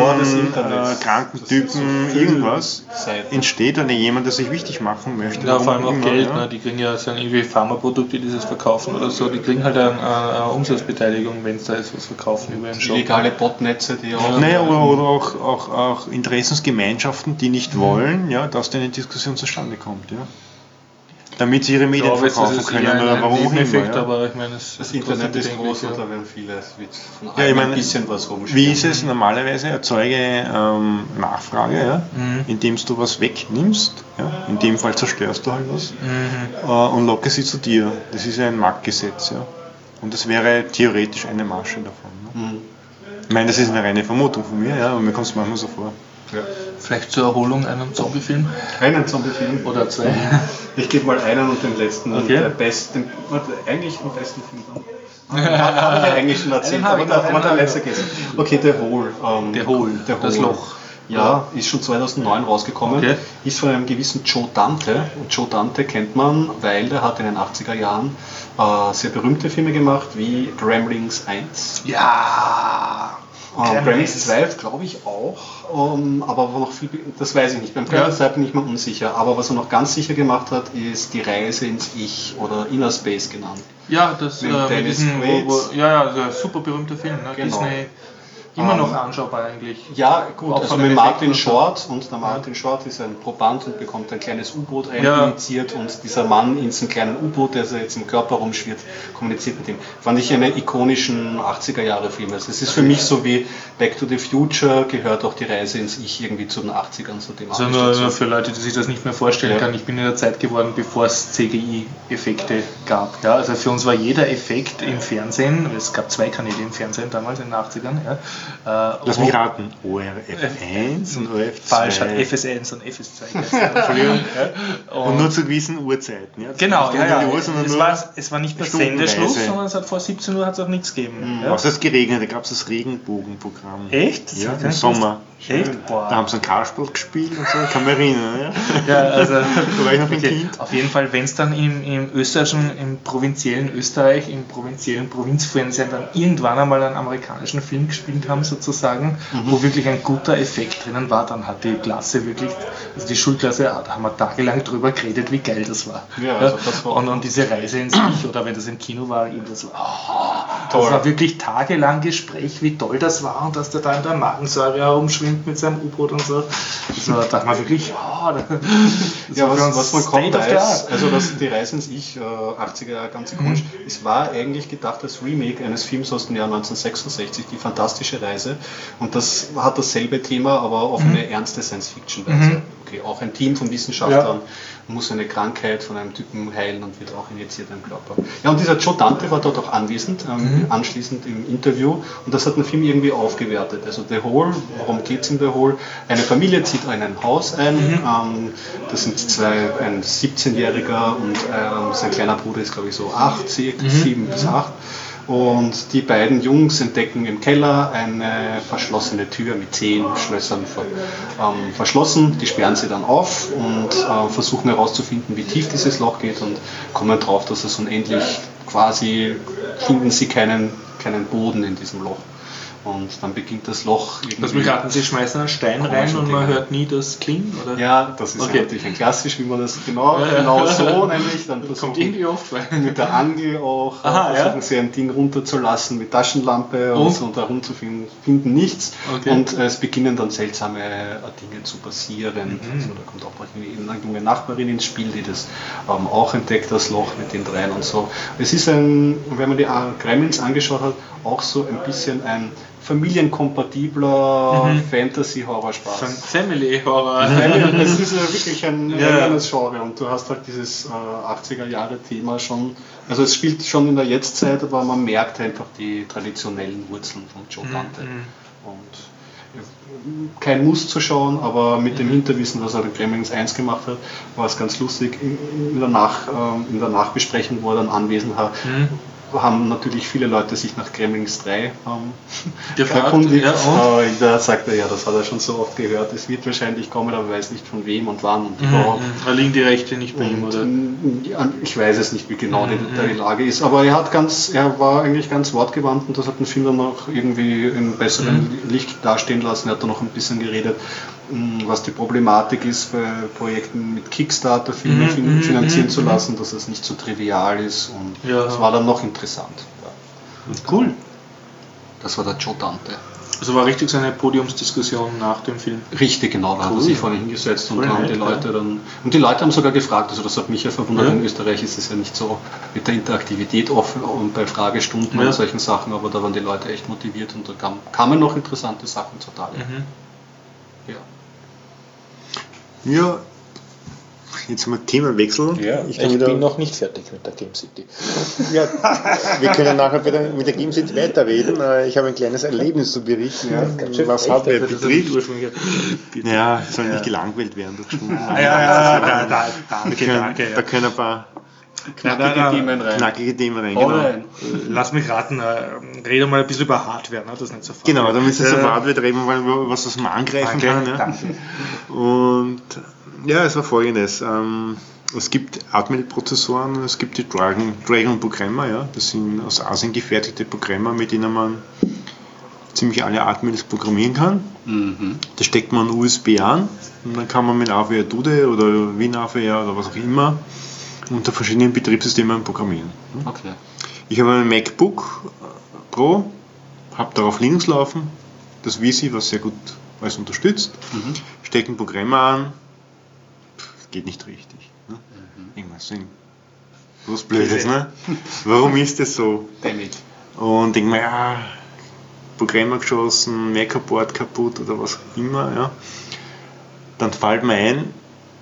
Krankentypen, irgendwas entsteht oder jemand, der sich wichtig machen möchte. Ja, vor allem auch Geld, ja. Ne? Die kriegen ja sagen irgendwie Pharmaprodukte, die das verkaufen oder so, die kriegen halt eine Umsatzbeteiligung, wenn es da ist, was verkaufen über den Shop. Illegale Botnetze, die auch... Naja, oder auch Interessensgemeinschaften, die nicht wollen, ja, dass eine Diskussion zustande kommt. Ja. Damit sie ihre Medien verkaufen können oder warum auch immer. Ja. Aber ich meine, das Internet ist groß und da werden viele von allem ein bisschen was rumspielen. Wie ist es normalerweise? Erzeuge Nachfrage, ja? Indem du was wegnimmst. Ja? In dem Fall zerstörst du halt was und locke sie zu dir. Das ist ja ein Marktgesetz. Ja? Und das wäre theoretisch eine Masche davon. Ne? Ich meine, das ist eine reine Vermutung von mir, ja, aber mir kommt es manchmal so vor. Ja. Vielleicht zur Erholung einen Zombiefilm? Einen Zombiefilm? Oder zwei? Ich gebe mal einen und den letzten. Okay. Eigentlich den besten Film dann. Habe ich ja eigentlich schon erzählt, aber der letzte geht. Okay, The Hole. The Hole. Das Loch. Ja, ist schon 2009 rausgekommen. Okay. Ist von einem gewissen Joe Dante. Und Joe Dante kennt man, weil der hat in den 80er Jahren sehr berühmte Filme gemacht, wie Gremlins 1. Ja! Gremlins 2 glaube ich auch, aber noch viel, das weiß ich nicht. Beim Gremlins 2 bin ich mir unsicher. Aber was er noch ganz sicher gemacht hat, ist die Reise ins Ich oder Inner Space genannt. Ja, das mit diesen, der super berühmte Film, ne? Genau. Disney. Immer noch anschaubar eigentlich. Ja, gut, also mit Martin Short, und der Martin Short ist ein Proband und bekommt ein kleines U-Boot eininitiiert und dieser Mann in diesem kleinen U-Boot, der jetzt im Körper rumschwirrt, kommuniziert mit ihm. Fand ich einen ikonischen 80er-Jahre-Film. Also es ist für mich so wie Back to the Future, gehört auch die Reise ins Ich irgendwie zu den 80ern so thematisch. Also nur für Leute, die sich das nicht mehr vorstellen können, ich bin in der Zeit geworden, bevor es CGI-Effekte gab. Ja, also für uns war jeder Effekt im Fernsehen, es gab 2 Kanäle im Fernsehen damals in den 80ern, ja. Lass mich raten, ORF1 und ORF2. Falsch, hat FS1 und FS2. Entschuldigung. Und nur zu gewissen Uhrzeiten. Ja? Genau, es war nicht nur Sendeschluss, sondern es hat vor 17 Uhr auch nichts gegeben. Ja. Außer es geregnet, da gab es das Regenbogenprogramm. Echt? Ja, im Sommer. Echt? Boah. Da haben sie einen Karlsport gespielt und so, kann man erinnern. Ja, also, da war ich noch ein Kind. Auf jeden Fall, wenn es dann im österreichischen, im provinziellen Österreich, im provinziellen Provinzfernsehen dann irgendwann einmal einen amerikanischen Film gespielt haben, sozusagen, wo wirklich ein guter Effekt drinnen war, dann hat die Klasse wirklich, also die Schulklasse, da haben wir tagelang drüber geredet, wie geil das war. Ja, also das war und diese Reise ins Ich, oder wenn das im Kino war, eben das war wirklich tagelang Gespräch, wie toll das war und dass der da in der Magensäure herumschwimmt mit seinem U-Boot und so. Also da dachte man wirklich, was man kaum weiß, also dass die Reise ins Ich, 80er Jahre, ganz ikonisch, es war eigentlich gedacht als Remake eines Films aus dem Jahr 1966, Die fantastische Reise, und das hat dasselbe Thema, aber auf eine ernste Science-Fiction-Weise. Okay, auch ein Team von Wissenschaftlern muss eine Krankheit von einem Typen heilen und wird auch injiziert im Körper. Ja, und dieser Joe Dante war dort auch anwesend, anschließend im Interview, und das hat den Film irgendwie aufgewertet. Also The Hole, worum geht es in The Hole? Eine Familie zieht in ein Haus ein, das sind ein 17-Jähriger und sein kleiner Bruder ist glaube ich so 7 bis 8. Und die beiden Jungs entdecken im Keller eine verschlossene Tür mit 10 Schlössern verschlossen. Die sperren sie dann auf und versuchen herauszufinden, wie tief dieses Loch geht, und kommen drauf, dass es unendlich, quasi finden sie keinen Boden in diesem Loch. Und dann beginnt das Loch irgendwie... Lass mich raten, Sie schmeißen einen Stein rein und man hört nie das Klingen, oder? Ja, das ist natürlich ein klassisch, wie man das genau so nämlich. Dann kommt irgendwie oft, mit der Angel auch versuchen sie ein Ding runterzulassen mit Taschenlampe und darum zu finden nichts. Okay. Und es beginnen dann seltsame Dinge zu passieren. Also da kommt auch eine junge Nachbarin ins Spiel, die das auch entdeckt, das Loch mit den dreien und so. Es ist wenn man die Gremlins angeschaut hat, auch so ein bisschen ein familienkompatibler Fantasy-Horror-Spaß. Family-Horror. Es ist ja wirklich ein eigenes Genre, und du hast halt dieses 80er-Jahre-Thema schon, also es spielt schon in der Jetztzeit, aber man merkt einfach die traditionellen Wurzeln von Joe Dante. Und kein Muss zu schauen, aber mit dem Hinterwissen, was er in Gremlins 1 gemacht hat, war es ganz lustig. In der Nachbesprechung, wo er dann anwesend war, haben natürlich viele Leute sich nach Gremlins 3 gefragt. erkundigt. Ja, da sagt er, ja, das hat er schon so oft gehört, es wird wahrscheinlich kommen, aber weiß nicht von wem und wann und überhaupt. Da liegen die Rechte nicht bei ihm, oder? Ich weiß es nicht, wie genau die Lage ist, aber er war eigentlich ganz wortgewandt und das hat den Film dann auch irgendwie in besserem Licht dastehen lassen. Er hat dann noch ein bisschen geredet, was die Problematik ist, bei Projekten mit Kickstarter Filme finanzieren zu lassen, dass es nicht so trivial ist, und das war dann noch interessant. Ja. Cool. Das war der Joe Dante. Also war richtig so eine Podiumsdiskussion nach dem Film. Richtig, genau, da hat er sich vorne hingesetzt und haben die Leute dann. Und die Leute haben sogar gefragt, also das hat mich ja verwundert, in Österreich ist es ja nicht so mit der Interaktivität offen und bei Fragestunden und solchen Sachen, aber da waren die Leute echt motiviert und da kamen noch interessante Sachen zutage. Ja, jetzt haben wir Themenwechsel. Ja, ich bin noch nicht fertig mit der Game City. Ja, wir können nachher mit der Game City weiterreden. Ich habe ein kleines Erlebnis zu berichten, was Hardware betrifft. Ja, soll nicht gelangweilt werden durch Stunden. Da können ein paar knackige Themen rein. Genau. Lass mich raten, rede mal ein bisschen über Hardware, ne? Das ist nicht so viel. Genau, da müssen wir über Hardware reden, was man angreifen kann. Ja. Und ja, es war folgendes. Es gibt Atmel-Prozessoren, es gibt die Dragon-Programmer, ja. Das sind aus Asien gefertigte Programme, mit denen man ziemlich alle Atmels programmieren kann. Da steckt man USB an und dann kann man mit AVR Dude oder WinAVR oder was auch immer unter verschiedenen Betriebssystemen programmieren. Okay. Ich habe ein MacBook Pro, habe darauf Linux laufen, das VISI, was sehr gut alles unterstützt, stecke ein Programm an, geht nicht richtig. Ne? Irgendwas was Blödes, ne? Warum ist das so? Und denke mir, ja, Programm geschossen, Mac-Board kaputt oder was auch immer. Ja. Dann fällt mir ein,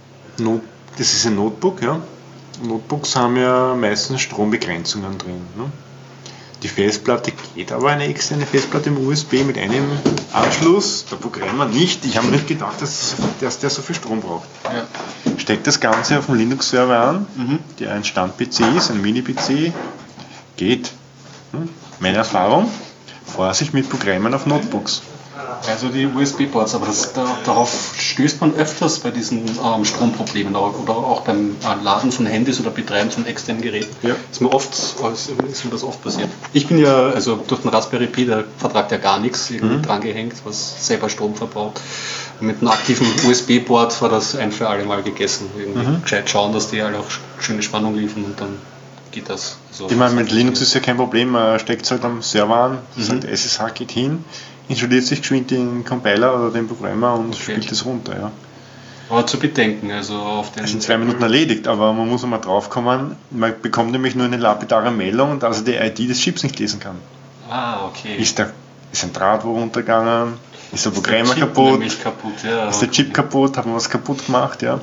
das ist ein Notebook, ja. Notebooks haben ja meistens Strombegrenzungen drin. Ne? Die Festplatte geht, aber eine externe Festplatte im USB mit einem Anschluss, der Programmer nicht. Ich habe mir nicht gedacht, dass der so viel Strom braucht. Ja. Steckt das Ganze auf dem Linux-Server an, der ein Stand-PC ist, ein Mini-PC, geht. Meine Erfahrung, Vorsicht mit Programmen auf Notebooks. Also die USB-Ports, aber darauf stößt man öfters bei diesen Stromproblemen oder auch beim Laden von Handys oder Betreiben von externen Geräten. Ja. Ist mir das oft passiert. Ich bin ja, also durch den Raspberry Pi, der vertragt ja gar nichts irgendwie dran gehängt, was selber Strom verbraucht. Mit einem aktiven USB-Port war das ein für alle Mal gegessen. Irgendwie gescheit schauen, dass die alle auch schöne Spannung liefern und dann geht das. Also ich meine, mit Linux ist ja kein Problem, man steckt es halt am Server an, sagt SSH geht hin, installiert sich geschwind den Compiler oder den Programmer und spielt es runter. Ja. Aber zu bedenken, also auf den... Das ist in 2 Minuten erledigt, aber man muss einmal drauf kommen, man bekommt nämlich nur eine lapidare Meldung, dass er die ID des Chips nicht lesen kann. Ah, okay. Ist ein Draht wo runtergegangen, ist der Programmer kaputt, ja, ist der Chip kaputt, hat man was kaputt gemacht, ja.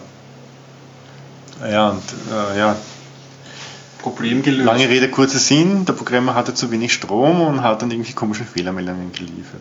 Ja, und Problem gelöst. Lange Rede, kurzer Sinn, der Programmer hatte zu wenig Strom und hat dann irgendwie komische Fehlermeldungen geliefert.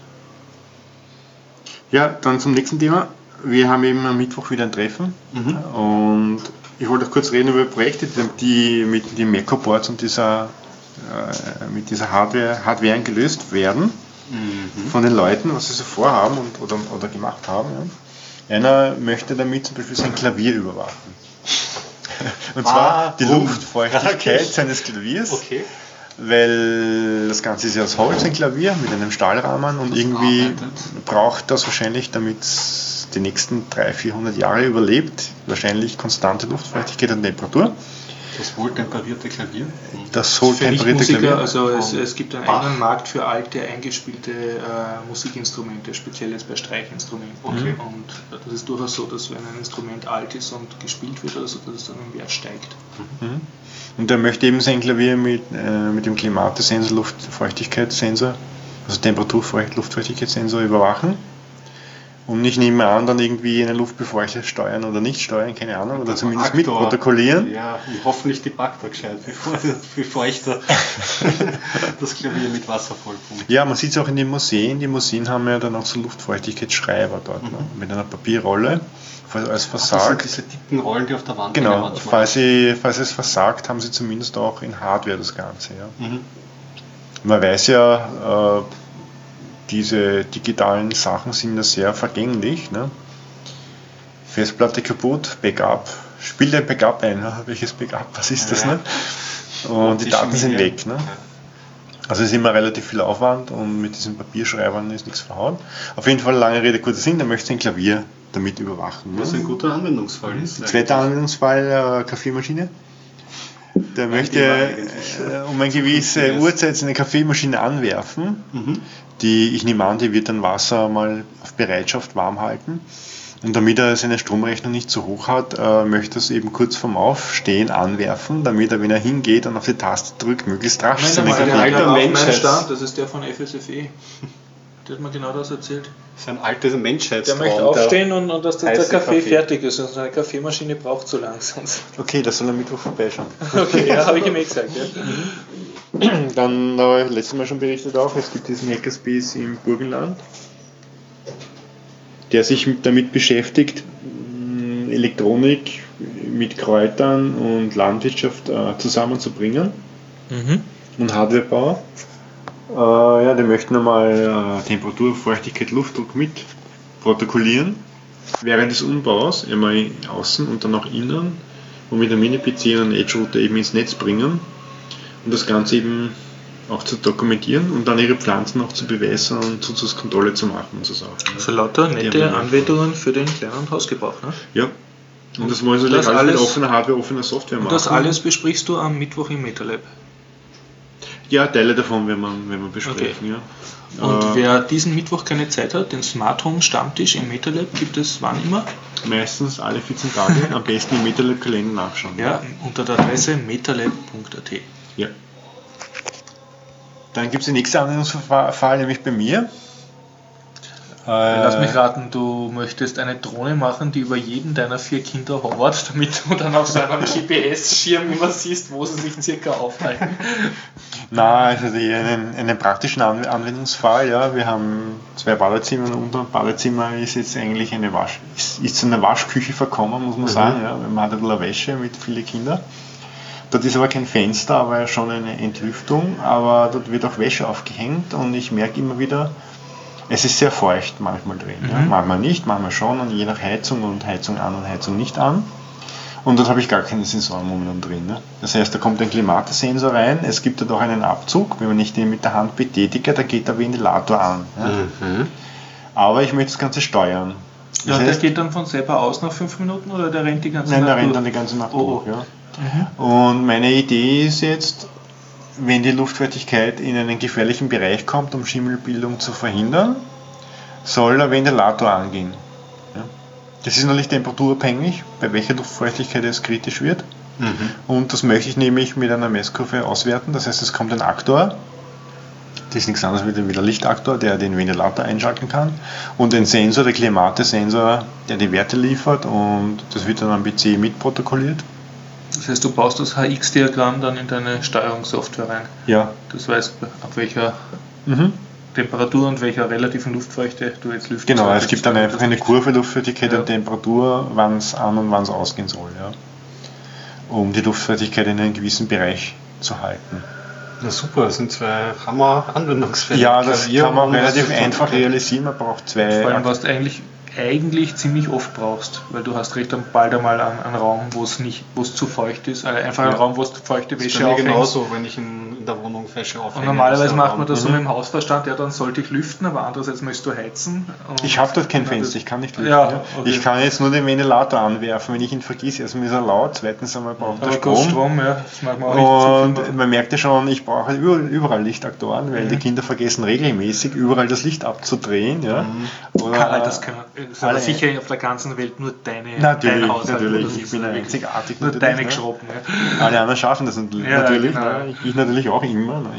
Ja, dann zum nächsten Thema. Wir haben eben am Mittwoch wieder ein Treffen und ich wollte auch kurz reden über Projekte, die mit den Mac-Boards und mit dieser Hardware gelöst werden von den Leuten, was sie so vorhaben oder gemacht haben. Ja. Einer möchte damit zum Beispiel sein Klavier überwachen. Und zwar die Luftfeuchtigkeit seines Klaviers, weil das Ganze ist ja aus Holz, ein Klavier mit einem Stahlrahmen und irgendwie braucht das wahrscheinlich, damit es die nächsten 300-400 Jahre überlebt, wahrscheinlich konstante Luftfeuchtigkeit und Temperatur. Das wohltemperierte Klavier? Das wohltemperierte Klavier. Also es gibt einen eigenen Markt für alte, eingespielte Musikinstrumente, speziell jetzt bei Streichinstrumenten. Okay. Und das ist durchaus so, dass wenn ein Instrument alt ist und gespielt wird, also dass es dann im Wert steigt. Und er möchte eben sein Klavier mit dem Klimatesensor, Luftfeuchtigkeitssensor, also Temperatur-Luftfeuchtigkeitssensor überwachen. Und nicht nebenan dann irgendwie eine Luftbefeuchter steuern oder nicht steuern, keine Ahnung, oder zumindest mitprotokollieren. Ja, und hoffentlich die Bakter gescheit, bevor ich da das Klavier mit Wasser vollpumpe. Ja, man sieht es auch in den Museen. Die Museen haben ja dann auch so Luftfeuchtigkeitsschreiber dort, mit einer Papierrolle. es versagt. Diese dicken Rollen, die auf der Wand Genau, falls es versagt, haben sie zumindest auch in Hardware das Ganze. Ja. Man weiß ja, diese digitalen Sachen sind ja sehr vergänglich. Ne? Festplatte kaputt, Backup, spiel dein Backup ein. Welches Backup, was ist das? Ne? Und die Daten sind weg. Ne? Also es ist immer relativ viel Aufwand und mit diesen Papierschreibern ist nichts verhauen. Auf jeden Fall, lange Rede, kurzer Sinn, da möchte ich ein Klavier damit überwachen. Was ein guter Anwendungsfall ist. Zweiter Anwendungsfall, Kaffeemaschine. Der möchte um eine gewisse Uhrzeit eine Kaffeemaschine anwerfen. Die, ich nehme an, die wird dann Wasser mal auf Bereitschaft warm halten. Und damit er seine Stromrechnung nicht so hoch hat, möchte er es eben kurz vorm Aufstehen anwerfen, damit er, wenn er hingeht und auf die Taste drückt, möglichst rasch seine Stand, das ist der von FSFE. Der hat mir genau das erzählt. Das ist ein altes Menschheitstraum. Der möchte aufstehen und dass der Kaffee fertig ist. Und seine Kaffeemaschine braucht zu lang sonst. Okay, das soll am Mittwoch vorbeischauen. Okay, ja, habe ich ihm gesagt. Ja. Dann habe ich letztes Mal schon berichtet auch, es gibt diesen Hackerspace im Burgenland, der sich damit beschäftigt, Elektronik mit Kräutern und Landwirtschaft zusammenzubringen und Hardwarebau. Ja, die möchten einmal Temperatur, Feuchtigkeit, Luftdruck mit protokollieren während des Umbaus, einmal außen und dann auch innen und mit einem Mini-PC und einem Edge-Router eben ins Netz bringen und das Ganze eben auch zu dokumentieren und dann ihre Pflanzen auch zu bewässern und Zuzugskontrolle zu machen und so Sachen. Also lauter nette Anwendungen für den kleinen Hausgebrauch, ne? Ja. Und das wollen sie legal mit offener Hardware, offener Software machen. Und das alles besprichst du am Mittwoch im MetaLab? Ja, Teile davon werden wir besprechen, okay. Ja. Und wer diesen Mittwoch keine Zeit hat, den Smart Home Stammtisch im MetaLab gibt es wann immer? Meistens alle 14 Tage, am besten im MetaLab-Kalender nachschauen. Ja, unter der Adresse metalab.at. Ja. Dann gibt es die nächste Anwendungsfall, nämlich bei mir. Lass mich raten, du möchtest eine Drohne machen, die über jeden deiner 4 Kinder hovert, damit du dann auf so einem GPS-Schirm immer siehst, wo sie sich circa aufhalten. Nein, also einen praktischen Anwendungsfall, ja. Wir haben 2 Badezimmer und unter dem Badezimmer ist jetzt eigentlich ist zu einer Waschküche verkommen, muss man sagen. Ja. Man hat ein bisschen Wäsche mit vielen Kindern. Dort ist aber kein Fenster, aber schon eine Entlüftung, aber dort wird auch Wäsche aufgehängt und ich merke immer wieder, es ist sehr feucht manchmal drin. Ja. Manchmal nicht, manchmal schon und je nach Heizung und Heizung an und Heizung nicht an. Und dort habe ich gar keine Sensoren momentan drin. Ne. Das heißt, da kommt ein Klimatesensor rein, es gibt dort auch einen Abzug, wenn man nicht den mit der Hand betätige, da geht der Ventilator an. Ja. Aber ich möchte das Ganze steuern. Das heißt, der geht dann von selber aus nach 5 Minuten oder der rennt die ganze Nacht durch? Nein, der rennt dann die ganze Nacht durch. Ja. Und meine Idee ist jetzt, wenn die Luftfeuchtigkeit in einen gefährlichen Bereich kommt, um Schimmelbildung zu verhindern, soll der Ventilator angehen. Ja. Das ist natürlich temperaturabhängig, bei welcher Luftfeuchtigkeit es kritisch wird. Und das möchte ich nämlich mit einer Messkurve auswerten. Das heißt, es kommt ein Aktor, das ist nichts anderes wie der Lichtaktor, der den Ventilator einschalten kann, und ein Sensor, der Klimatesensor, der die Werte liefert, und das wird dann am PC mitprotokolliert. Das heißt, du baust das HX-Diagramm dann in deine Steuerungssoftware rein. Ja. Das weißt, ab welcher Temperatur und welcher relativen Luftfeuchte du jetzt lüftest. Genau, es gibt dann einfach eine Kurve Luftfeuchtigkeit und Temperatur, wann es an und wann es ausgehen soll, ja. Um die Luftfeuchtigkeit in einem gewissen Bereich zu halten. Na super, das sind 2 Hammer-Anwendungsfälle. Ja, das kann man relativ einfach realisieren, man braucht 2. Vor allem, was du eigentlich ziemlich oft brauchst, weil du hast recht bald einmal einen Raum, wo es zu feucht ist, also einfach einen Raum, wo es feuchte Wäsche aufhängt. Genauso, wenn ich in der Wohnung Wäsche aufhänge. Und normalerweise macht man das so mit dem Hausverstand, ja, dann sollte ich lüften, aber andererseits möchtest du heizen. Ich habe dort kein Fenster, ich kann nicht lüften. Ja, okay. Ich kann jetzt nur den Ventilator anwerfen, wenn ich ihn vergesse. Erstens ist er laut, zweitens einmal braucht er Strom. Ja, das mag man auch nicht. Und man merkt ja schon, ich brauche überall Lichtaktoren, weil die Kinder vergessen regelmäßig, überall das Licht abzudrehen. Ja. Oder das können aber sicher auf der ganzen Welt nur dein Haushalt. Natürlich, ich bin einzigartig. Nur deine Geschroppen. Ja. Alle anderen schaffen das natürlich. Genau. Ne? Ich natürlich auch immer. Ne?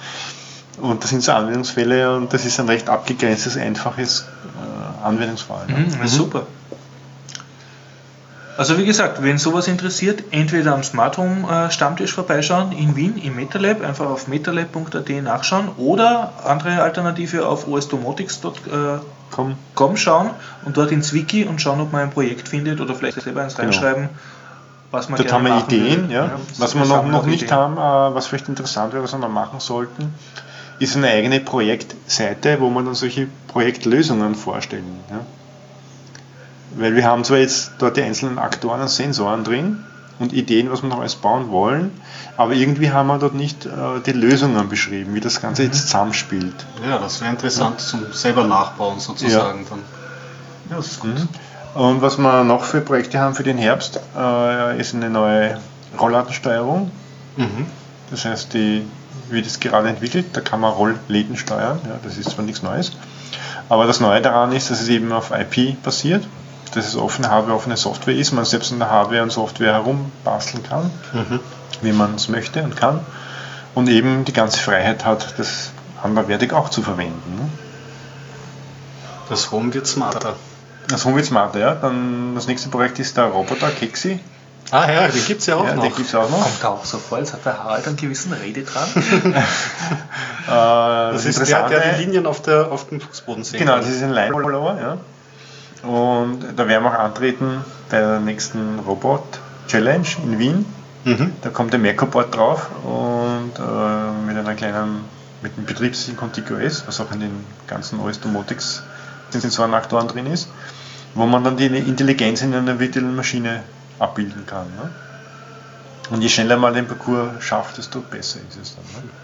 Und das sind so Anwendungsfälle und das ist ein recht abgegrenztes, einfaches Anwendungsfall. Super. Also wie gesagt, wenn sowas interessiert, entweder am Smart Home Stammtisch vorbeischauen in Wien im MetaLab, einfach auf metalab.at nachschauen oder andere Alternative auf osdomotics.com schauen und dort ins Wiki und schauen, ob man ein Projekt findet oder vielleicht selber eins reinschreiben, was man dort gerne haben wir machen Ideen, will. ja. Was wir noch nicht haben, was vielleicht interessant wäre, was wir noch machen sollten, ist eine eigene Projektseite, wo man dann solche Projektlösungen vorstellen. Ja. Weil wir haben zwar jetzt dort die einzelnen Aktoren und Sensoren drin und Ideen, was wir noch alles bauen wollen, aber irgendwie haben wir dort nicht die Lösungen beschrieben, wie das Ganze jetzt zusammenspielt. Ja, das wäre interessant zum selber nachbauen sozusagen. Dann. Ja, das ist gut. Und was wir noch für Projekte haben für den Herbst, ist eine neue Rollladensteuerung. Das heißt, die wird jetzt gerade entwickelt, da kann man Rollläden steuern, ja, das ist zwar nichts Neues, aber das Neue daran ist, dass es eben auf IP basiert, dass es offene Hardware, offene Software ist, man selbst an der Hardware und Software herumbasteln kann, wie man es möchte und kann und eben die ganze Freiheit hat, das anderweitig auch zu verwenden. Ne? Das Home wird smarter. Das Home wird smarter, ja. Dann das nächste Projekt ist der Roboter Kexi. Ah ja, den gibt es ja auch noch. Den gibt's auch noch. Kommt da auch so vor, als hat der Harald einen gewissen Redetrag. Das ist der die Linien auf dem Fußboden sehen. Genau, das ist ein Line-Follower, ja. Und da werden wir auch antreten bei der nächsten Robot-Challenge in Wien. Da kommt ein Merkur-Board drauf und mit einem Betriebssystem ContigoS, was auch in den ganzen OS-Domotics Sensorenaktoren drin ist, wo man dann die Intelligenz in einer virtuellen Maschine abbilden kann. Ne? Und je schneller man den Parcours schafft, desto besser ist es dann. Ne?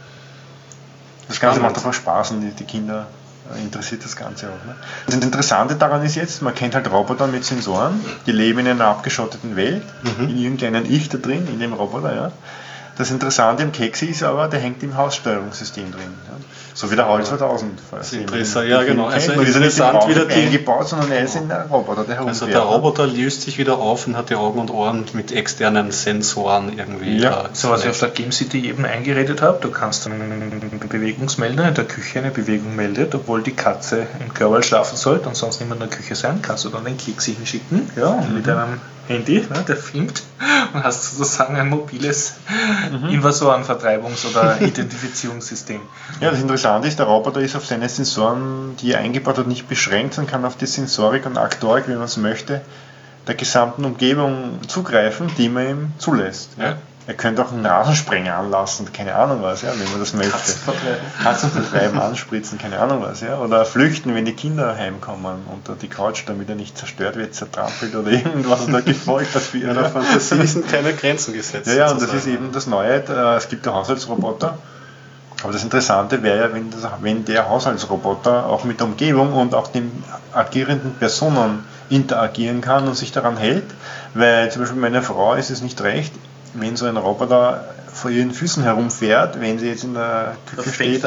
Das Ganze macht einfach Spaß und die Kinder interessiert das Ganze auch. Ne? Das Interessante daran ist jetzt, man kennt halt Roboter mit Sensoren, die leben in einer abgeschotteten Welt, in irgendeinem Ich da drin, in dem Roboter. Ja? Das Interessante im Kexi ist aber, der hängt im Haussteuerungssystem drin. Ja? So wie der HAL 2000. Das ist interessant, ja genau. Also ist er nicht wieder eingebaut, sondern er ist ein Roboter, der herumfährt. Also der Roboter löst sich wieder auf und hat die Augen und Ohren mit externen Sensoren irgendwie. Ja. So was ich auf der Game City eben eingeredet habe, du kannst einen Bewegungsmelder in der Küche eine Bewegung meldet, obwohl die Katze im Körperl schlafen sollte und sonst niemand in der Küche sein, kannst du dann den Kexi hinschicken, ja, und mit einem Handy, ne, der filmt und hast sozusagen ein mobiles Invasorenvertreibungs- oder Identifizierungssystem. Ja, das Interessante ist, der Roboter ist auf seine Sensoren, die er eingebaut hat, nicht beschränkt, sondern kann auf die Sensorik und Aktorik, wie man es möchte, der gesamten Umgebung zugreifen, die man ihm zulässt. Ja. Er könnte auch einen Rasensprenger anlassen, keine Ahnung was, ja, wenn man das möchte. Katzen vertreiben, anspritzen, keine Ahnung was. Ja. Oder flüchten, wenn die Kinder heimkommen unter die Couch, damit er nicht zerstört wird, zertrampelt oder irgendwas oder gefolgt wird. In der Fantasie sind keine Grenzen gesetzt. Ja, und das ist eben das Neue. Es gibt ja Haushaltsroboter. Aber das Interessante wäre ja, wenn der Haushaltsroboter auch mit der Umgebung und auch den agierenden Personen interagieren kann und sich daran hält, weil zum Beispiel meiner Frau ist es nicht recht, wenn so ein Roboter vor ihren Füßen herumfährt, wenn sie jetzt in der Küche steht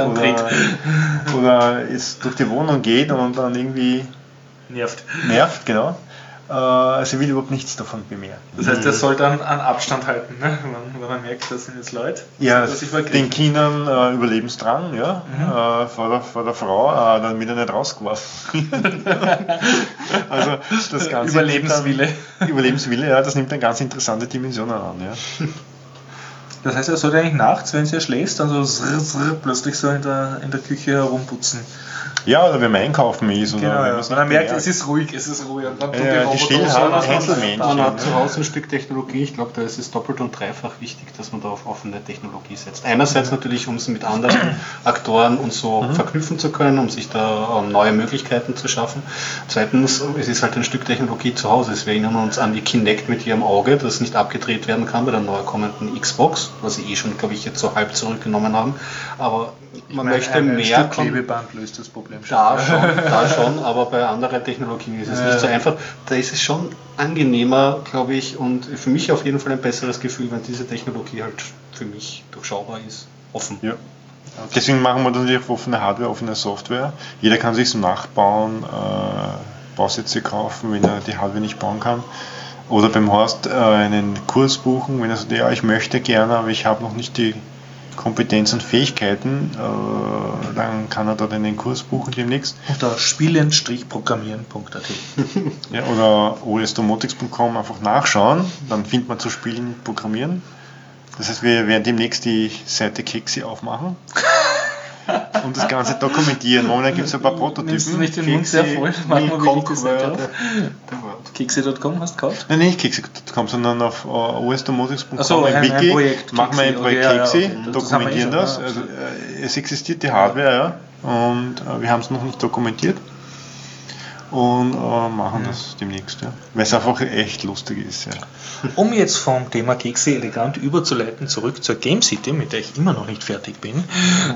oder jetzt durch die Wohnung geht und dann irgendwie nervt, genau. Sie will überhaupt nichts davon bemerken. Das heißt, er soll dann an Abstand halten, ne? wenn man merkt, das sind jetzt Leute. Ja, den Kindern Überlebensdrang, ja, vor der Frau, damit er nicht rausgeworfen wird. Also das Ganze Überlebenswille, ja, das nimmt dann ganz interessante Dimensionen an. Ja. Das heißt, er sollte eigentlich nachts, wenn sie schläft, dann so plötzlich so in der Küche herumputzen. Ja, oder wenn man einkaufen ist. Genau, oder wenn man merkt, es ist ruhig. Und dann die Stillhaben, man hat zu Hause ein Stück Technologie. Ich glaube, da ist es doppelt und dreifach wichtig, dass man da auf offene Technologie setzt. Einerseits natürlich, um es mit anderen Aktoren und so verknüpfen zu können, um sich da neue Möglichkeiten zu schaffen. Zweitens, es ist halt ein Stück Technologie zu Hause. Wir erinnern uns an die Kinect mit ihrem Auge, das nicht abgedreht werden kann bei der neu kommenden Xbox, was sie schon, glaube ich, jetzt so halb zurückgenommen haben. Aber man möchte mehr. Ein Klebeband löst das Problem schon. Da schon, aber bei anderen Technologien ist es nicht so einfach. Da ist es schon angenehmer, glaube ich, und für mich auf jeden Fall ein besseres Gefühl, wenn diese Technologie halt für mich durchschaubar ist, offen. Ja. Deswegen machen wir natürlich offene Hardware, offene Software. Jeder kann sich nachbauen, Bausätze kaufen, wenn er die Hardware nicht bauen kann. Oder beim Horst einen Kurs buchen, wenn er sagt, ja, ich möchte gerne, aber ich habe noch nicht die Kompetenz und Fähigkeiten, dann kann er dort einen Kurs buchen demnächst. Unter spielen-programmieren.at. Ja, oder osdomotics.com einfach nachschauen, dann findet man zu Spielen Programmieren. Das heißt, wir werden demnächst die Seite Keksi aufmachen und das Ganze dokumentieren. Momentan gibt es ein paar Prototypen. Nimmst du nicht den Mund sehr voll? Keksi.com hast du gekauft? Nein, nicht Keksi.com, sondern auf osdomotics.com ein Projekt machen wir ein Projekt Keksi, dokumentieren das. Ja, also, es existiert die Hardware, ja, und wir haben es noch nicht dokumentiert und machen das demnächst, ja. Weil es einfach echt lustig ist. Ja. Um jetzt vom Thema Keksi elegant überzuleiten zurück zur Game City, mit der ich immer noch nicht fertig bin.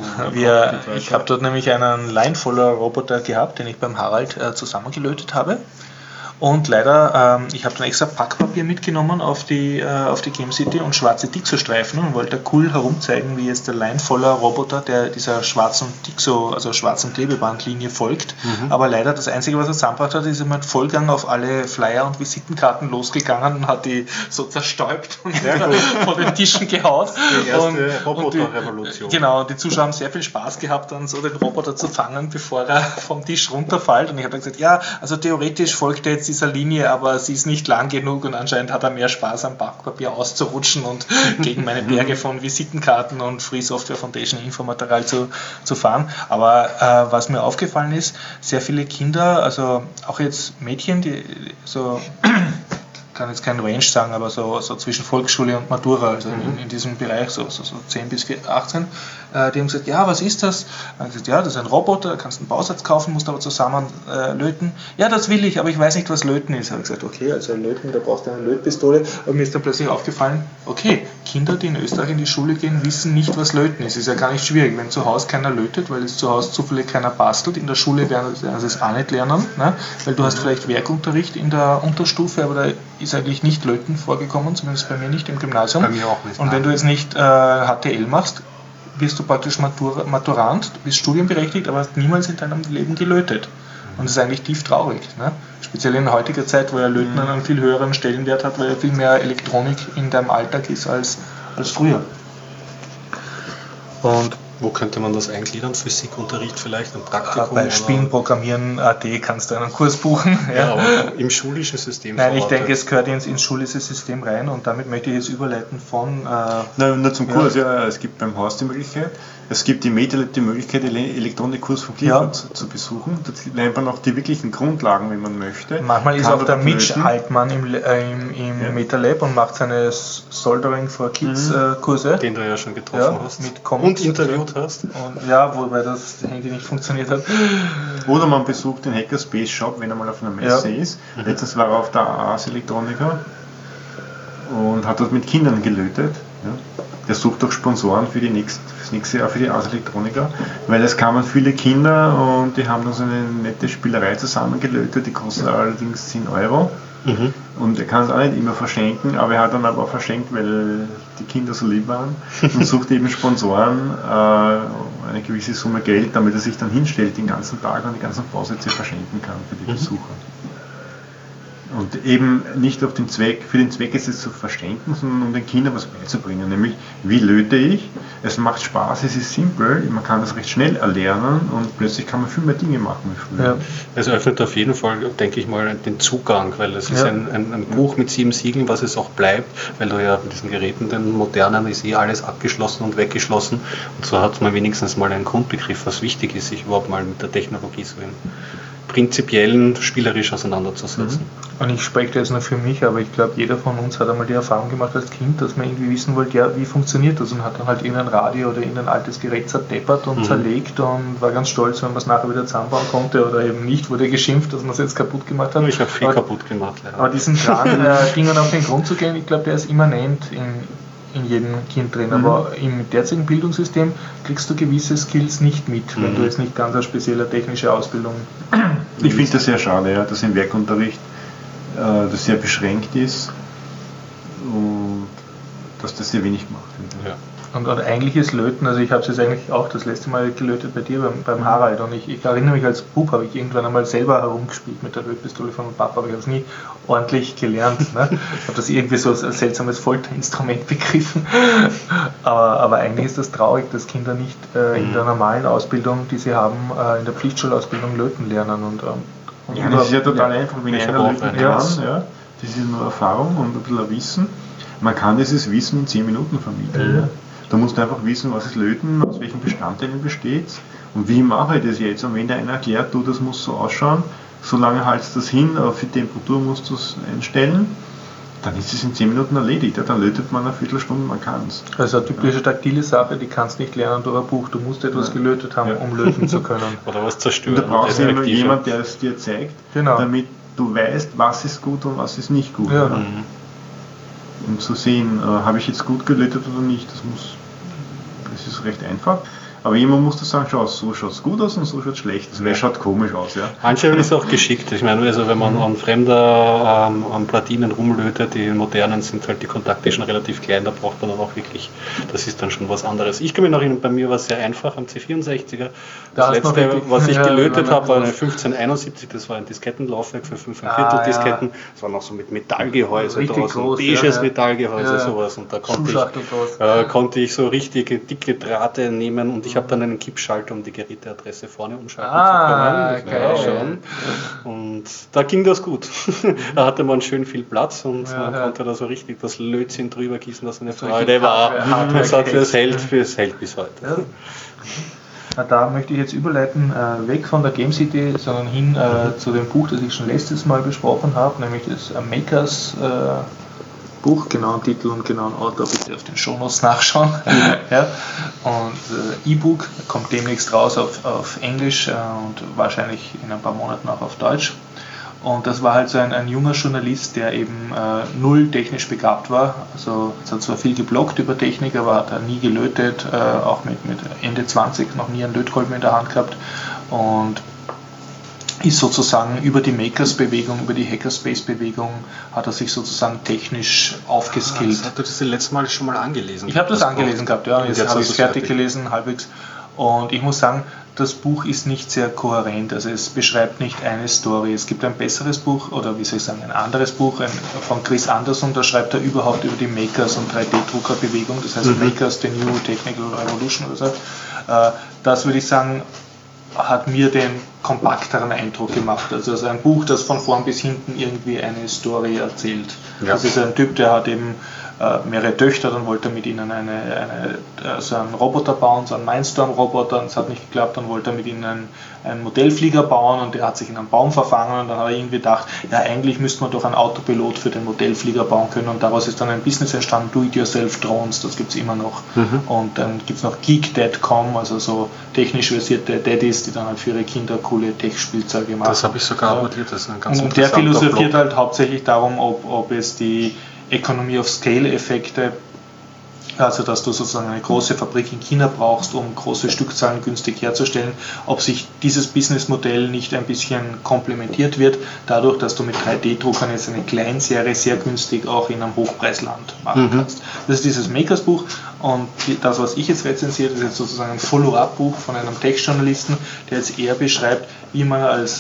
Ich habe dort nämlich einen Line-Follower-Roboter gehabt, den ich beim Harald zusammengelötet habe. Und leider, ich habe dann extra Packpapier mitgenommen auf die Game City und schwarze Dixo-Streifen und wollte cool herumzeigen, wie jetzt der Line-Follower-Roboter, der dieser schwarzen Dixo, also schwarzen Klebebandlinie folgt. Aber leider das Einzige, was er zusammengebracht hat, ist mit Vollgang auf alle Flyer und Visitenkarten losgegangen und hat die so zerstäubt und von den Tischen gehaut. Die erste Roboter-Revolution. Genau, die Zuschauer haben sehr viel Spaß gehabt, dann so den Roboter zu fangen, bevor er vom Tisch runterfällt. Und ich habe dann gesagt, ja, also theoretisch folgt er jetzt dieser Linie, aber sie ist nicht lang genug und anscheinend hat er mehr Spaß am Backpapier auszurutschen und gegen meine Berge von Visitenkarten und Free Software Foundation Infomaterial zu fahren. Aber was mir aufgefallen ist, sehr viele Kinder, also auch jetzt Mädchen, die so, kann jetzt kein Range sagen, aber so zwischen Volksschule und Matura, also in diesem Bereich, so 10 bis 18, die haben gesagt, ja, was ist das? Dann haben gesagt, ja, das ist ein Roboter, da kannst du einen Bausatz kaufen, musst aber zusammen löten. Ja, das will ich, aber ich weiß nicht, was Löten ist. Da habe ich gesagt, okay, also Löten, da brauchst du eine Lötpistole. Und mir ist dann plötzlich aufgefallen, okay, Kinder, die in Österreich in die Schule gehen, wissen nicht, was Löten ist. Ist ja gar nicht schwierig, wenn zu Hause keiner lötet, weil es zu Hause zufällig keiner bastelt. In der Schule werden sie es auch nicht lernen, ne? Weil du hast vielleicht Werkunterricht in der Unterstufe, aber da ist eigentlich nicht Löten vorgekommen, zumindest bei mir nicht im Gymnasium. Bei mir auch nicht. Und wenn du jetzt nicht HTL machst, wirst du praktisch Maturant, du bist studienberechtigt, aber hast niemals in deinem Leben gelötet. Und das ist eigentlich tief traurig. Ne? Speziell in heutiger Zeit, wo ja Löten einen viel höheren Stellenwert hat, weil ja viel mehr Elektronik in deinem Alltag ist als früher. Und wo könnte man das eingliedern? Physikunterricht vielleicht, ein Praktikum? Bei Spielenprogrammieren.at kannst du einen Kurs buchen. Ja, aber im schulischen System. Nein, ich denke, es gehört ins schulische System rein und damit möchte ich jetzt überleiten von... nur zum Kurs, ja, es gibt beim Haus die Möglichkeit, es gibt die MetaLab die Möglichkeit, den Elektronikkurs von Clifford zu besuchen. Da lernt man auch die wirklichen Grundlagen, wenn man möchte. Manchmal ist auch der Mitch Altmann im MetaLab und macht seine Soldering for Kids Kurse. Den du ja schon getroffen hast. Mit Comics und interviewt hast. Und, ja, wobei das Handy nicht funktioniert hat. Oder man besucht den Hackerspace Shop, wenn er mal auf einer Messe ist. Letztens war er auf der AAS Elektroniker und hat dort mit Kindern gelötet. Ja. Der sucht auch Sponsoren für das nächste Jahr für die AAS Elektroniker, weil es kamen viele Kinder und die haben dann so eine nette Spielerei zusammengelötet, die kostet allerdings 10 €. Und er kann es auch nicht immer verschenken, aber er hat dann aber auch verschenkt, weil die Kinder so lieb waren und sucht eben Sponsoren eine gewisse Summe Geld, damit er sich dann hinstellt den ganzen Tag und die ganzen Bausätze verschenken kann für die Besucher. Und eben nicht für den Zweck ist es zu verschenken, sondern um den Kindern was beizubringen, nämlich wie löte ich, es macht Spaß, es ist simpel, man kann das recht schnell erlernen und plötzlich kann man viel mehr Dinge machen wie früher. Ja. Es öffnet auf jeden Fall, denke ich mal, den Zugang, weil es ist ein Buch mit 7 Siegeln, was es auch bleibt, weil du ja mit diesen Geräten, den modernen, ist alles abgeschlossen und weggeschlossen und so hat man wenigstens mal einen Grundbegriff, was wichtig ist, sich überhaupt mal mit der Technologie so in prinzipiellen spielerisch auseinanderzusetzen. Und ich spreche jetzt nur für mich, aber ich glaube, jeder von uns hat einmal die Erfahrung gemacht als Kind, dass man irgendwie wissen wollte, ja, wie funktioniert das, und hat dann halt irgendein Radio oder irgendein altes Gerät zerdeppert und zerlegt und war ganz stolz, wenn man es nachher wieder zusammenbauen konnte, oder eben nicht, wurde geschimpft, dass man es jetzt kaputt gemacht hat. Ich habe viel kaputt gemacht, leider. Aber diesen Drang, Dingen auf den Grund zu gehen, ich glaube, der ist immanent in jedem Kind drin, aber im derzeitigen Bildungssystem kriegst du gewisse Skills nicht mit, wenn du jetzt nicht ganz eine spezielle technische Ausbildung Ich finde das sehr schade, ja, dass im Werkunterricht das sehr beschränkt ist und dass das sehr wenig gemacht wird. Ja. Und eigentlich ist Löten, also ich habe es jetzt eigentlich auch das letzte Mal gelötet bei dir, beim Harald, und ich erinnere mich, als Bub habe ich irgendwann einmal selber herumgespielt mit der Lötpistole von meinem Papa, aber ich habe es nie ordentlich gelernt. Ne? Ich habe das irgendwie so als seltsames Folterinstrument begriffen, aber eigentlich ist das traurig, dass Kinder nicht in der normalen Ausbildung, die sie haben, in der Pflichtschulausbildung löten lernen. Und das ist ja total einfach, wenn einer löten kann, das ist nur Erfahrung und ein bisschen Wissen. Man kann dieses Wissen in 10 Minuten vermitteln. Ja. Da musst du einfach wissen, was ist Löten, aus welchen Bestandteilen besteht und wie mache ich das jetzt. Und wenn der einer erklärt, du, das muss so ausschauen, solange haltst du das hin, auf die Temperatur musst du es einstellen, dann ist es in 10 Minuten erledigt. Ja, dann lötet man eine Viertelstunde, man kann es. Also eine typische taktile Sache, die kannst nicht lernen durch ein Buch. Du musst etwas gelötet haben, um löten zu können. Oder was zerstören. Und da brauchst du immer jemanden, der es dir zeigt, genau, damit du weißt, was ist gut und was ist nicht gut. Ja. Um zu sehen, habe ich jetzt gut gelötet oder nicht, das ist recht einfach. Aber jemand muss das sagen, schau, so schaut es gut aus und so schaut es schlecht aus. Wer schaut komisch aus, ja. Manchmal ist es auch geschickt. Ich meine, also wenn man an fremder an Platinen rumlötet, die modernen sind halt die Kontakte schon relativ klein, da braucht man dann auch wirklich, das ist dann schon was anderes. Ich kann mich noch erinnern, bei mir war es sehr einfach am C64er. Das letzte, was ich gelötet habe, war eine 1571, das war ein Diskettenlaufwerk für 5 1/4 Disketten. Das war noch so mit Metallgehäuse draußen, beiges Metallgehäuse, sowas. Und da konnte ich so richtige dicke Drahte nehmen und ich habe dann einen Kippschalter, um die Geräteadresse vorne umschalten zu können. Das schon. Und da ging das gut. Da hatte man schön viel Platz und man konnte da so richtig das Lötzinn drüber gießen, dass eine Freude war. Das hält bis heute. Ja. Na, da möchte ich jetzt überleiten, weg von der Game City, sondern hin zu dem Buch, das ich schon letztes Mal besprochen habe, nämlich das Makers Buch, genauen Titel und genauen Autor bitte auf den Shownotes nachschauen. Ja. Und E-Book kommt demnächst raus auf Englisch und wahrscheinlich in ein paar Monaten auch auf Deutsch. Und das war halt so ein junger Journalist, der eben null technisch begabt war. Also es hat zwar viel gebloggt über Technik, aber hat nie gelötet, auch mit Ende 20 noch nie einen Lötkolben in der Hand gehabt. Und ist sozusagen über die Makers-Bewegung, über die Hackerspace-Bewegung, hat er sich sozusagen technisch aufgeskillt. Das hast du das letzte Mal schon mal angelesen? Ich habe das angelesen gehabt, ja. Jetzt habe ich es fertig gelesen, halbwegs. Und ich muss sagen, das Buch ist nicht sehr kohärent, also es beschreibt nicht eine Story. Es gibt ein besseres Buch, oder wie soll ich sagen, ein anderes Buch von Chris Anderson, da schreibt er überhaupt über die Makers- und 3D-Drucker-Bewegung, das heißt Makers, the New Technical Revolution oder so. Das würde ich sagen, hat mir den kompakteren Eindruck gemacht. Also ein Buch, das von vorn bis hinten irgendwie eine Story erzählt. Ja. Das ist ein Typ, der hat eben mehrere Töchter, dann wollte er mit ihnen so einen Roboter bauen, so einen Mindstorm-Roboter, und es hat nicht geklappt, dann wollte er mit ihnen einen Modellflieger bauen und der hat sich in einen Baum verfangen und dann hat er irgendwie gedacht, ja eigentlich müsste man doch einen Autopilot für den Modellflieger bauen können und daraus ist dann ein Business entstanden, Do-it-yourself-Drones, das gibt es immer noch. Und dann gibt es noch Geek.com, also so technisch versierte Daddies, die dann halt für ihre Kinder coole Tech-Spielzeuge machen. Das habe ich sogar abonniert, das ist ein ganz und der philosophiert halt hauptsächlich darum, ob es die Economy of Scale-Effekte, also dass du sozusagen eine große Fabrik in China brauchst, um große Stückzahlen günstig herzustellen, ob sich dieses Businessmodell nicht ein bisschen komplementiert wird, dadurch, dass du mit 3D-Druckern jetzt eine Kleinserie sehr günstig auch in einem Hochpreisland machen kannst. Das ist dieses Makers-Buch und das, was ich jetzt rezensiert, ist jetzt sozusagen ein Follow-up-Buch von einem Tech-Journalisten, der jetzt eher beschreibt, wie man als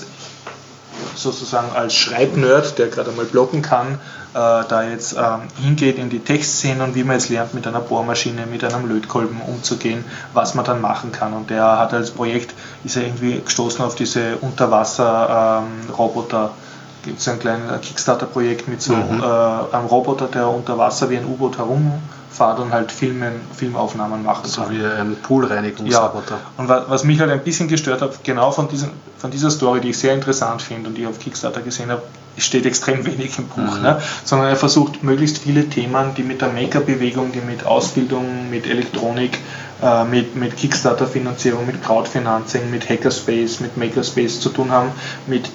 Schreibnerd, der gerade mal bloggen kann, da jetzt hingeht in die Textszene und wie man jetzt lernt, mit einer Bohrmaschine, mit einem Lötkolben umzugehen, was man dann machen kann. Und der hat als Projekt, ist er irgendwie gestoßen auf diese Unterwasser-Roboter. Gibt es ein kleines Kickstarter-Projekt mit so einem Roboter, der unter Wasser wie ein U-Boot herumfährt und halt Filmaufnahmen macht. So wie ein Poolreinigungsroboter. Ja. Und was mich halt ein bisschen gestört hat, genau von dieser Story, die ich sehr interessant finde und die ich auf Kickstarter gesehen habe, steht extrem wenig im Buch, ne? Sondern er versucht möglichst viele Themen, die mit der Maker-Bewegung, die mit Ausbildung, mit Elektronik, mit Kickstarter-Finanzierung, mit Crowdfinancing, mit Hackerspace, mit Makerspace zu tun haben, mit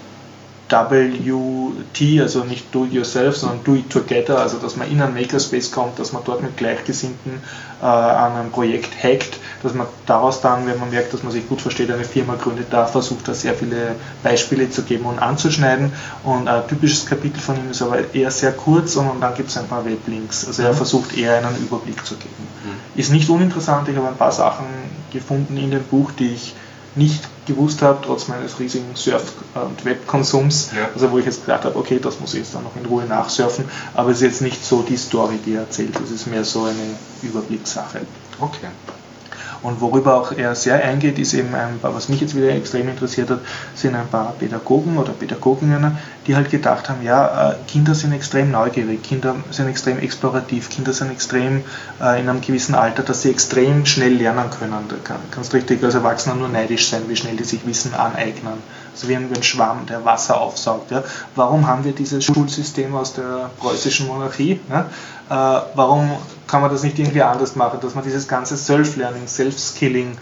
WT, also nicht do it yourself, sondern do it together, also dass man in einen Makerspace kommt, dass man dort mit Gleichgesinnten an einem Projekt hackt, dass man daraus dann, wenn man merkt, dass man sich gut versteht, eine Firma gründet, da versucht er sehr viele Beispiele zu geben und anzuschneiden. Und ein typisches Kapitel von ihm ist aber eher sehr kurz und dann gibt es ein paar Weblinks. Also er versucht eher einen Überblick zu geben. Ist nicht uninteressant, ich habe ein paar Sachen gefunden in dem Buch, die ich nicht gewusst habe, trotz meines riesigen Surf- und Webkonsums, also wo ich jetzt gedacht habe, okay, das muss ich jetzt dann noch in Ruhe nachsurfen, aber es ist jetzt nicht so die Story, die er erzählt, es ist mehr so eine Überblickssache. Okay. Und worüber auch er sehr eingeht, ist eben was mich jetzt wieder extrem interessiert hat, sind ein paar Pädagogen oder Pädagoginnen, die halt gedacht haben, ja, Kinder sind extrem neugierig, Kinder sind extrem explorativ, Kinder sind extrem in einem gewissen Alter, dass sie extrem schnell lernen können. Da kannst richtig als Erwachsener nur neidisch sein, wie schnell die sich Wissen aneignen. Also wie ein Schwamm, der Wasser aufsaugt. Ja. Warum haben wir dieses Schulsystem aus der preußischen Monarchie? Ja? Warum kann man das nicht irgendwie anders machen, dass man dieses ganze Self-Learning, Self-Skilling,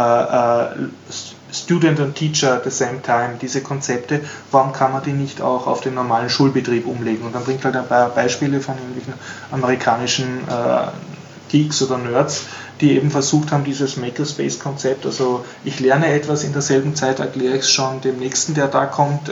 Student and Teacher at the same time, diese Konzepte, warum kann man die nicht auch auf den normalen Schulbetrieb umlegen? Und dann bringt halt ein paar Beispiele von irgendwelchen amerikanischen Geeks oder Nerds, die eben versucht haben, dieses Makerspace-Konzept, also ich lerne etwas, in derselben Zeit erkläre ich es schon dem Nächsten, der da kommt,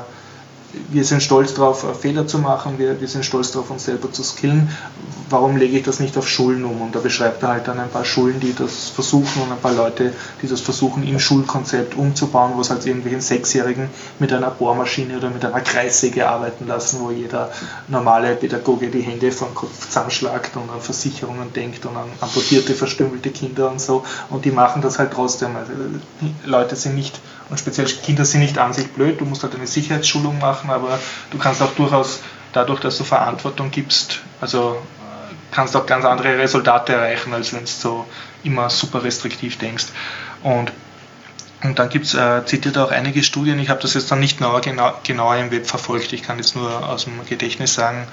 wir sind stolz darauf, Fehler zu machen, wir sind stolz darauf, uns selber zu skillen. Warum lege ich das nicht auf Schulen um? Und da beschreibt er halt dann ein paar Schulen, die das versuchen und ein paar Leute, die das versuchen, im Schulkonzept umzubauen, wo es halt irgendwelchen Sechsjährigen mit einer Bohrmaschine oder mit einer Kreissäge arbeiten lassen, wo jeder normale Pädagoge die Hände vom Kopf zusammenschlagt und an Versicherungen denkt und an amputierte, verstümmelte Kinder und so. Und die machen das halt trotzdem. Also Leute sind nicht, und speziell Kinder sind nicht an sich blöd, du musst halt eine Sicherheitsschulung machen, aber du kannst auch durchaus, dadurch, dass du Verantwortung gibst, also kannst auch ganz andere Resultate erreichen, als wenn du so immer super restriktiv denkst. Und dann zitiert er auch einige Studien, ich habe das jetzt dann nicht genauer im Web verfolgt, ich kann jetzt nur aus dem Gedächtnis sagen,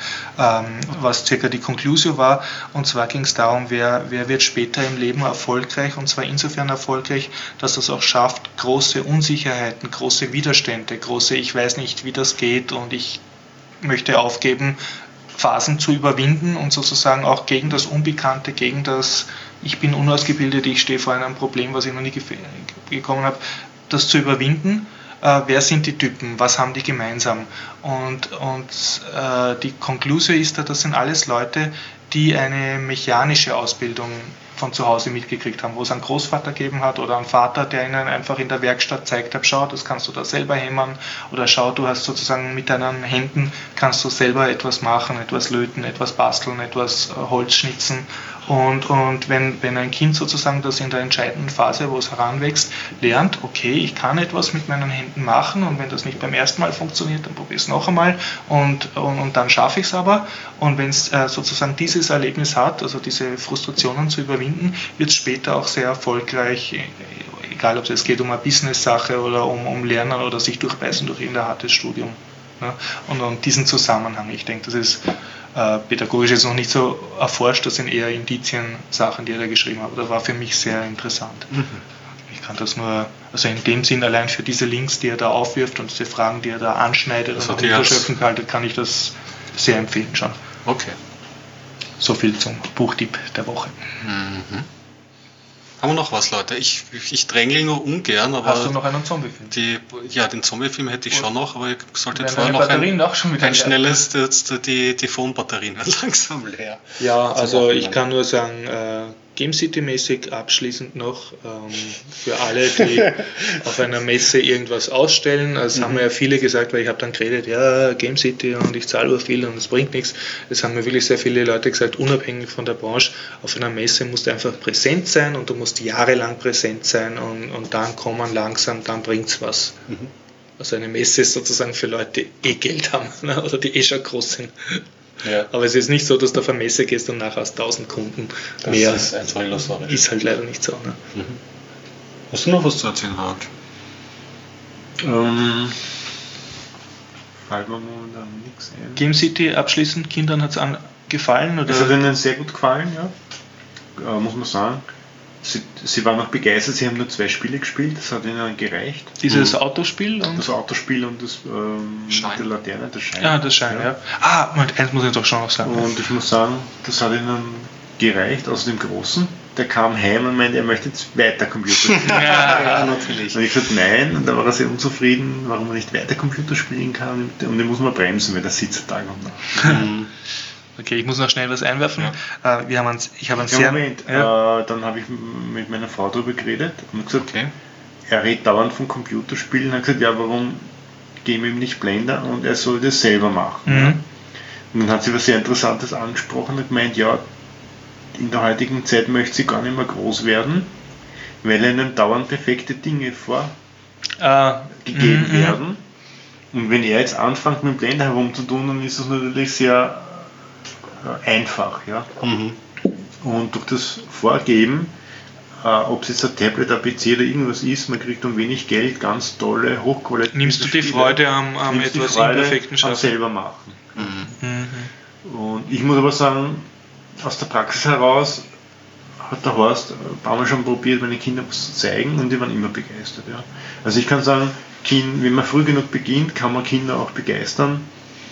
was circa die Conclusio war, und zwar ging es darum, wer wird später im Leben erfolgreich, und zwar insofern erfolgreich, dass das auch schafft, große Unsicherheiten, große Widerstände, große ich weiß nicht, wie das geht und ich möchte aufgeben, Phasen zu überwinden und sozusagen auch gegen das Unbekannte, gegen das ich bin unausgebildet, ich stehe vor einem Problem, was ich noch nie gekommen habe, das zu überwinden. Wer sind die Typen, was haben die gemeinsam? Und die Conclusio ist da, das sind alles Leute, die eine mechanische Ausbildung von zu Hause mitgekriegt haben, wo es einen Großvater gegeben hat oder einen Vater, der ihnen einfach in der Werkstatt zeigt hat, schau, das kannst du da selber hämmern, oder schau, du hast sozusagen mit deinen Händen, kannst du selber etwas machen, etwas löten, etwas basteln, etwas Holz schnitzen. Und wenn ein Kind sozusagen das in der entscheidenden Phase, wo es heranwächst, lernt, okay, ich kann etwas mit meinen Händen machen, und wenn das nicht beim ersten Mal funktioniert, dann probiere ich es noch einmal und dann schaffe ich es aber. Und wenn es sozusagen dieses Erlebnis hat, also diese Frustrationen zu überwinden, wird es später auch sehr erfolgreich, egal ob es geht um eine Business-Sache oder um Lernen oder sich durchbeißen durch irgendein hartes Studium. Ja? Und diesen Zusammenhang, ich denke, das ist pädagogisch jetzt noch nicht so erforscht, das sind eher Indizien-Sachen, die er da geschrieben hat. Das war für mich sehr interessant. Ich kann das nur, also in dem Sinn allein für diese Links, die er da aufwirft und diese Fragen, die er da anschneidet und unterschöpfen haltet, kann ich das sehr empfehlen schon. Okay. So viel zum Buchtipp der Woche. Haben wir noch was, Leute? Ich drängle nur ungern, aber... Hast du noch einen Zombiefilm? Den Zombiefilm hätte ich schon noch, aber ich sollte jetzt vorher noch ein schnelles... Die Phone-Batterien werden langsam leer. Ja, also ich kann nur sagen, Game City-mäßig abschließend noch, für alle, die auf einer Messe irgendwas ausstellen. Also haben mir ja viele gesagt, weil ich habe dann geredet, ja, Game City und ich zahle viel und es bringt nichts. Das haben mir wirklich sehr viele Leute gesagt, unabhängig von der Branche, auf einer Messe musst du einfach präsent sein und du musst jahrelang präsent sein und dann kommen langsam, dann bringt es was. Also eine Messe ist sozusagen für Leute, die Geld haben, ne, oder die schon groß sind. Ja. Aber es ist nicht so, dass du auf eine Messe gehst und nachher hast 1000 Kunden das mehr. Das ist einfach illusorisch. Ist halt leider nicht so. Ne? Hast du noch was zu erzählen, Harald? Fällt mir momentan nichts ein. Game City abschließend, Kindern hat es gefallen? Oder? Es hat ihnen sehr gut gefallen, ja. Muss man sagen. Sie waren auch begeistert, sie haben nur 2 Spiele gespielt, das hat ihnen gereicht. Dieses Autospiel? Und das Autospiel und das mit der Laterne, das Schein. Ja, das Schein, ja. Moment, eins muss ich doch schon noch sagen. Und ich muss sagen, das hat ihnen gereicht, außer dem Großen. der kam heim und meinte, er möchte jetzt weiter Computer spielen. Ja, natürlich. Und ich gesagt, nein, und da war er sehr unzufrieden, warum er nicht weiter Computer spielen kann. Und den muss man bremsen, weil der sitzt Tag und Nacht. Okay, ich muss noch schnell was einwerfen. Ja. Moment, dann habe ich mit meiner Frau darüber geredet und gesagt, er redet dauernd von Computerspielen und hat gesagt, ja, warum geben wir ihm nicht Blender und er soll das selber machen. Ja. Und dann hat sie was sehr Interessantes angesprochen und gemeint, ja, in der heutigen Zeit möchte sie gar nicht mehr groß werden, weil einem dauernd perfekte Dinge vorgegeben werden. Und wenn er jetzt anfängt mit dem Blender herumzutun, dann ist es natürlich sehr einfach. Ja? Und durch das Vorgeben, ob es jetzt ein Tablet, ein PC oder irgendwas ist, man kriegt um wenig Geld ganz tolle, hochqualitative Nimmst du die Freude am etwas imperfekten Schaffen? Selber machen. Und ich muss aber sagen, aus der Praxis heraus hat der Horst ein paar Mal schon probiert, meinen Kindern was zu zeigen und die waren immer begeistert. Ja. Also ich kann sagen, wenn man früh genug beginnt, kann man Kinder auch begeistern,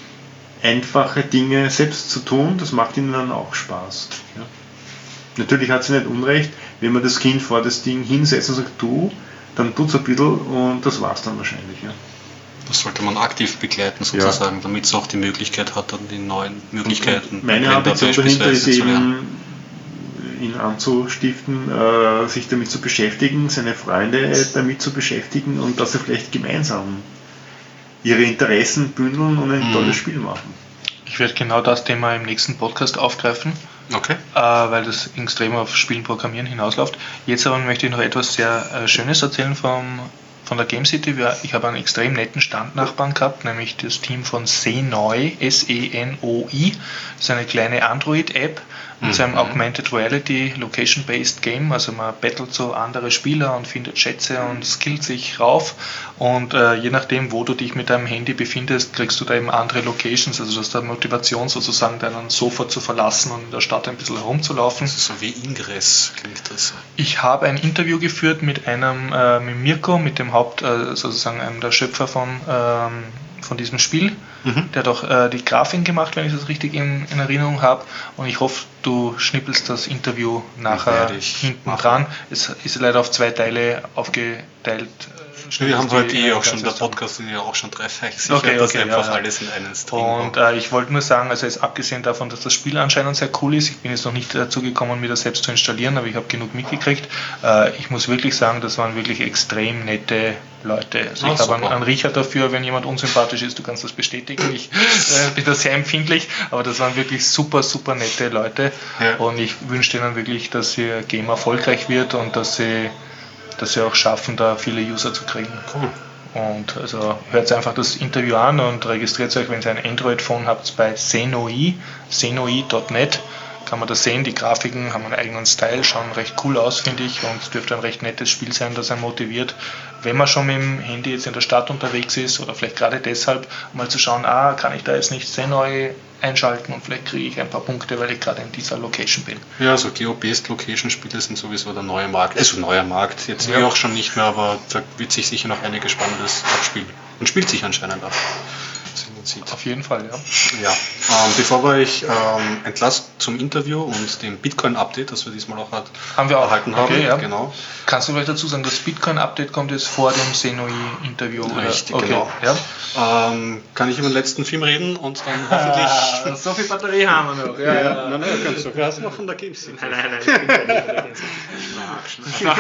einfache Dinge selbst zu tun, das macht ihnen dann auch Spaß. Ja. Natürlich hat sie nicht Unrecht, wenn man das Kind vor das Ding hinsetzt und sagt, du, dann tut es ein bisschen und das war's dann wahrscheinlich. Ja. Das sollte man aktiv begleiten sozusagen, damit es auch die Möglichkeit hat, dann die neuen Möglichkeiten. Meine Ambition dahinter ist eben, ihn anzustiften, sich damit zu beschäftigen, seine Freunde damit zu beschäftigen und dass sie vielleicht gemeinsam ihre Interessen bündeln und ein tolles Spiel machen. Ich werde genau das Thema im nächsten Podcast aufgreifen, weil das extrem auf Spielen, Programmieren hinausläuft. Jetzt aber möchte ich noch etwas sehr Schönes erzählen von der Game City. Ich habe einen extrem netten Standnachbarn gehabt, nämlich das Team von Senoi, S-E-N-O-I. Das ist eine kleine Android-App mit seinem Augmented Reality Location-Based Game. Also man battelt so andere Spieler und findet Schätze und skillt sich rauf. Und je nachdem, wo du dich mit deinem Handy befindest, kriegst du da eben andere Locations. Also du hast da Motivation sozusagen, deinen Sofa zu verlassen und in der Stadt ein bisschen herumzulaufen. Das ist so wie Ingress, klingt das. Ich habe ein Interview geführt mit mit Mirko, mit dem sozusagen einem der Schöpfer von diesem Spiel. Der hat auch die Grafik gemacht, wenn ich das richtig in Erinnerung habe. Und ich hoffe, du schnippelst das Interview nachher hinten dran. Es ist leider auf 2 Teile aufgeteilt. Wir haben heute auch schon, der Podcast ist ja auch schon dreifach sicher, dass einfach alles in einen Stream und ich wollte nur sagen, also jetzt abgesehen davon, dass das Spiel anscheinend sehr cool ist, ich bin jetzt noch nicht dazu gekommen, mir das selbst zu installieren, aber ich habe genug mitgekriegt. Ich muss wirklich sagen, das waren wirklich extrem nette Leute. Also ich habe einen Riecher dafür, wenn jemand unsympathisch ist, du kannst das bestätigen. Ich bin da sehr empfindlich, aber das waren wirklich super, super nette Leute und ich wünsche denen wirklich, dass ihr Game erfolgreich wird und dass sie auch schaffen, da viele User zu kriegen. Cool. Und also hört einfach das Interview an und registriert euch, wenn ihr ein Android-Phone habt, bei senoi.net. Kann man das sehen, die Grafiken haben einen eigenen Style, schauen recht cool aus, finde ich, und es dürfte ein recht nettes Spiel sein, das einen motiviert, wenn man schon mit dem Handy jetzt in der Stadt unterwegs ist oder vielleicht gerade deshalb, mal zu schauen, kann ich da jetzt nicht Senoi einschalten und vielleicht kriege ich ein paar Punkte, weil ich gerade in dieser Location bin. Ja, so Geo-Based Location-Spiele sind sowieso der neue Markt. Also neuer Markt, jetzt auch schon nicht mehr, aber da wird sich sicher noch einiges Spannendes abspielen. Und spielt sich anscheinend ab. Auf jeden Fall, ja. Bevor wir euch entlassen zum Interview und dem Bitcoin-Update, das wir diesmal auch erhalten haben. Okay, ja. Genau. Kannst du vielleicht dazu sagen, das Bitcoin-Update kommt jetzt vor dem Senoi-Interview? Richtig, genau. Ja. Kann ich über den letzten Film reden und dann hoffentlich... so viel Batterie haben wir noch. Ja. Nein, ganz so. Du hast noch von der Game City. Nein. Ich bin nicht von der Game City.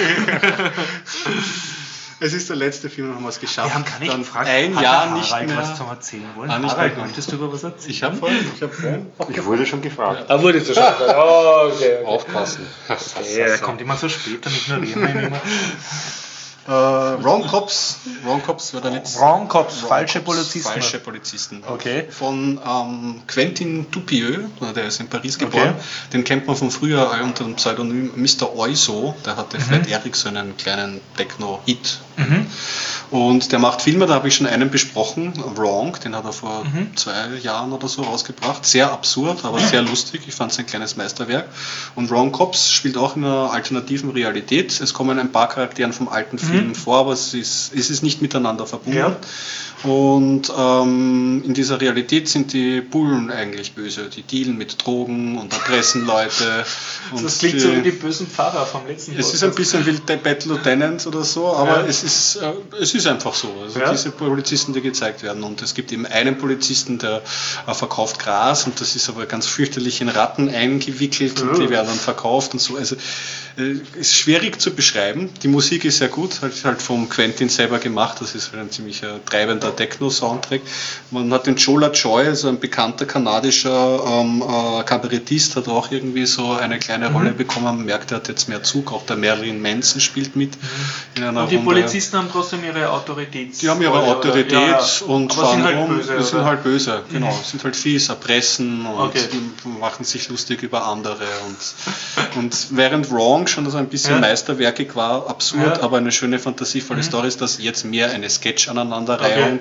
Es ist der letzte Film, haben wir es geschafft. Wir haben gar nicht gefragt, ein Jahr nicht mehr was zum Erzählen wollen. Harald, möchtest du über was erzählen? Ich habe vorhin. Ich wurde schon gefragt. Wurde schon gefragt? Okay. Aufpassen. Er kommt immer so spät, dann ignorieren wir ihn immer. Wrong Cops wird dann jetzt. Wrong Cops, falsche Polizisten. Falsche Polizisten. Okay. Von Quentin Dupieux, der ist in Paris geboren. Okay. Den kennt man von früher unter dem Pseudonym Mr. Oizo. Der hatte Fred Erickson einen kleinen Techno-Hit Und der macht Filme, da habe ich schon einen besprochen, Wrong, den hat er vor 2 Jahren oder so rausgebracht. Sehr absurd, aber sehr lustig. Ich fand es ein kleines Meisterwerk. Und Wrong Cops spielt auch in einer alternativen Realität. Es kommen ein paar Charakteren vom alten Film vor, aber es ist nicht miteinander verbunden. Ja. Und in dieser Realität sind die Bullen eigentlich böse. Die dealen mit Drogen und erpressen Leute. Und das klingt so wie die bösen Pfarrer vom letzten Es ist ein bisschen wie Battle Lieutenant oder so, aber es ist einfach so. Also diese Polizisten, die gezeigt werden. Und es gibt eben einen Polizisten, der verkauft Gras und das ist aber ganz fürchterlich in Ratten eingewickelt und die werden dann verkauft und so. Also ist schwierig zu beschreiben. Die Musik ist sehr gut, halt vom Quentin selber gemacht. Das ist ein ziemlich treibender Techno-Soundtrack. Man hat den Jola Joy, also ein bekannter kanadischer Kabarettist, hat auch irgendwie so eine kleine Rolle bekommen. Man merkt, er hat jetzt mehr Zug. Auch der Marilyn Manson spielt mit. In einer und die Runde. Polizisten haben trotzdem ihre Autorität. Die haben ihre Autorität und fahren rum. Die sind halt böse, genau. Sind halt fies, erpressen und machen sich lustig über andere. Und während Wrong schon so ein bisschen meisterwerkig war, absurd, aber eine schöne fantasievolle Story ist, das jetzt mehr eine Sketch-Aneinanderreihung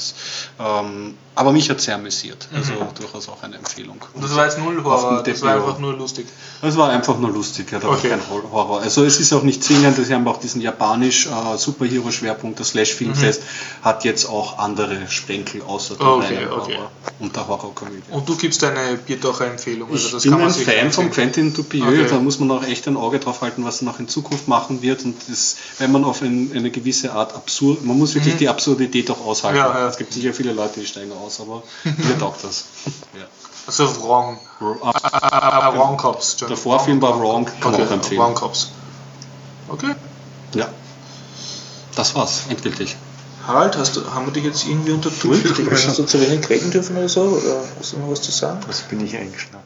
aber mich hat sehr amüsiert. Also durchaus auch eine Empfehlung. Und das war jetzt null Horror, das war einfach nur lustig. Das war einfach nur lustig, da war kein Horror. Also es ist auch nicht zwingend, sie haben auch diesen japanisch Superhero-Schwerpunkt, das Slash-Filmfest hat jetzt auch andere Sprenkel außer der Horror und der Horrorkomödie. Und du gibst eine Biertaucher-Empfehlung? Also das ich bin ein Fan von Quentin Dupieux, da muss man auch echt ein Auge drauf halten, was er noch in Zukunft machen wird und das, wenn man auf eine gewisse Art absurd, man muss wirklich die Absurdität auch aushalten. Es gibt sicher viele Leute, die steigen aus, aber mir taugt das. Also Wrong. Wrong Cops. Der Vorfilm war Wrong, kann man auch empfehlen. Wrong Cops. Okay. Ja. Das war's, endgültig. Harald, haben wir dich jetzt irgendwie unter Druck? Hast du zu wenig reden dürfen oder so? Oder hast du noch was zu sagen? Was bin ich eingeschnappt?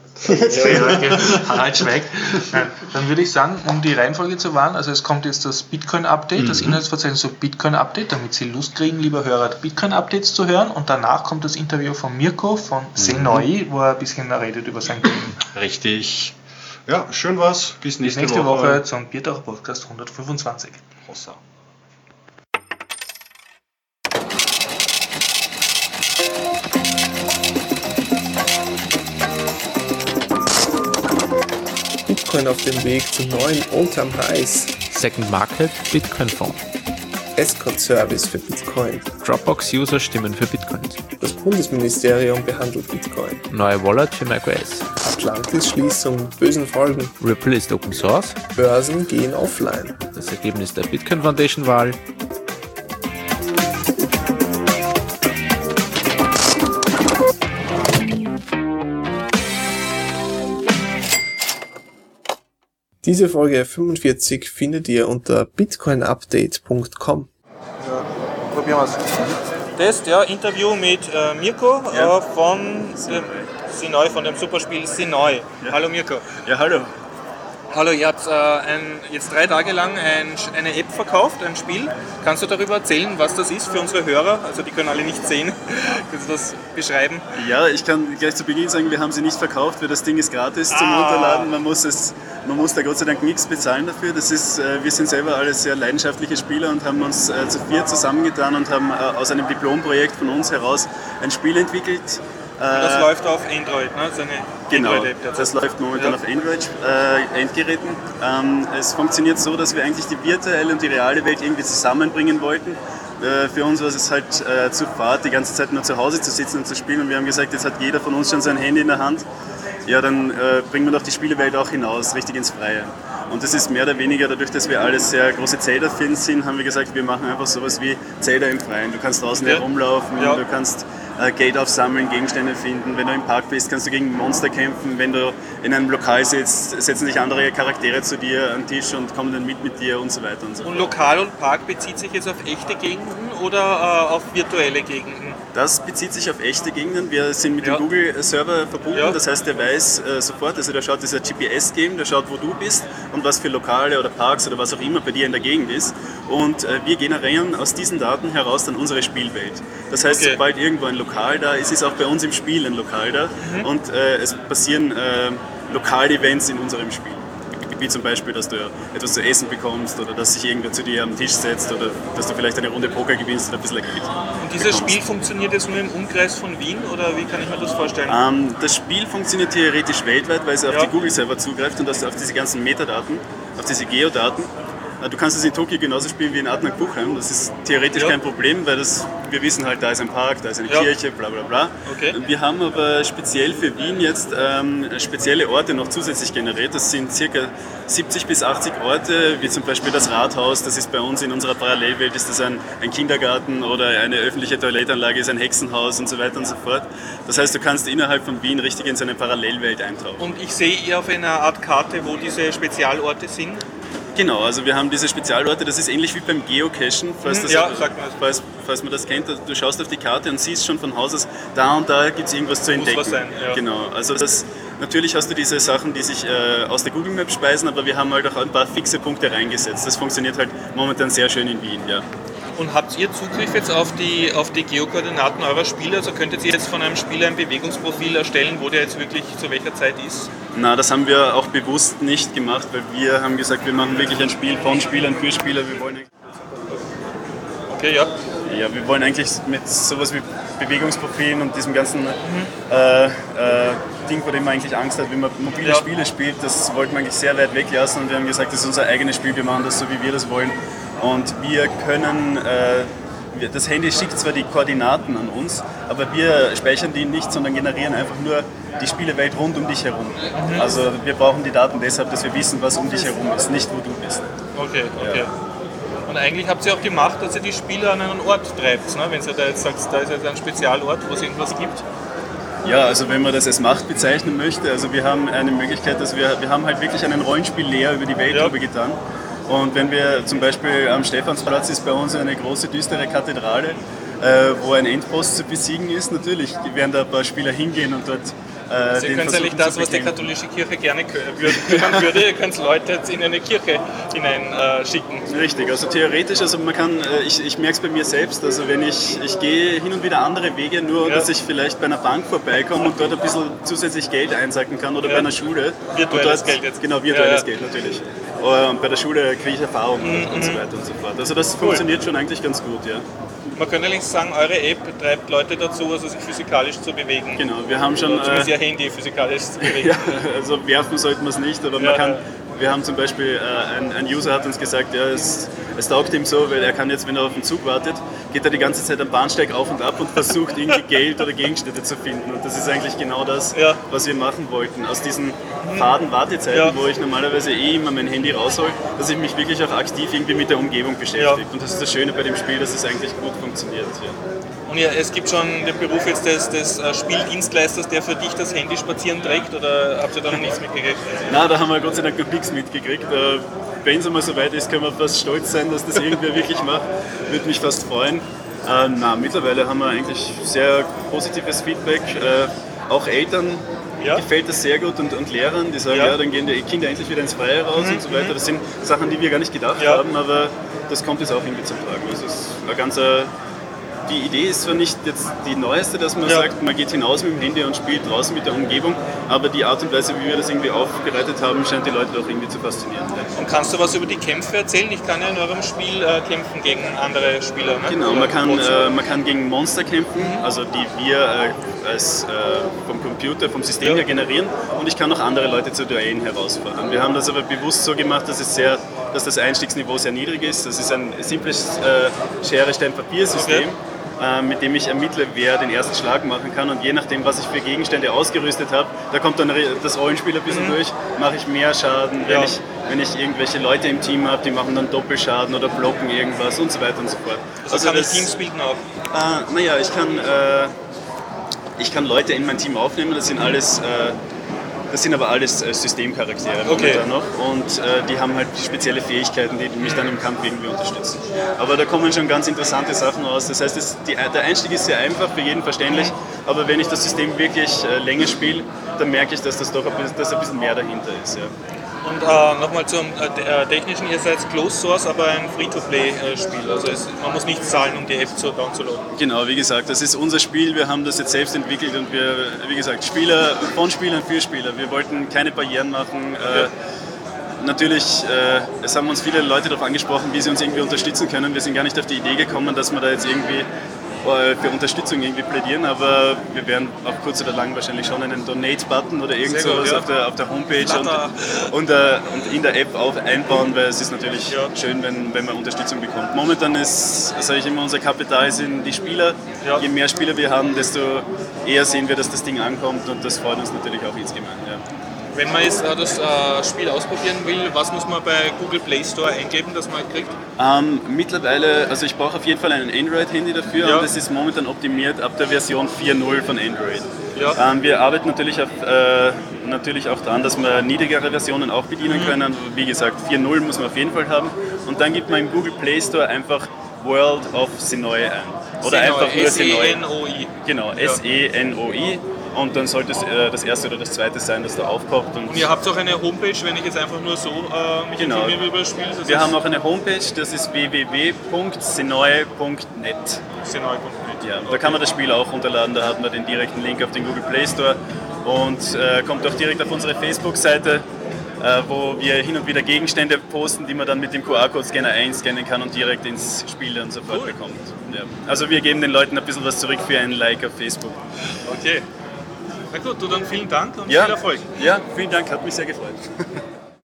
Harald schweigt. Dann würde ich sagen, um die Reihenfolge zu wahren, also es kommt jetzt das Bitcoin-Update, das Inhaltsverzeichnis so Bitcoin-Update, damit Sie Lust kriegen, lieber Hörer, Bitcoin-Updates zu hören und danach kommt das Interview von Mirko von Senoi, wo er ein bisschen redet über sein Leben. Richtig. Ja, schön war's. Bis nächste Woche zum Biertaucher Podcast 125. Hossa. Bitcoin auf dem Weg zum neuen All-Time-Highs. Second Market Bitcoin Fonds. Escort-Service für Bitcoin. Dropbox-User stimmen für Bitcoins. Das Bundesministerium behandelt Bitcoin. Neue Wallet für macOS. Atlantis-Schließung, bösen Folgen. Ripple ist Open Source. Börsen gehen offline. Das Ergebnis der Bitcoin Foundation-Wahl. Diese Folge 45 findet ihr unter bitcoinupdate.com. Ja, probieren wir es. Test, Interview mit Mirko von Senoi, von dem Superspiel Senoi. Ja. Hallo Mirko. Ja, hallo. Hallo, ihr habt jetzt 3 Tage lang eine App verkauft, ein Spiel. Kannst du darüber erzählen, was das ist für unsere Hörer? Also die können alle nicht sehen. Kannst du das beschreiben? Ja, ich kann gleich zu Beginn sagen, wir haben sie nicht verkauft, weil das Ding ist gratis zum Runterladen. Man muss da Gott sei Dank nichts bezahlen dafür. Das ist, wir sind selber alle sehr leidenschaftliche Spieler und haben uns zu 4 zusammengetan und haben aus einem Diplomprojekt von uns heraus ein Spiel entwickelt. Das läuft auf Android, ne? Das ist eine Android-App. Das läuft momentan auf Android-Endgeräten. Es funktioniert so, dass wir eigentlich die virtuelle und die reale Welt irgendwie zusammenbringen wollten. Für uns war es halt zu fad, die ganze Zeit nur zu Hause zu sitzen und zu spielen. Und wir haben gesagt, jetzt hat jeder von uns schon sein Handy in der Hand. Ja, dann bringen wir doch die Spielewelt auch hinaus, richtig ins Freie. Und das ist mehr oder weniger, dadurch, dass wir alle sehr große Zelda-Fans sind, haben wir gesagt, wir machen einfach sowas wie Zelda im Freien. Du kannst draußen herumlaufen, du kannst Geld aufsammeln, Gegenstände finden. Wenn du im Park bist, kannst du gegen Monster kämpfen. Wenn du in einem Lokal sitzt, setzen sich andere Charaktere zu dir an den Tisch und kommen dann mit dir und so weiter und so fort. Und Lokal und Park bezieht sich jetzt auf echte Gegenden oder auf virtuelle Gegenden? Das bezieht sich auf echte Gegenden. Wir sind mit dem Google-Server verbunden, das heißt, der weiß sofort, also der schaut, das ist ein GPS-Game, der schaut, wo du bist und was für Lokale oder Parks oder was auch immer bei dir in der Gegend ist. Und wir generieren aus diesen Daten heraus dann unsere Spielwelt. Das heißt, sobald irgendwo ein Lokal da ist, ist auch bei uns im Spiel ein Lokal da und es passieren Lokal-Events in unserem Spiel. wie zum Beispiel, dass du etwas zu essen bekommst oder dass sich irgendwer zu dir am Tisch setzt oder dass du vielleicht eine Runde Poker gewinnst oder ein bisschen Geld. Und dieses Spiel funktioniert jetzt nur im Umkreis von Wien oder wie kann ich mir das vorstellen? Das Spiel funktioniert theoretisch weltweit, weil es auf die Google-Server zugreift und auf diese ganzen Metadaten, auf diese Geodaten. Du kannst es in Tokio genauso spielen wie in Adnang-Buchheim. Das ist theoretisch kein Problem, weil wir wissen halt, da ist ein Park, da ist eine Kirche, bla bla bla. Okay. Wir haben aber speziell für Wien jetzt spezielle Orte noch zusätzlich generiert. Das sind ca. 70 bis 80 Orte, wie zum Beispiel das Rathaus. Das ist bei uns in unserer Parallelwelt, ist das ein Kindergarten oder eine öffentliche Toilettenanlage, ist ein Hexenhaus und so weiter und so fort. Das heißt, du kannst innerhalb von Wien richtig in so eine Parallelwelt eintauchen. Und ich sehe eher auf einer Art Karte, wo diese Spezialorte sind. Genau, also wir haben diese Spezialorte, das ist ähnlich wie beim Geocachen, falls man das kennt. Du schaust auf die Karte und siehst schon von Haus aus, da und da gibt es irgendwas zu entdecken. Muss was sein, ja. Genau, also natürlich hast du diese Sachen, die sich aus der Google Map speisen, aber wir haben halt auch ein paar fixe Punkte reingesetzt. Das funktioniert halt momentan sehr schön in Wien, ja. Und habt ihr Zugriff jetzt auf die Geokoordinaten eurer Spieler? Also könntet ihr jetzt von einem Spieler ein Bewegungsprofil erstellen, wo der jetzt wirklich zu welcher Zeit ist? Na, das haben wir auch bewusst nicht gemacht, weil wir haben gesagt, wir machen wirklich ein Spiel von Spielern für Spieler. Wir wollen okay, ja. Ja, wir wollen eigentlich mit sowas wie Bewegungsprofilen und diesem ganzen Ding, vor dem man eigentlich Angst hat, wenn man mobile Spiele spielt, das wollten wir eigentlich sehr weit weglassen und wir haben gesagt, das ist unser eigenes Spiel, wir machen das so, wie wir das wollen. Und wir können, das Handy schickt zwar die Koordinaten an uns, aber wir speichern die nicht, sondern generieren einfach nur die Spielewelt rund um dich herum. Also wir brauchen die Daten deshalb, dass wir wissen, was um dich herum ist, nicht wo du bist. Okay. Ja. Und eigentlich habt ihr auch gemacht, dass ihr die Spieler an einen Ort treibt, ne? Wenn ihr da jetzt sagt, da ist jetzt ein Spezialort, wo es irgendwas gibt. Ja, also wenn man das als Macht bezeichnen möchte, also wir haben eine Möglichkeit, dass wir haben halt wirklich einen Rollenspiel-Lehr über die Welt drüber getan. Und wenn wir zum Beispiel am Stephansplatz ist bei uns eine große düstere Kathedrale, wo ein Endboss zu besiegen ist, natürlich werden da ein paar Spieler hingehen und dort also ihr könnt eigentlich das, was die katholische Kirche gerne können würde, ihr könnt Leute jetzt in eine Kirche hineinschicken. Richtig, also theoretisch, also man kann, ich merke es bei mir selbst, also wenn ich gehe hin und wieder andere Wege, nur dass ich vielleicht bei einer Bank vorbeikomme und dort ein bisschen zusätzlich Geld einsacken kann oder bei einer Schule. Virtuelles Geld jetzt. Genau, virtuelles Geld natürlich. Und bei der Schule kriege ich Erfahrung und so weiter und so fort. Also das funktioniert schon eigentlich ganz gut, ja. Man könnte eigentlich sagen, eure App treibt Leute dazu, also sich physikalisch zu bewegen. Genau, wir haben schon... Oder zumindest ihr Handy physikalisch zu bewegen. Ja, also werfen sollten wir es nicht, aber man kann... Wir haben zum Beispiel, ein User hat uns gesagt, ja, es taugt ihm so, weil er kann jetzt, wenn er auf den Zug wartet, geht er die ganze Zeit am Bahnsteig auf und ab und versucht irgendwie Geld oder Gegenstände zu finden. Und das ist eigentlich genau das, was wir machen wollten. Aus diesen faden Wartezeiten, wo ich normalerweise immer mein Handy raushol, dass ich mich wirklich auch aktiv irgendwie mit der Umgebung beschäftige. Und das ist das Schöne bei dem Spiel, dass es eigentlich gut funktioniert. Ja. Und ja, es gibt schon den Beruf jetzt des Spieldienstleisters, der für dich das Handy spazieren trägt, oder habt ihr da noch nichts mitgekriegt? Nein, da haben wir Gott sei Dank noch nichts mitgekriegt. Wenn es einmal so weit ist, können wir fast stolz sein, dass das irgendwer wirklich macht. Würde mich fast freuen. Mittlerweile haben wir eigentlich sehr positives Feedback. Auch Eltern gefällt das sehr gut und Lehrern, die sagen, dann gehen die Kinder endlich wieder ins Freie raus und so weiter. Das sind Sachen, die wir gar nicht gedacht haben, aber das kommt jetzt auch irgendwie zum Tragen. Das ist eine ganze... Die Idee ist zwar nicht jetzt die neueste, dass man sagt, man geht hinaus mit dem Handy und spielt draußen mit der Umgebung, aber die Art und Weise, wie wir das irgendwie aufbereitet haben, scheint die Leute doch irgendwie zu faszinieren. Und kannst du was über die Kämpfe erzählen? Ich kann ja in eurem Spiel kämpfen gegen andere Spieler. Ne? Genau, man kann gegen Monster kämpfen, also die wir vom Computer, vom System her generieren, und ich kann auch andere Leute zu Duellen herausfordern. Wir haben das aber bewusst so gemacht, dass das Einstiegsniveau sehr niedrig ist. Das ist ein simples Schere-Stein-Papier-System. Mit dem ich ermittle, wer den ersten Schlag machen kann, und je nachdem, was ich für Gegenstände ausgerüstet habe, da kommt dann das Rollenspiel ein bisschen durch, mache ich mehr Schaden, wenn ich irgendwelche Leute im Team habe, die machen dann Doppelschaden oder blocken irgendwas und so weiter und so fort. Also kann ich Teams bilden auch? Ich kann Leute in mein Team aufnehmen, das sind aber alles Systemcharaktere momentan noch, und die haben halt spezielle Fähigkeiten, die mich dann im Kampf irgendwie unterstützen. Aber da kommen schon ganz interessante Sachen raus. Das heißt, der Einstieg ist sehr einfach, für jeden verständlich, aber wenn ich das System wirklich länger spiele, dann merke ich, dass das doch ein bisschen mehr dahinter ist. Ja. Und nochmal zum Technischen, ihr seid Closed Source, aber ein Free-to-Play-Spiel. Also man muss nichts zahlen, um die App zu downzuladen. Genau, wie gesagt, das ist unser Spiel. Wir haben das jetzt selbst entwickelt und wir, wie gesagt, von Spielern für Spieler. Wir wollten keine Barrieren machen. natürlich, es haben uns viele Leute darauf angesprochen, wie sie uns irgendwie unterstützen können. Wir sind gar nicht auf die Idee gekommen, dass wir da jetzt irgendwie für Unterstützung irgendwie plädieren, aber wir werden auf kurz oder lang wahrscheinlich schon einen Donate-Button oder irgend sowas auf der Homepage und in der App auch einbauen, weil es ist natürlich schön, wenn man Unterstützung bekommt. Momentan ist, sage ich immer, unser Kapital sind die Spieler. Je mehr Spieler wir haben, desto eher sehen wir, dass das Ding ankommt und das freut uns natürlich auch insgemein. Ja. Wenn man jetzt das Spiel ausprobieren will, was muss man bei Google Play Store eingeben, dass man kriegt? Mittlerweile, also ich brauche auf jeden Fall ein Android-Handy dafür und das ist momentan optimiert ab der Version 4.0 von Android. Ja. Wir arbeiten natürlich auch daran, dass wir niedrigere Versionen auch bedienen können. Wie gesagt, 4.0 muss man auf jeden Fall haben. Und dann gibt man im Google Play Store einfach World of Senoi ein. Oder Senoi, einfach nur Senoi. S-E-N-O-I. Genau, S-E-N-O-I. Und dann sollte es das erste oder das zweite sein, das da aufpoppt. Und ihr habt auch eine Homepage, wenn ich jetzt einfach nur so mich informiere über das Spiel? Wir haben auch eine Homepage, das ist www.senoi.net. Senoi.net. Ja, da kann man das Spiel auch runterladen, da hat man den direkten Link auf den Google Play Store und kommt auch direkt auf unsere Facebook-Seite, wo wir hin und wieder Gegenstände posten, die man dann mit dem QR-Code-Scanner einscannen kann und direkt ins Spiel dann sofort bekommt. Ja. Also wir geben den Leuten ein bisschen was zurück für ein Like auf Facebook. Okay. Na gut, dann vielen Dank und viel Erfolg. Ja, vielen Dank, hat mich sehr gefreut.